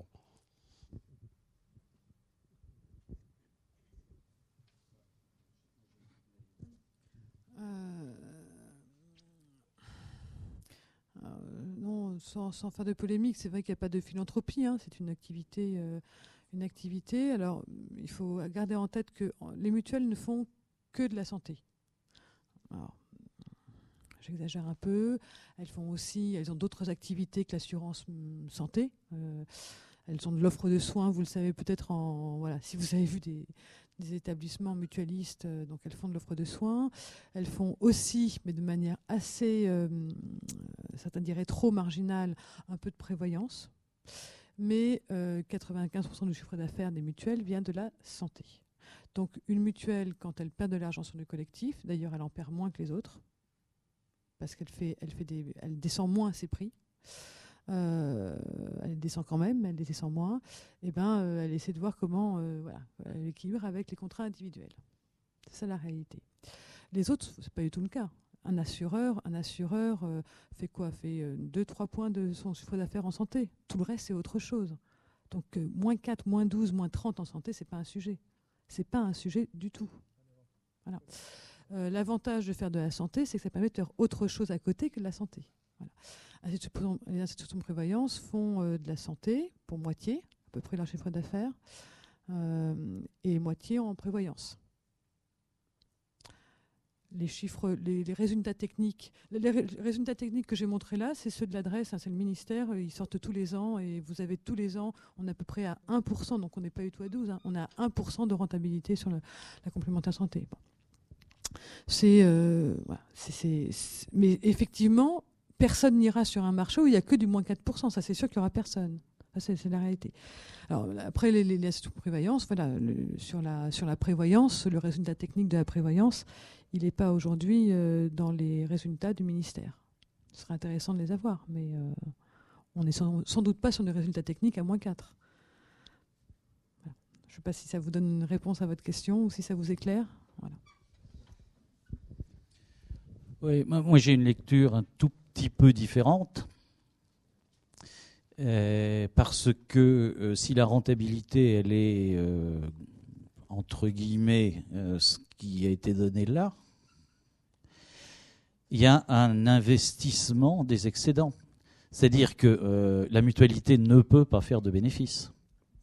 Non, sans faire de polémique, c'est vrai qu'il n'y a pas de philanthropie, hein, c'est une activité. Alors, il faut garder en tête que les mutuelles ne font que de la santé. Alors, j'exagère un peu. Elles ont d'autres activités que l'assurance santé. Elles ont de l'offre de soins, vous le savez peut-être, si vous avez vu des établissements mutualistes, donc elles font de l'offre de soins. Elles font aussi, mais de manière assez, certains diraient trop marginale, un peu de prévoyance. Mais 95% du chiffre d'affaires des mutuelles vient de la santé. Donc une mutuelle, quand elle perd de l'argent sur le collectif, d'ailleurs elle en perd moins que les autres, parce elle descend moins ses prix. Elle descend quand même, mais elle descend moins. Elle essaie de voir comment elle équilibre avec les contrats individuels. C'est ça la réalité. Les autres, c'est pas du tout le cas. Un assureur fait quoi? Fait 2-3 points de son chiffre d'affaires en santé. Tout le reste, c'est autre chose. Donc, moins 4, moins 12, moins 30 en santé, c'est pas un sujet. C'est pas un sujet du tout. Voilà. L'avantage de faire de la santé, c'est que ça permet de faire autre chose à côté que de la santé. Voilà. Les institutions de prévoyance font de la santé pour moitié, à peu près leur chiffre d'affaires, et moitié en prévoyance. Les chiffres, les résultats techniques. Les résultats techniques que j'ai montrés là, c'est ceux de l'adresse, hein, c'est le ministère, ils sortent tous les ans et vous avez tous les ans, on est à peu près à 1%, donc on n'est pas du tout à 12%, hein, on a 1% de rentabilité sur la complémentaire santé. Bon. Mais effectivement, personne n'ira sur un marché où il n'y a que du moins 4%, ça c'est sûr qu'il n'y aura personne. C'est la réalité. Alors, après, les institutions de prévoyance, sur la prévoyance, le résultat technique de la prévoyance, il n'est pas aujourd'hui dans les résultats du ministère. Ce serait intéressant de les avoir, mais on n'est sans doute pas sur des résultats techniques à moins 4. Voilà. Je ne sais pas si ça vous donne une réponse à votre question ou si ça vous éclaire. Voilà. Oui, moi j'ai une lecture un tout petit peu différente. Parce que si la rentabilité, elle est, entre guillemets, ce qui a été donné là, il y a un investissement des excédents. C'est-à-dire que la mutualité ne peut pas faire de bénéfices.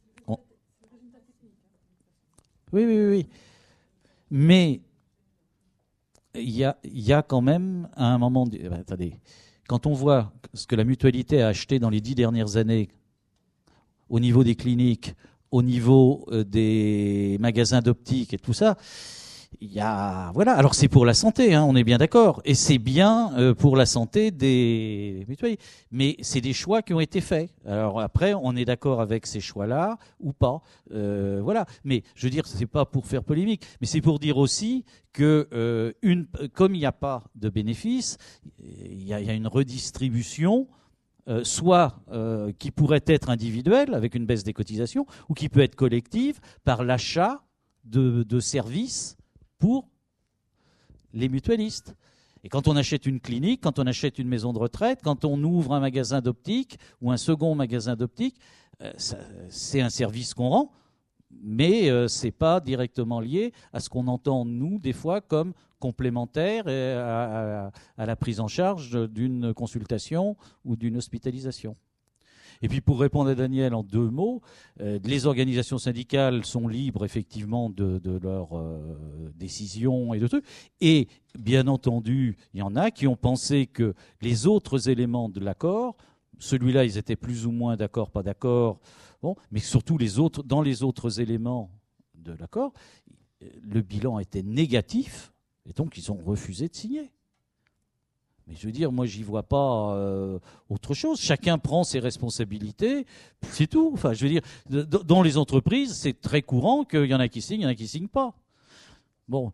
Oui. Mais il y a quand même, à un moment... attendez... Quand on voit ce que la mutualité a acheté dans les 10 dernières années au niveau des cliniques, au niveau des magasins d'optique et tout ça, il y a... Voilà, alors c'est pour la santé, hein, on est bien d'accord. Et c'est bien pour la santé des mutuelles. Mais c'est des choix qui ont été faits. Alors après, on est d'accord avec ces choix-là ou pas. Voilà. Mais je veux dire, c'est pas pour faire polémique, mais c'est pour dire aussi que comme il n'y a pas de bénéfices, il y a une redistribution, soit qui pourrait être individuelle avec une baisse des cotisations, ou qui peut être collective par l'achat de services pour les mutualistes. Et quand on achète une clinique, quand on achète une maison de retraite, quand on ouvre un magasin d'optique ou un second magasin d'optique, c'est un service qu'on rend. Mais ce n'est pas directement lié à ce qu'on entend, nous, des fois, comme complémentaire à la prise en charge d'une consultation ou d'une hospitalisation. Et puis pour répondre à Daniel en 2 mots, les organisations syndicales sont libres effectivement de leurs décisions et de trucs. Et bien entendu, il y en a qui ont pensé que les autres éléments de l'accord, celui-là ils étaient plus ou moins d'accord, pas d'accord, bon, mais surtout dans les autres éléments de l'accord, le bilan était négatif et donc ils ont refusé de signer. Mais je veux dire, moi, j'y vois pas autre chose. Chacun prend ses responsabilités, c'est tout. Enfin, je veux dire, dans les entreprises, c'est très courant qu'il y en a qui signent, il y en a qui signent pas. Bon.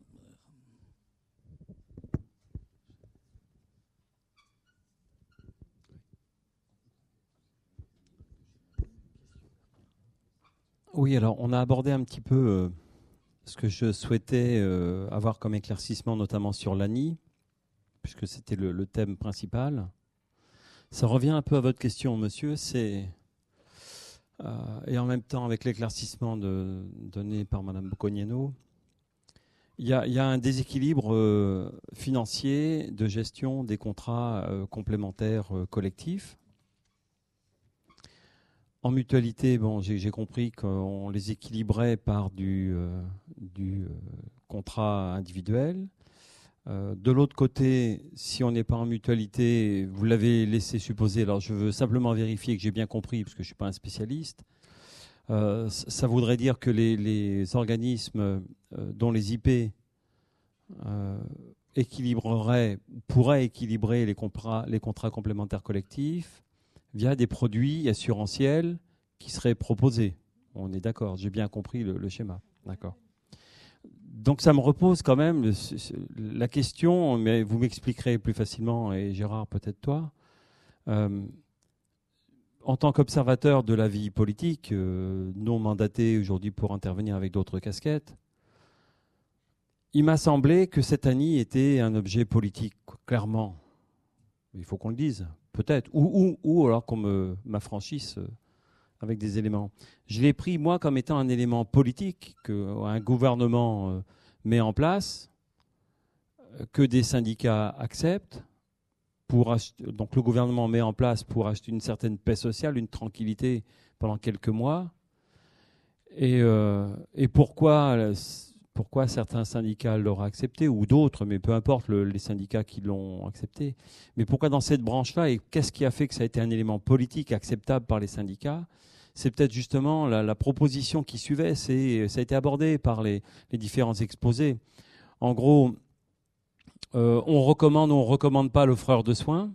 Oui, alors on a abordé un petit peu ce que je souhaitais avoir comme éclaircissement, notamment sur l'ANI, puisque c'était le thème principal. Ça revient un peu à votre question, monsieur, et en même temps avec l'éclaircissement donné par Madame Boccognano, il y a un déséquilibre financier de gestion des contrats complémentaires collectifs. En mutualité, bon, j'ai compris qu'on les équilibrait par du contrat individuel. De l'autre côté, si on n'est pas en mutualité, vous l'avez laissé supposer, alors je veux simplement vérifier que j'ai bien compris, parce que je ne suis pas un spécialiste, ça voudrait dire que les organismes dont les IP pourraient équilibrer les contrats complémentaires collectifs via des produits assurantiels qui seraient proposés. On est d'accord, j'ai bien compris le schéma. D'accord. Donc ça me repose quand même la question, mais vous m'expliquerez plus facilement, et Gérard, peut-être toi. En tant qu'observateur de la vie politique, non mandaté aujourd'hui pour intervenir avec d'autres casquettes, il m'a semblé que cette ANI était un objet politique, clairement. Il faut qu'on le dise, peut-être. Ou alors qu'on m'affranchisse avec des éléments. Je l'ai pris, moi, comme étant un élément politique qu'un gouvernement met en place, que des syndicats acceptent. Donc le gouvernement met en place pour acheter une certaine paix sociale, une tranquillité pendant quelques mois. Et pourquoi certains syndicats l'auraient accepté, ou d'autres, mais peu importe les syndicats qui l'ont accepté. Mais pourquoi dans cette branche-là, et qu'est-ce qui a fait que ça a été un élément politique acceptable par les syndicats ? C'est peut-être justement la proposition qui suivait, ça a été abordé par les différents exposés. En gros, on recommande pas l'offreur de soins.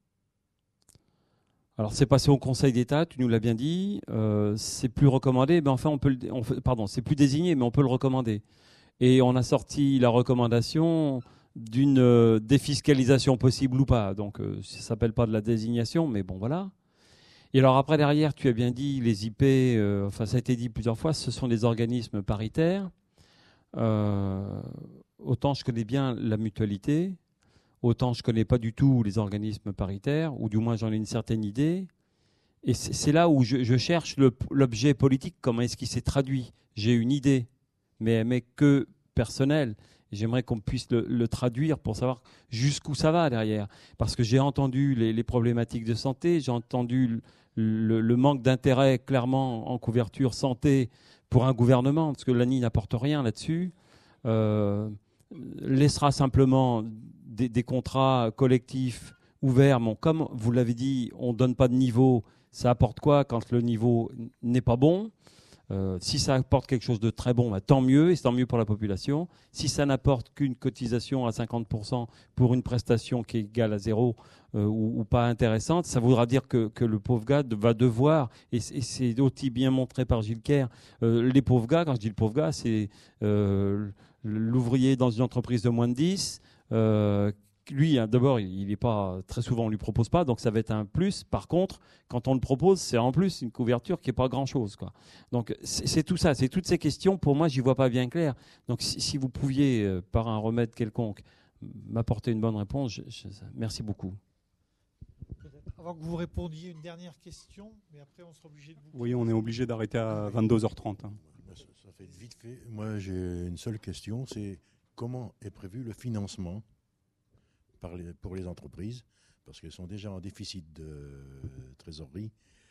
Alors c'est passé au Conseil d'État, tu nous l'as bien dit, c'est plus recommandé, mais enfin c'est plus désigné, mais on peut le recommander. Et on a sorti la recommandation d'une défiscalisation possible ou pas. Donc ça s'appelle pas de la désignation, mais bon voilà. Et alors après derrière, tu as bien dit les IP, ça a été dit plusieurs fois, ce sont des organismes paritaires. Autant je connais bien la mutualité, autant je ne connais pas du tout les organismes paritaires, ou du moins j'en ai une certaine idée. Et c'est là où je cherche l'objet politique, comment est-ce qu'il s'est traduit. J'ai une idée, mais elle n'est que personnelle. J'aimerais qu'on puisse le traduire pour savoir jusqu'où ça va derrière. Parce que j'ai entendu les problématiques de santé, j'ai entendu le manque d'intérêt clairement en couverture santé pour un gouvernement, parce que l'ANI n'apporte rien là-dessus. Laissera simplement des contrats collectifs ouverts. Bon, comme vous l'avez dit, on ne donne pas de niveau. Ça apporte quoi quand le niveau n'est pas bon ? Si ça apporte quelque chose de très bon, bah, tant mieux, et c'est tant mieux pour la population. Si ça n'apporte qu'une cotisation à 50% pour une prestation qui est égale à 0 ou pas intéressante, ça voudra dire que le pauvre gars va devoir, et c'est aussi bien montré par Gilles Kern, les pauvres gars, quand je dis le pauvre gars, c'est l'ouvrier dans une entreprise de moins de 10, lui, d'abord, il n'est pas très souvent, on lui propose pas, donc ça va être un plus. Par contre, quand on le propose, c'est en plus une couverture qui est pas grand-chose, quoi. Donc c'est tout ça, c'est toutes ces questions. Pour moi, j'y vois pas bien clair. Donc si vous pouviez, par un remède quelconque, m'apporter une bonne réponse, merci beaucoup. Avant que vous répondiez, une dernière question, mais après on sera obligé de vous... Oui, on est obligé d'arrêter à 22h30. Ça fait vite fait. Moi, j'ai une seule question, c'est comment est prévu le financement pour les entreprises, parce qu'elles sont déjà en déficit de trésorerie.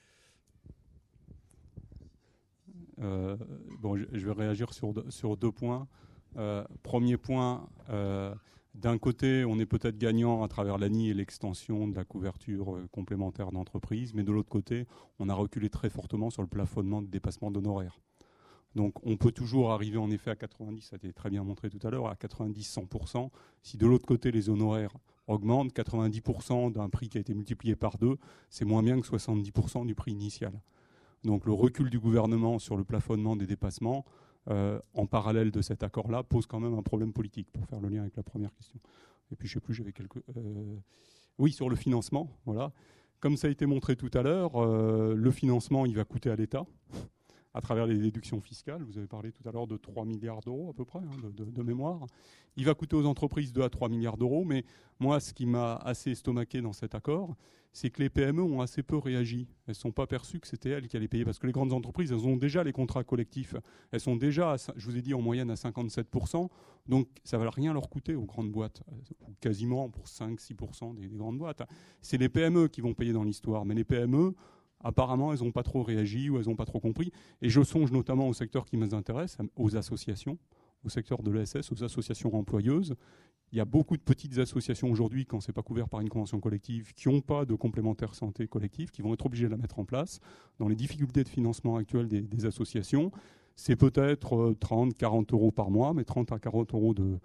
Je vais réagir sur 2 points. Premier point, d'un côté, on est peut-être gagnant à travers l'ANI et l'extension de la couverture complémentaire d'entreprise, mais de l'autre côté, on a reculé très fortement sur le plafonnement de dépassement d'honoraires. Donc on peut toujours arriver en effet à 90, ça a été très bien montré tout à l'heure, à 90-100%. Si de l'autre côté les honoraires augmentent, 90% d'un prix qui a été multiplié par 2, c'est moins bien que 70% du prix initial. Donc le recul du gouvernement sur le plafonnement des dépassements, en parallèle de cet accord-là, pose quand même un problème politique, pour faire le lien avec la première question. Et puis je ne sais plus, j'avais quelques... Oui, sur le financement, voilà. Comme ça a été montré tout à l'heure, le financement, il va coûter à l'État, à travers les déductions fiscales. Vous avez parlé tout à l'heure de 3 milliards d'euros à peu près, de mémoire. Il va coûter aux entreprises 2 à 3 milliards d'euros, mais moi, ce qui m'a assez estomaqué dans cet accord, c'est que les PME ont assez peu réagi. Elles ne sont pas perçues que c'était elles qui allaient payer, parce que les grandes entreprises, elles ont déjà les contrats collectifs. Elles sont déjà, je vous ai dit, en moyenne à 57%, donc ça ne va rien leur coûter aux grandes boîtes, quasiment pour 5-6% des grandes boîtes. C'est les PME qui vont payer dans l'histoire, mais les PME, apparemment, elles n'ont pas trop réagi ou elles n'ont pas trop compris. Et je songe notamment au secteur qui m'intéresse, aux associations, au secteur de l'ESS, aux associations employeuses. Il y a beaucoup de petites associations aujourd'hui, quand ce n'est pas couvert par une convention collective, qui n'ont pas de complémentaire santé collective, qui vont être obligées de la mettre en place. Dans les difficultés de financement actuelles des associations, c'est peut-être 30-40 euros par mois, mais 30 à 40 euros de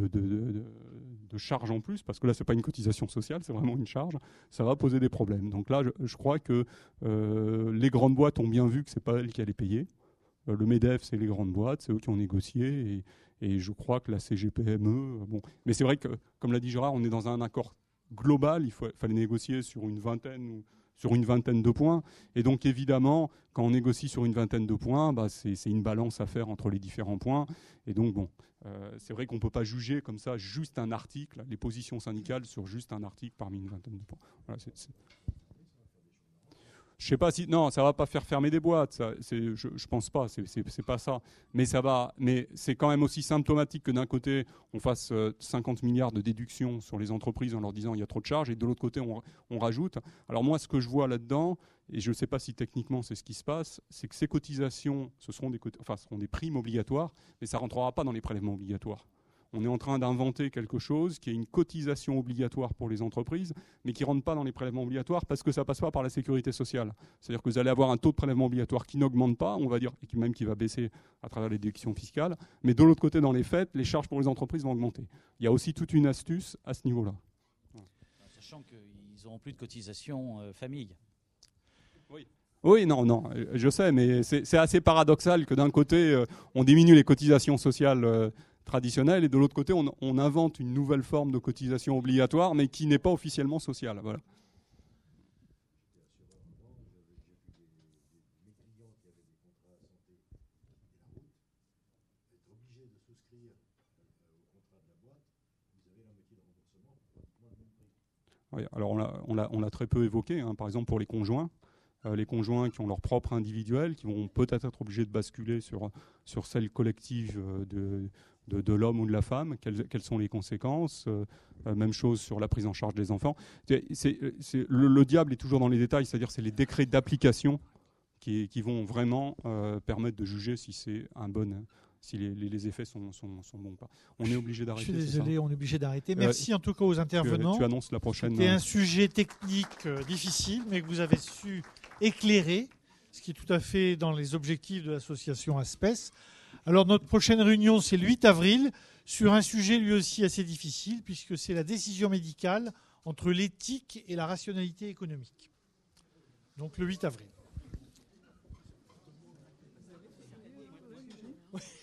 charge en plus, parce que là, ce n'est pas une cotisation sociale, c'est vraiment une charge, ça va poser des problèmes. Donc là, je crois que les grandes boîtes ont bien vu que ce n'est pas elles qui allaient payer. Le MEDEF, c'est les grandes boîtes, c'est eux qui ont négocié, et je crois que la CGPME... Bon. Mais c'est vrai que, comme l'a dit Gérard, on est dans un accord global, il fallait négocier sur une vingtaine de points. Et donc, évidemment, quand on négocie sur une vingtaine de points, c'est une balance à faire entre les différents points. Et donc, c'est vrai qu'on ne peut pas juger comme ça juste un article, les positions syndicales sur juste un article parmi une vingtaine de points. Voilà, je ne sais pas si... Non, ça ne va pas faire fermer des boîtes. Ça, je ne pense pas. C'est pas ça. Mais c'est quand même aussi symptomatique que d'un côté, on fasse 50 milliards de déductions sur les entreprises en leur disant il y a trop de charges, et de l'autre côté, on rajoute. Alors moi, ce que je vois là-dedans, et je ne sais pas si techniquement c'est ce qui se passe, c'est que ces cotisations, ce seront des primes obligatoires, mais ça ne rentrera pas dans les prélèvements obligatoires. On est en train d'inventer quelque chose qui est une cotisation obligatoire pour les entreprises, mais qui ne rentre pas dans les prélèvements obligatoires parce que ça ne passe pas par la sécurité sociale. C'est-à-dire que vous allez avoir un taux de prélèvement obligatoire qui n'augmente pas, on va dire, et même qui va baisser à travers les déductions fiscales. Mais de l'autre côté, dans les faits, les charges pour les entreprises vont augmenter. Il y a aussi toute une astuce à ce niveau-là. Sachant qu'ils n'auront plus de cotisation famille. Oui, non, je sais, mais c'est assez paradoxal que d'un côté, on diminue les cotisations sociales traditionnelles, et de l'autre côté, on invente une nouvelle forme de cotisation obligatoire, mais qui n'est pas officiellement sociale. Voilà. Oui, alors on l'a très peu évoqué, hein, par exemple pour les conjoints. Les conjoints qui ont leur propre individuel, qui vont peut-être être obligés de basculer sur celle collective de l'homme ou de la femme. Quelles sont les conséquences? Même chose sur la prise en charge des enfants. Le diable est toujours dans les détails, c'est-à-dire c'est les décrets d'application qui vont vraiment permettre de juger si c'est un bon... si les effets sont bons ou pas. On est obligé d'arrêter. Je suis désolé, on est obligé d'arrêter. Merci en tout cas aux intervenants. Tu annonces la prochaine. C'était un sujet technique difficile, mais que vous avez su éclairer, ce qui est tout à fait dans les objectifs de l'association ASPES. Alors notre prochaine réunion, c'est le 8 avril, sur un sujet lui aussi assez difficile, puisque c'est la décision médicale entre l'éthique et la rationalité économique. Donc le 8 avril.